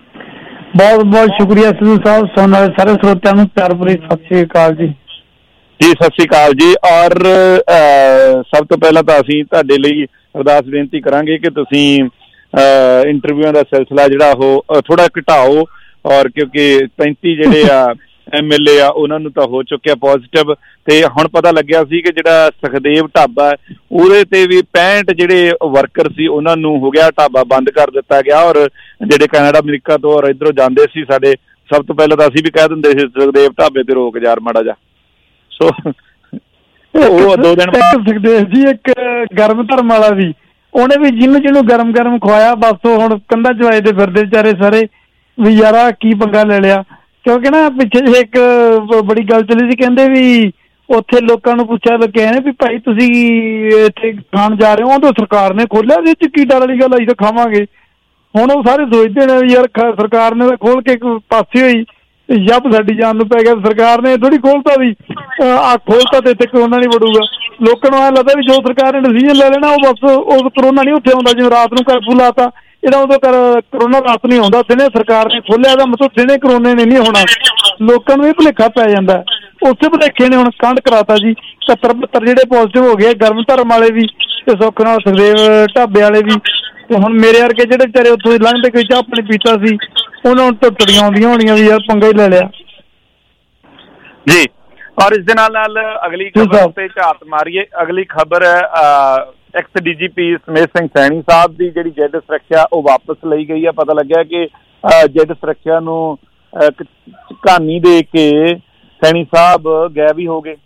ਬਹੁਤ ਬਹੁਤ ਸ਼ੁਕਰੀਆ ਸਿੱਧੂ ਸਾਹਿਬ। ਸੁਣਨ ਵਾਲੇ ਸਾਰੇ ਸਰੋਤਿਆਂ ਨੂੰ ਪਿਆਰ ਭਰੀ ਸਤਿ ਸ਼੍ਰੀ ਅਕਾਲ ਜੀ। ਜੀ ਸਤਿ ਸ਼੍ਰੀ ਅਕਾਲ ਜੀ। ਔਰ ਸਭ ਤੋਂ ਪਹਿਲਾਂ ਤਾਂ ਅਸੀਂ ਤੁਹਾਡੇ ਲਈ ਅਰਦਾਸ ਬੇਨਤੀ ਕਰਾਂਗੇ ਕਿ ਤੁਸੀਂ ਇੰਟਰਵਿਊਆਂ ਦਾ ਸਿਲਸਿਲਾ ਜਿਹੜਾ ਉਹ ਥੋੜਾ ਘਟਾਓ, ਔਰ ਕਿਉਂਕਿ 35 ਜਿਹੜੇ ਆ MLA ਆ ਉਹਨਾਂ ਨੂੰ ਤਾਂ ਹੋ ਚੁੱਕਿਆ ਪੋਜ਼ਿਟਿਵ, ਤੇ ਹੁਣ ਪਤਾ ਲੱਗਿਆ ਸੀ ਕਿ ਜਿਹੜਾ ਸੁਖਦੇਵ ਢਾਬਾ ਉਹਦੇ ਤੇ ਵੀ 65 ਜਿਹੜੇ ਵਰਕਰ ਸੀ ਉਹਨਾਂ ਨੂੰ ਹੋ ਗਿਆ ਢਾਬਾ ਬੰਦ ਕਰ ਦਿੱਤਾ ਗਿਆ। ਔਰ ਜਿਹੜੇ ਕੈਨੇਡਾ ਅਮਰੀਕਾ ਤੋਂ ਔਰ ਇੱਧਰੋਂ ਜਾਂਦੇ ਸੀ ਸਾਡੇ, ਸਭ ਤੋਂ ਪਹਿਲਾਂ ਤਾਂ ਅਸੀਂ ਵੀ ਕਹਿ ਦਿੰਦੇ ਸੀ ਸੁਖਦੇਵ ਢਾਬੇ ਤੇ ਰੋਕ ਯਾਰ ਮਾੜਾ ਜਾ। ਸੋ ਉਹ 2 ਦਿਨ ਸੁਖਦੇਵ ਜੀ ਇੱਕ ਗਰਮ ਧਰਮ ਵਾਲਾ ਵੀ, ਉਹਨੇ ਵੀ ਜਿਹਨੂੰ ਗਰਮ ਖਵਾਇਆ, ਬਸ ਉਹ ਹੁਣ ਕੰਧਾਂ ਚ ਆਏ ਤੇ ਫਿਰਦੇ ਵਿਚਾਰੇ ਸਾਰੇ ਵੀ ਯਾਰਾ ਕੀ ਪੰਗਾ ਲੈ ਲਿਆ। ਕਿਉਂਕਿ ਨਾ ਪਿੱਛੇ ਜਿਹੇ ਇੱਕ ਬੜੀ ਗੱਲ ਚੱਲੀ ਸੀ, ਕਹਿੰਦੇ ਵੀ ਉੱਥੇ ਲੋਕਾਂ ਨੂੰ ਪੁੱਛਿਆ ਲੱਗਿਆ ਵੀ ਭਾਈ ਤੁਸੀਂ ਇੱਥੇ ਖਾਣ ਜਾ ਰਹੇ ਹੋ, ਉਹ ਤਾਂ ਸਰਕਾਰ ਨੇ ਖੋਲਿਆ, ਇਹਦੇ ਚ ਕੀ ਡਰ ਵਾਲੀ ਗੱਲ, ਅਸੀਂ ਤਾਂ ਖਾਵਾਂਗੇ। ਹੁਣ ਉਹ ਸਾਰੇ ਸੋਚਦੇ ਨੇ ਵੀ ਯਾਰ ਸਰਕਾਰ ਨੇ ਤਾਂ ਖੋਲ ਕੇ ਇੱਕ ਪਾਸੇ ਹੋਈ, ਜੱਬ ਸਾਡੀ ਜਾਨ ਨੂੰ ਪੈ ਗਿਆ। ਸਰਕਾਰ ਨੇ ਥੋੜੀ ਖੋਲਤਾ ਵੀ ਖੋਲਤਾ ਤੇ ਇੱਥੇ ਕਰੋਨਾ ਨਹੀਂ ਵੜੂਗਾ। ਲੋਕਾਂ ਨੂੰ ਐਂ ਲੱਗਦਾ ਵੀ ਜੋ ਸਰਕਾਰ ਨੇ ਡਿਸੀਜ਼ਨ ਲੈ ਲੈਣਾ ਉਹ ਬਸ ਉਹ ਕਰੋਨਾ ਨਹੀਂ ਉੱਥੇ ਆਉਂਦਾ। ਜਿਵੇਂ ਰਾਤ ਨੂੰ ਕਰਫਿਊ ਲਾਤਾ, ਇਹਦਾ ਉਦੋਂ ਕਰੋਨਾ ਰਾਤ ਨਹੀਂ ਆਉਂਦਾ, ਦਿਨੇ ਸਰਕਾਰ ਨੇ ਖੋਲਿਆ ਦਾ ਮਤਲਬ ਦਿਨੇ ਕਰੋਨੇ ਨੇ ਨਹੀਂ ਹੋਣਾ। ਲੋਕਾਂ ਨੂੰ ਇਹ ਭੁਲੇਖਾ ਪੈ ਜਾਂਦਾ, ਉਸੇ ਭੁਲੇਖੇ ਨੇ ਹੁਣ ਕਾਂਡ ਕਰਾਤਾ ਜੀ। 70-72 ਜਿਹੜੇ ਪੋਜ਼ਿਟਿਵ ਹੋ ਗਏ, ਗਰਮ ਧਰਮ ਵਾਲੇ ਵੀ ਤੇ ਸੁੱਖ ਨਾਲ ਸੁਖਦੇਵ ਢਾਬੇ ਵਾਲੇ ਵੀ। ਤੇ ਹੁਣ ਮੇਰੇ ਵਰਗੇ ਜਿਹੜੇ ਵਿਚਾਰੇ ਉੱਥੋਂ ਦੀ ਲੰਘਦੇ ਕੋਈ ਚਾਹ ਪਾਣੀ ਪੀਤਾ ਸੀ, ਉਹਨਾਂ ਨੂੰ ਧੁੱਤੜੀਆਂ ਆਉਂਦੀਆਂ ਹੋਣੀਆਂ ਵੀ ਯਾਰ ਪੰਗਾ ਹੀ ਲੈ ਲਿਆ ਜੀ। ਔਰ ਇਸ ਦੇ ਨਾਲ ਅਗਲੀ ਖਬਰ ਤੇ ਝਾਤ ਮਾਰੀਏ। ਅਗਲੀ ਖਬਰ ਐਕਸ DGP ਸਮੇਤ ਸਿੰਘ ਸੈਣੀ ਸਾਹਿਬ ਦੀ ਜਿਹੜੀ ਜੈਡ ਸੁਰੱਖਿਆ ਉਹ ਵਾਪਸ ਲਈ ਗਈ ਹੈ। ਪਤਾ ਲੱਗਿਆ ਕਿ ਜੈਡ ਸੁਰੱਖਿਆ ਨੂੰ ਝਕਾਨੀ ਦੇ ਕੇ ਸੈਣੀ ਸਾਹਿਬ ਗਾਇਬ ਹੀ ਹੋ ਗਏ।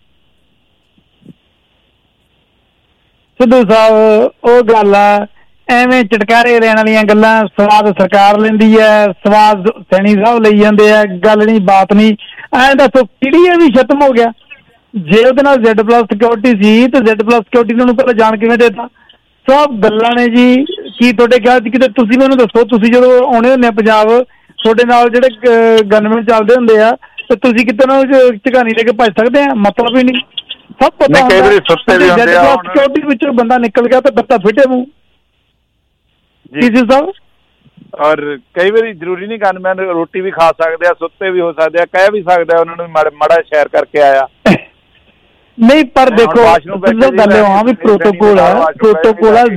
ਸਿੱਧੂ ਸਾਹਿਬ ਉਹ ਗੱਲ ਆ, ਐਵੇਂ ਚਟਕਾਰੇ ਲੈਣ ਵਾਲੀਆਂ ਗੱਲਾਂ ਸਵਾਦ ਸਰਕਾਰ ਲੈਂਦੀ ਹੈ, ਸਵਾਦ ਸੈਣੀ ਸਾਹਿਬ ਲਈ ਜਾਂਦੇ ਆ, ਗੱਲ ਨਹੀਂ ਬਾਤ ਨਹੀਂ। ਐਂ ਦੱਸੋ PDA ਵੀ ਖਤਮ ਹੋ ਗਿਆ। ਜੇ ਉਹਦੇ ਨਾਲ Z+ ਸਿਕਿਉਰਿਟੀ ਸੀ ਤੇ Z+ ਸਿਕਿਉਰਿਟੀ ਨੂੰ ਪਹਿਲਾਂ ਜਾਣ ਕਿਵੇਂ ਦੇਤਾ? ਸਭ ਗੱਲਾਂ ਨੇ ਜੀ। ਕੀ ਤੁਹਾਡੇ ਖਿਆਲ 'ਚ ਕਿਤੇ ਤੁਸੀਂ ਮੈਨੂੰ ਦੱਸੋ, ਤੁਸੀਂ ਜਦੋਂ ਆਉਣੇ ਹੁੰਦੇ ਆ ਪੰਜਾਬ, ਤੁਹਾਡੇ ਨਾਲ ਜਿਹੜੇ ਗਨਮੈਨ ਚੱਲਦੇ ਹੁੰਦੇ ਆ, ਤੇ ਤੁਸੀਂ ਕਿਤੇ ਨਾ ਝਕਾਨੀ ਲੈ ਕੇ ਭੱਜ ਸਕਦੇ ਆ? ਮਤਲਬ ਹੀ ਨਹੀਂ। ਸਭ ਪਤਾ Z+ ਸਿਕਿਉਰਿਟੀ ਵਿੱਚੋਂ ਬੰਦਾ ਨਿਕਲ ਗਿਆ ਤਾਂ ਬੱਤਾ ਫਿੱਟੇ ਮੂੰਹ ਜੀ ਸਾਹਿਬ। ਔਰ ਕਈ ਵਾਰੀ ਜ਼ਰੂਰੀ ਨਹੀਂ ਗਨਮੈਨ ਰੋਟੀ ਵੀ ਖਾ ਸਕਦੇ ਆ, ਸੁੱਤੇ ਵੀ ਹੋ ਸਕਦੇ ਆ, ਕਹਿ ਵੀ ਸਕਦੇ ਆ ਉਹਨਾਂ ਨੂੰ ਮਾੜਾ ਸ਼ੇਅਰ ਕਰਕੇ ਆਇਆ ਨਹੀਂ। ਪਰ ਦੇਖੋ ਗੱਲ ਹਾਂ ਵੀ ਪ੍ਰੋਟੋਕੋਲ ਆ, ਪ੍ਰੋਟੋਕੋਲ ਆ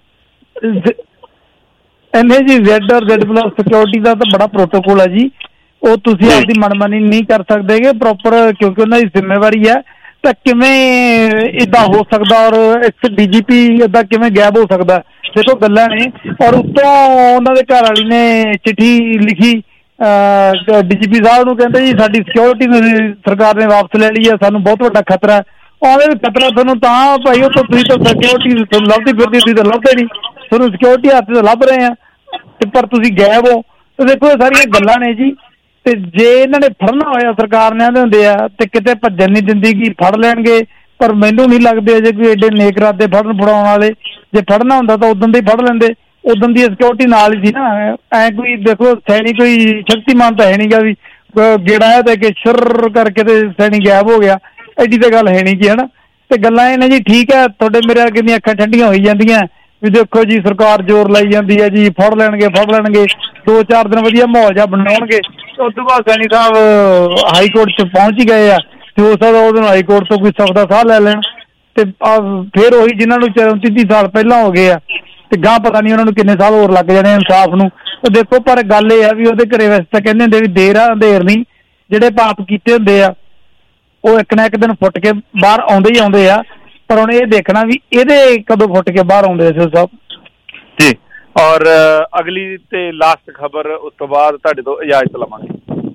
ਇਹਨੇ ਜੀ Z ਔਰ Z+ ਸਿਕਿਉਰਿਟੀ ਦਾ ਤਾਂ ਬੜਾ ਪ੍ਰੋਟੋਕੋਲ ਆ ਜੀ। ਉਹ ਤੁਸੀਂ ਆਪਦੀ ਮਨਮਾਨੀ ਨਹੀਂ ਕਰ ਸਕਦੇ ਪ੍ਰੋਪਰ, ਕਿਉਂਕਿ ਉਹਨਾਂ ਦੀ ਜ਼ਿੰਮੇਵਾਰੀ ਹੈ। ਤਾਂ ਕਿਵੇਂ ਏਦਾਂ ਹੋ ਸਕਦਾ, ਔਰ ਇੱਕ DGP ਏਦਾਂ ਕਿਵੇਂ ਗਾਇਬ ਹੋ ਸਕਦਾ? ਦੇਖੋ ਗੱਲਾਂ ਨੇ। ਔਰ ਉੱਤੋਂ ਉਹਨਾਂ ਦੇ ਘਰ ਵਾਲੀ ਨੇ ਚਿੱਠੀ ਲਿਖੀ DGP ਸਾਹਿਬ ਨੂੰ, ਕਹਿੰਦੇ ਜੀ ਸਾਡੀ ਸਿਕਿਉਰਿਟੀ ਸਰਕਾਰ ਨੇ ਵਾਪਸ ਲੈ ਲਈ ਹੈ, ਸਾਨੂੰ ਬਹੁਤ ਵੱਡਾ ਖਤਰਾ ਹੈ। ਉਹਦੇ ਵੀ ਖਤਰਾ ਤੁਹਾਨੂੰ ਤਾਂ ਭਾਈ ਉਹ ਤੁਸੀਂ ਤਾਂ ਸਿਕਿਉਰਿਟੀ ਲੱਭਦੀ ਫਿਰਦੀ, ਤੁਸੀਂ ਤਾਂ ਲੱਭਦੇ ਨਹੀਂ, ਤੁਹਾਨੂੰ ਸਿਕਿਉਰਿਟੀ ਹੱਥ 'ਚ ਲੱਭ ਰਹੇ ਆ ਤੇ ਪਰ ਤੁਸੀਂ ਗਾਇਬ ਹੋ। ਤੇ ਦੇਖੋ ਇਹ ਸਾਰੀਆਂ ਗੱਲਾਂ ਨੇ ਜੀ। ਤੇ ਜੇ ਇਹਨਾਂ ਨੇ ਫੜਨਾ ਹੋਇਆ ਸਰਕਾਰ ਨੇ ਆਂਦੇ ਹੁੰਦੇ ਆ ਤੇ ਕਿਤੇ ਭੱਜਣ ਨਹੀਂ ਦਿੰਦੀ ਕਿ ਫੜ ਲੈਣਗੇ, ਪਰ ਮੈਨੂੰ ਨਹੀਂ ਲੱਗਦੇ ਅਜੇ ਕੋਈ ਐਡੇ ਨੇਕ ਰਾਤੇ ਫੜਾਉਣ ਵਾਲੇ। ਜੇ ਫੜਨਾ ਹੁੰਦਾ ਤਾਂ ਉਦੋਂ ਦੇ ਹੀ ਫੜ ਲੈਂਦੇ, ਉਦੋਂ ਦੀ ਸਿਕਿਉਰਿਟੀ ਨਾਲ ਹੀ ਸੀ ਨਾ। ਐ ਕੋਈ ਦੇਖੋ ਸੈਣੀ ਕੋਈ ਸ਼ਕਤੀਮਾਨ ਤਾਂ ਹੈ ਨੀਗਾ ਵੀ ਗੇੜਾ ਹੈ ਤੇ ਕਿ ਸ਼ੁਰ ਕਰਕੇ ਤੇ ਸੈਣੀ ਗਾਇਬ ਹੋ ਗਿਆ, ਐਡੀ ਤਾਂ ਗੱਲ ਹੈ ਨਹੀਂ ਜੀ, ਹਨਾ। ਤੇ ਗੱਲਾਂ ਇਹ ਨੇ ਜੀ, ਠੀਕ ਹੈ ਤੁਹਾਡੇ ਮੇਰੇ ਅੱਗੇ ਦੀਆਂ ਅੱਖਾਂ ਠੰਡੀਆਂ ਹੋਈ ਜਾਂਦੀਆਂ ਵੀ ਦੇਖੋ ਜੀ ਸਰਕਾਰ ਜ਼ੋਰ ਲਾਈ ਜਾਂਦੀ ਹੈ ਜੀ, ਫੜ ਲੈਣਗੇ 2-4 ਦਿਨ ਵਧੀਆ ਮਾਹੌਲ ਜਿਹਾ ਬਣਾਉਣਗੇ। ਉਸ ਤੋਂ ਬਾਅਦ ਸੈਣੀ ਸਾਹਿਬ ਹਾਈ ਕੋਰਟ 'ਚ ਪਹੁੰਚ ਹੀ ਗਏ ਆ ਤੇ ਹੋ ਸਕਦਾ ਉਹਦੇ ਹਾਈ ਕੋਰਟ ਤੋਂ ਕੋਈ ਸਖਤ ਸਾਹ ਲੈ ਲੈਣ ਤੇ ਫਿਰ ਉਹੀ ਜਿਨ੍ਹਾਂ ਨੂੰ 30 ਸਾਲ ਪਹਿਲਾਂ ਹੋ ਗਏ ਆ ਤੇ ਗਾਂ ਪਤਾ ਨਹੀਂ ਉਹਨਾਂ ਨੂੰ ਕਿੰਨੇ ਸਾਲ ਹੋਰ ਲੱਗ ਜਾਣੇ ਇਨਸਾਫ ਨੂੰ। ਤੇ ਦੇਖੋ ਪਰ ਗੱਲ ਇਹ ਆ ਵੀ ਉਹਦੇ ਘਰੇ ਵੈਸੇ ਤਾਂ ਕਹਿੰਦੇ ਹੁੰਦੇ ਵੀ ਦੇਰ ਆ ਅੰਧੇਰ ਨਹੀਂ। ਜਿਹੜੇ ਪਾਪ ਕੀਤੇ ਹੁੰਦੇ ਆ ਉਹ ਇੱਕ ਨਾ ਇੱਕ ਦਿਨ ਫੁੱਟ ਕੇ ਬਾਹਰ ਆਉਂਦੇ ਹੀ ਆਉਂਦੇ ਆ, ਪਰ ਹੁਣ ਇਹ ਦੇਖਣਾ ਵੀ ਇਹਦੇ ਕਦੋਂ ਫੁੱਟ ਕੇ ਬਾਹਰ ਆਉਂਦੇ ਸੀ ਸਾਹਿਬ ਜੀ। ਔਰ ਅਗਲੀ ਤੇ ਲਾਸਟ ਖਬਰ ਉਸ ਤੋਂ ਬਾਅਦ ਤੁਹਾਡੇ ਤੋਂ ਇਜਾਜ਼ਤ ਲਵਾਂਗੇ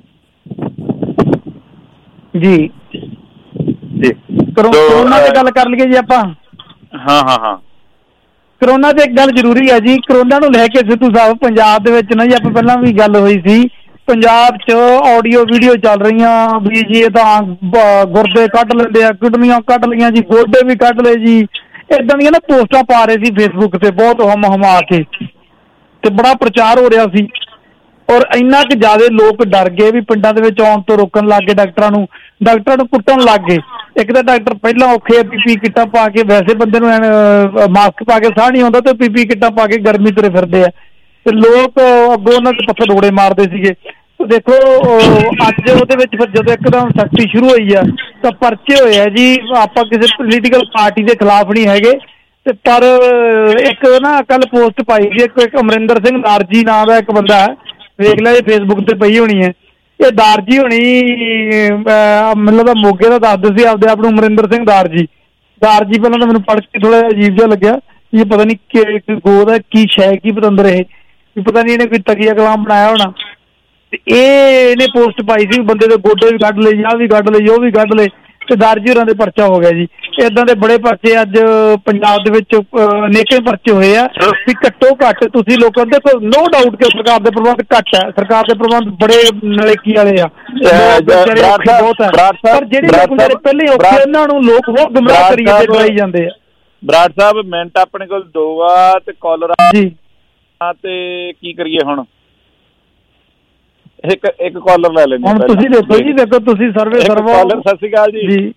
ਜੀ। ਜੀ ਕਰੋਨਾ ਦੀ ਗੱਲ ਕਰ ਲਈਏ ਜੀ ਆਪਾਂ। ਹਾਂ ਕਰੋਨਾ ਤੇ ਇੱਕ ਗੱਲ ਜ਼ਰੂਰੀ ਹੈ ਜੀ। ਕਰੋਨਾ ਨੂੰ ਲੈ ਕੇ ਸਿੱਧੂ ਸਾਹਿਬ ਪੰਜਾਬ ਦੇ ਵਿੱਚ ਨਾ ਜੀ, ਆਪਾਂ ਪਹਿਲਾਂ ਵੀ ਗੱਲ ਹੋਈ ਸੀ, ਪੰਜਾਬ 'ਚ ਆਡੀਓ ਵੀਡੀਓ ਚੱਲ ਰਹੀਆਂ ਵੀ ਜੀ ਇਹ ਤਾਂ ਗੁਰਦੇ ਕੱਢ ਲੈਂਦੇ ਆ, ਕਿਡਨੀਆਂ ਕੱਢ ਲਈਆਂ ਜੀ, ਗੋਡੇ ਵੀ ਕੱਢ ਲਏ ਜੀ, ਏਦਾਂ ਦੀਆਂ ਨਾ ਪੋਸਟਾਂ ਪਾ ਰਹੇ ਸੀ ਫੇਸਬੁੱਕ ਤੇ ਬਹੁਤ ਹਮਾ ਕੇ ਤੇ ਬੜਾ ਪ੍ਰਚਾਰ ਹੋ ਰਿਹਾ ਸੀ। ਔਰ ਇੰਨਾ ਕੁ ਜ਼ਿਆਦਾ ਲੋਕ ਡਰ ਗਏ ਵੀ ਪਿੰਡਾਂ ਦੇ ਵਿੱਚ ਆਉਣ ਤੋਂ ਰੋਕਣ ਲੱਗ ਗਏ, ਡਾਕਟਰਾਂ ਨੂੰ ਕੁੱਟਣ ਲੱਗ ਗਏ। ਇੱਕ ਤਾਂ ਡਾਕਟਰ ਪਹਿਲਾਂ ਔਖੇ PPE ਕਿੱਟਾਂ ਪਾ ਕੇ, ਵੈਸੇ ਬੰਦੇ ਨੂੰ ਮਾਸਕ ਪਾ ਕੇ ਸਾਹ ਨਹੀਂ ਆਉਂਦਾ ਤੇ PPE ਕਿੱਟਾਂ ਪਾ ਕੇ ਗਰਮੀ ਤੁਰੇ ਫਿਰਦੇ ਆ ਤੇ ਲੋਕ ਅੱਗੋਂ ਉਹਨਾਂ ਦੇ ਪੱਥਰ ਰੋੜੇ ਮਾਰਦੇ ਸੀਗੇ। ਦੇਖੋ ਅੱਜ ਉਹਦੇ ਵਿੱਚ ਫਿਰ ਜਦੋਂ ਇੱਕਦਮ ਸਖਤੀ ਸ਼ੁਰੂ ਹੋਈ ਆ ਤਾਂ ਪਰਚੇ ਹੋਏ ਆ ਜੀ। ਆਪਾਂ ਕਿਸੇ ਪੋਲੀਟੀਕਲ ਪਾਰਟੀ ਦੇ ਖਿਲਾਫ ਨਹੀਂ ਹੈਗੇ ਤੇ ਪਰ ਇੱਕ ਨਾ ਕੱਲ ਪੋਸਟ ਪਾਈ ਸੀ ਇੱਕ ਅਮਰਿੰਦਰ ਸਿੰਘ ਨਾਰਜੀ ਨਾਂ ਦਾ ਇੱਕ ਬੰਦਾ ਹੈ, ਵੇਖ ਲਿਆ ਫੇਸਬੁੱਕ ਤੇ ਪਈ ਹੋਣੀ ਹੈ। ਇਹ ਦਾਰਜੀ ਹੋਣੀ ਮਤਲਬ ਮੋਗੇ ਦਾ ਦੱਸਦੇ ਸੀ ਆਪਦੇ ਆਪ ਨੂੰ ਅਮਰਿੰਦਰ ਸਿੰਘ ਦਾਰਜੀ। ਪਹਿਲਾਂ ਤਾਂ ਮੈਨੂੰ ਪੜ੍ਹ ਕੇ ਥੋੜਾ ਜਿਹਾ ਅਜੀਬ ਜਿਹਾ ਲੱਗਿਆ, ਇਹ ਪਤਾ ਨਹੀਂ ਗੋਦ ਹੈ ਕੀ ਸ਼ੈ ਕੀ ਪਤੰਦਰ, ਇਹ ਪਤਾ ਨਹੀਂ ਇਹਨੇ ਕੋਈ ਤਕੀਆ ਕਲਾਮ ਬਣਾਇਆ ਹੋਣਾ। ਤੇ ਇਹਨੇ ਪੋਸਟ ਪਾਈ ਸੀ ਬੰਦੇ ਦੇ ਗੋਡੇ ਵੀ ਕੱਢ ਲਏ, ਆਹ ਵੀ ਕੱਢ ਲਏ, ਉਹ ਵੀ ਕੱਢ ਲਏ ਤੇ ਦਾਰਜੀ ਹੋਰਾਂ ਦੇ ਪਰਚਾ ਹੋ ਗਿਆ ਜੀ। ਏਦਾਂ ਦੇ ਬੜੇ ਪਰਚੇ ਅੱਜ ਪੰਜਾਬ ਦੇ ਵਿੱਚ ਅਨੇਕਾਂ ਪਰਚੇ ਹੋਏ ਆ ਵੀ ਘੱਟੋ ਘੱਟ ਤੁਸੀਂ ਲੋਕਾਂ ਦੇ ਨੋ ਡਾਊਟ ਕਿ ਸਰਕਾਰ ਦੇ ਪ੍ਰਬੰਧ ਘੱਟ ਹੈ, ਸਰਕਾਰ ਦੇ ਪ੍ਰਬੰਧ ਬੜੇ ਨਲੇਕੀ ਵਾਲੇ ਆ ਬਹੁਤ ਹੈ, ਪਰ ਜਿਹੜੇ ਲੋਕ ਜਿਹੜੇ ਪਹਿਲੇ ਔਖੇ ਉਹਨਾਂ ਨੂੰ ਲੋਕ ਬਹੁਤ ਗੁੰਮਰਾਹ ਕਰੀ ਜਾਂਦੇ ਆ। ਬਰਾੜ ਸਾਹਿਬ ਮਿੰਟ ਆਪਣੇ ਕੋਲ 2 ਆ ਤੇ ਕਾਲਰ ਜੀ ਤੇ ਕੀ ਕਰੀਏ ਹੁਣ? ਇੱਕ ਕਾਲਰ ਲੈ ਲੈਂਦੇ ਹੁਣ ਤੁਸੀਂ ਦੇਖੋ ਜੀ, ਦੇਖੋ ਤੁਸੀਂ ਸਰਵੇ ਸਰਵਾ ਕਾਲਰ। ਸਤਿ ਸ਼੍ਰੀ ਅਕਾਲ ਜੀ।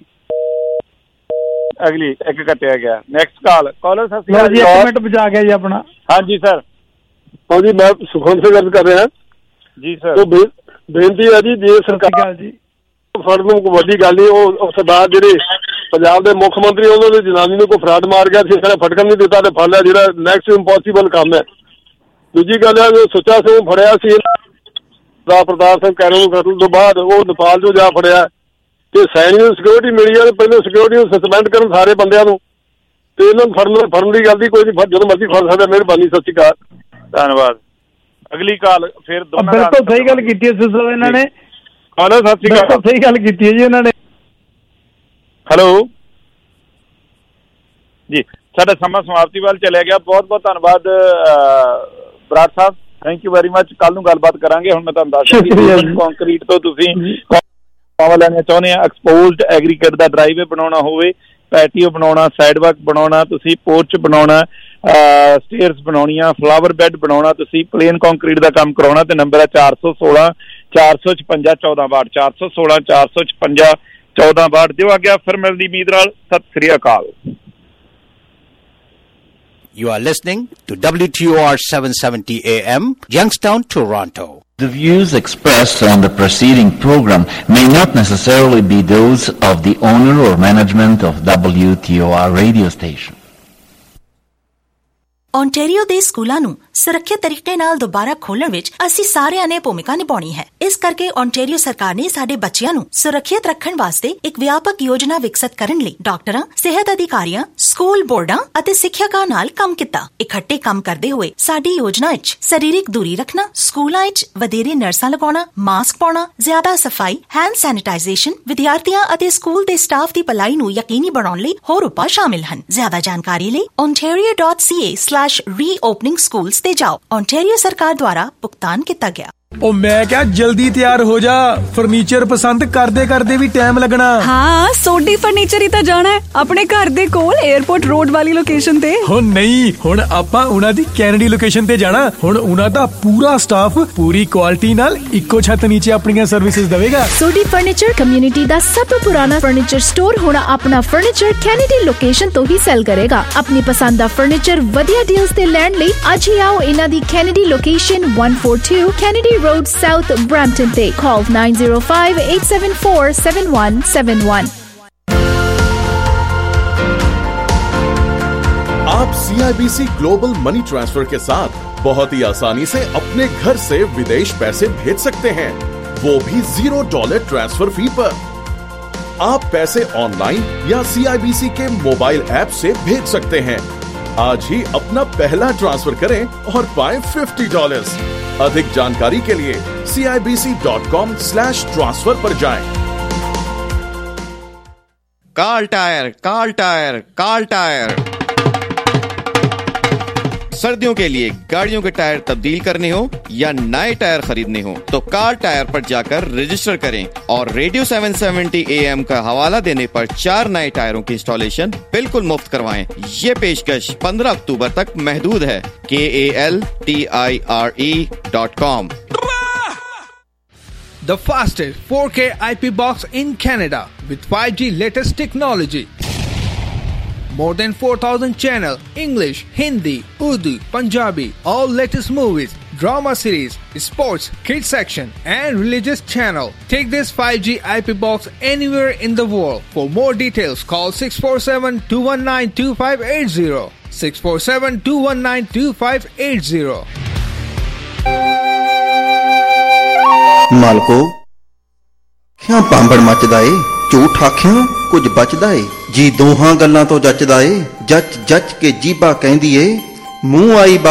ਅਗਲੀ ਇੱਕ ਕੱਟਿਆ ਗਿਆ। ਨੈਕਸਟ ਕਾਲਰ ਸਤਿ ਸ਼੍ਰੀ ਅਕਾਲ ਜੀ। 1 ਮਿੰਟ ਬਚਾ ਗਿਆ ਜੀ ਆਪਣਾ। ਹਾਂਜੀ ਸਰ। ਹਾਂਜੀ ਮੈਂ ਸੁਖਵੰਤ ਸਿੰਘ ਗੱਲ ਕਰ ਰਿਹਾ ਜੀ ਸਰ। ਬੇਨਤੀ ਹੈ ਜੀ, ਜੇ ਸਰਕਾਰ ਜੀ ਫਰਡ ਨੂੰ ਕੋਈ ਵੱਡੀ ਗੱਲ ਨਹੀਂ, ਉਹ ਸਰਦਾਰ ਜਿਹੜੇ ਪੰਜਾਬ ਦੇ ਮੁੱਖ ਮੰਤਰੀ ਉਹਨਾਂ ਦੀ ਜਨਾਨੀ ਨੂੰ ਕੋਈ ਫਰਾਡ ਮਾਰ ਗਿਆ ਸੀ, ਫਟਕਣ ਨਹੀਂ ਦਿੱਤਾ ਤੇ ਫੜ ਲਿਆ, ਜਿਹੜਾ ਨੈਕਸਟ ਇੰਪੋਸੀਬਲ ਕੰਮ ਹੈ। ਦੂਜੀ ਗੱਲ ਹੈ ਸੁੱਚਾ ਸਿੰਘ ਫੜਿਆ ਸੀ ਪ੍ਰਤਾਪ ਸਿੰਘ ਕੈਰੋਂ ਨੂੰ ਕਤਲ ਤੋਂ ਬਾਅਦ, ਉਹ ਨੇਪਾਲ ਤੋਂ ਜਾ ਫੜਿਆ ਤੇ ਸੈਨਿਕ ਨੂੰ ਸਿਕਿਉਰਿਟੀ ਮਿਲੀ ਆ ਤੇ ਪਹਿਲਾਂ ਸਿਕਿਉਰਿਟੀ ਨੂੰ ਸਸਪੈਂਡ ਕਰਨ ਸਾਰੇ ਬੰਦਿਆਂ ਨੂੰ ਤੇ ਇਹਨਾਂ ਨੂੰ ਫੜਨ ਦੀ ਗੱਲ ਦੀ ਕੋਈ ਨਹੀਂ, ਜਦੋਂ ਮਰਜ਼ੀ ਫੜ ਸਕਦਾ। ਮਿਹਰਬਾਨੀ, ਸਤਿ ਸ਼੍ਰੀ ਅਕਾਲ, ਧੰਨਵਾਦ। ਅਗਲੀ ਕਾਲ ਫਿਰ ਬਿਲਕੁਲ ਸਹੀ ਗੱਲ ਕੀਤੀ ਹੈ ਸਿਸਟਰ ਇਹਨਾਂ ਨੇ। ਕਾਲਰ ਸਤਿ ਸ਼੍ਰੀ ਅਕਾਲ। ਸਹੀ ਗੱਲ ਕੀਤੀ ਹੈ ਜੀ ਇਹਨਾਂ ਨੇ। ਹੈਲੋ ਜੀ, ਸਾਡਾ ਸਮਾਂ ਸਮਾਪਤੀ ਵੱਲ ਚਲਿਆ ਗਿਆ। ਬਹੁਤ ਬਹੁਤ ਧੰਨਵਾਦ ਬਰਾੜ ਸਾਹਿਬ, ਥੈਂਕ ਯੂ ਵੈਰੀ ਮਚ। ਕੱਲ ਨੂੰ ਗੱਲਬਾਤ ਕਰਾਂਗੇ। ਹੁਣ ਮੈਂ ਤੁਹਾਨੂੰ ਦੱਸ ਦਿੰਦਾ ਕੰਕਰੀਟ ਤੋਂ ਤੁਸੀਂ ਲੈਣਾ ਚਾਹੁੰਦੇ ਆ, ਐਕਸਪੋਜ਼ਡ ਐਗਰੀਕੇਟ ਦਾ ਡਰਾਈਵੇ ਬਣਾਉਣਾ ਹੋਵੇ, ਪੈਟੀਓ ਬਣਾਉਣਾ, ਸਾਈਡਵਾਕ ਬਣਾਉਣਾ, ਤੁਸੀਂ ਪੋਰਚ ਬਣਾਉਣਾ, ਸਟੇਅਰਸ ਬਣਾਉਣੀਆਂ, ਫਲਾਵਰ ਬੈੱਡ ਬਣਾਉਣਾ, ਤੁਸੀਂ ਪਲੇਨ ਕੰਕਰੀਟ ਦਾ ਕੰਮ ਕਰਾਉਣਾ ਤੇ ਨੰਬਰ ਹੈ 416 456 1462 416 456 1462। ਦਿਓ ਆ ਗਿਆ ਫਿਰ ਮਿਲਦੀ ਉਮੀਦ ਨਾਲ। Sat Sri Akal. You are listening to WTOR 770 AM, Youngstown, Toronto. The views expressed on the preceding program may not necessarily be those of the owner or management of WTOR radio station. Ontario ਦੇ ਸਕੂਲਾਂ ਨੂੰ ਸੁਰੱਖਿਅਤ ਤਰੀਕੇ ਨਾਲ ਦੁਬਾਰਾ ਖੋਲ੍ਹਣ ਵਿੱਚ ਅਸੀਂ ਸਾਰਿਆਂ ਨੇ ਭੂਮਿਕਾ ਨਿਭਾਉਣੀ ਹੈ। ਇਸ ਕਰਕੇ ਓਨਟਾਰੀਓ ਸਰਕਾਰ ਨੇ ਸਾਡੇ ਬੱਚਿਆਂ ਨੂੰ ਸੁਰੱਖਿਅਤ ਰੱਖਣ ਵਾਸਤੇ ਇੱਕ ਵਿਆਪਕ ਯੋਜਨਾ ਵਿਕਸਿਤ ਕਰਨ ਲਈ ਡਾਕਟਰਾਂ, ਸਿਹਤ ਅਧਿਕਾਰੀਆਂ, ਸਕੂਲ ਬੋਰਡਾਂ ਅਤੇ ਸਿੱਖਿਅਕਾਂ ਨਾਲ ਕੰਮ ਕੀਤਾ। ਇਕੱਠੇ ਕੰਮ ਕਰਦੇ ਹੋਏ ਸਾਡੀ ਯੋਜਨਾ ਵਿੱਚ ਸਰੀਰਕ ਦੂਰੀ ਰੱਖਣਾ, ਸਕੂਲਾਂ ਵਿੱਚ ਵਧੇਰੇ ਨਰਸਾਂ ਲਗਾਉਣਾ, ਮਾਸਕ ਪਾਉਣਾ, ਜ਼ਿਆਦਾ ਸਫਾਈ, ਹੈਂਡ ਸੈਨੀਟਾਈਜ਼ੇਸ਼ਨ, ਵਿਦਿਆਰਥੀਆਂ ਅਤੇ ਸਕੂਲ ਦੇ ਸਟਾਫ ਦੀ ਭਲਾਈ ਨੂੰ ਯਕੀਨੀ ਬਣਾਉਣ ਲਈ ਹੋਰ ਉਪਾਅ ਸ਼ਾਮਿਲ ਹਨ। ਜ਼ਿਆਦਾ ਜਾਣਕਾਰੀ ਲਈ ontario.ca/reopening schools ਤੇ ਜਾਓ। ਓਨਟਾਰੀਓ ਸਰਕਾਰ ਦੁਆਰਾ ਭੁਗਤਾਨ ਕੀਤਾ ਗਿਆ। ਉਹ ਮੈਂ ਕਿਹਾ ਜਲਦੀ ਤਿਆਰ ਹੋ ਜਾ, ਫਰਨੀਚਰ ਪਸੰਦ ਕਰਦੇ ਵੀ ਟਾਈਮ ਲੱਗਣਾ। ਹਾਂ, ਸੋਢੀ ਫਰਨੀਚਰ ਹੀ ਤਾਂ ਜਾਣਾ ਹੈ ਆਪਣੇ ਘਰ ਦੇ ਕੋਲ 에ਅਰਪੋਰਟ ਰੋਡ ਵਾਲੀ ਲੋਕੇਸ਼ਨ ਤੇ। ਹੋ ਨਹੀਂ, ਹੁਣ ਆਪਾਂ ਉਹਨਾਂ ਦੀ ਕੈਨੇਡੀ ਲੋਕੇਸ਼ਨ ਤੇ ਜਾਣਾ। ਹੁਣ ਉਹਨਾਂ ਦਾ ਪੂਰਾ ਸਟਾਫ ਪੂਰੀ ਕੁਆਲਿਟੀ ਨਾਲ ਇੱਕੋ ਛੱਤ ਨੀਚੇ ਆਪਣੀਆਂ ਸਰਵਿਸਿਜ਼ ਦੇਵੇਗਾ। ਸੋਢੀ ਫਰਨੀਚਰ ਕਮਿਊਨਿਟੀ ਦਾ ਸਭ ਤੋਂ ਪੁਰਾਣਾ ਫਰਨੀਚਰ ਸਟੋਰ ਹੁਣ ਆਪਣਾ ਫਰਨੀਚਰ ਕੈਨੇਡੀ ਲੋਕੇਸ਼ਨ ਤੋਂ ਹੀ ਸੈਲ ਕਰੇਗਾ। ਆਪਣੀ ਪਸੰਦ ਦਾ ਫਰਨੀਚਰ ਵਧੀਆ ਡੀਲਸ ਤੇ ਲੈਣ ਲਈ ਅੱਜ ਹੀ ਆਓ ਇਹਨਾਂ ਦੀ Kennedy location 142 Kennedy Road South, Brampton Day. Call 905-874-7171. आप CIBC ग्लोबल मनी ट्रांसफर के साथ बहुत ही आसानी से अपने घर से विदेश पैसे भेज सकते हैं, वो भी $0 ट्रांसफर फी पर। आप पैसे ऑनलाइन या CIBC के मोबाइल ऐप से भेज सकते हैं। आज ही अपना पहला ट्रांसफर करें और पाएं $50। अधिक जानकारी के लिए CIBC.com/transfer पर जाएं। कार्ल टायर, कार्ल टायर, कार्ल टायर। सर्दियों के लिए गाड़ियों के टायर तब्दील करने हो या नए टायर खरीदने हो तो कार्ल टायर पर जाकर रजिस्टर करें और रेडियो 770 AM का हवाला देने पर 4 नए टायरों की इंस्टॉलेशन बिल्कुल मुफ्त करवाएं। ये पेशकश 15 अक्टूबर तक महदूद है। KALTIRE.com। The fastest 4K IP box in Canada with 5G latest technology. More than 4,000 channel, English, Hindi, Urdu, Punjabi, all latest movies, drama series, sports, kids section and religious channel. Take this 5G IP box anywhere in the world. For more details, call 647-219-2580. 647-219-2580. ਮਾਲਕੋ ਕਿਉਂ ਪਾਂਬੜ ਮੱਚਦਾ ਏ ਝੂਠ ਆਖਿਆ ਕੁਝ ਬਚਦਾ ਏ ਜੀ ਦੋਹਾਂ ਗੱਲਾਂ ਤੋਂ ਜੱਚਦਾ ਏ ਜੱਚ ਜੱਚ ਕੇ ਜੀਭਾ ਕਹਿੰਦੀ ਏ ਮੂੰਹ ਆਈ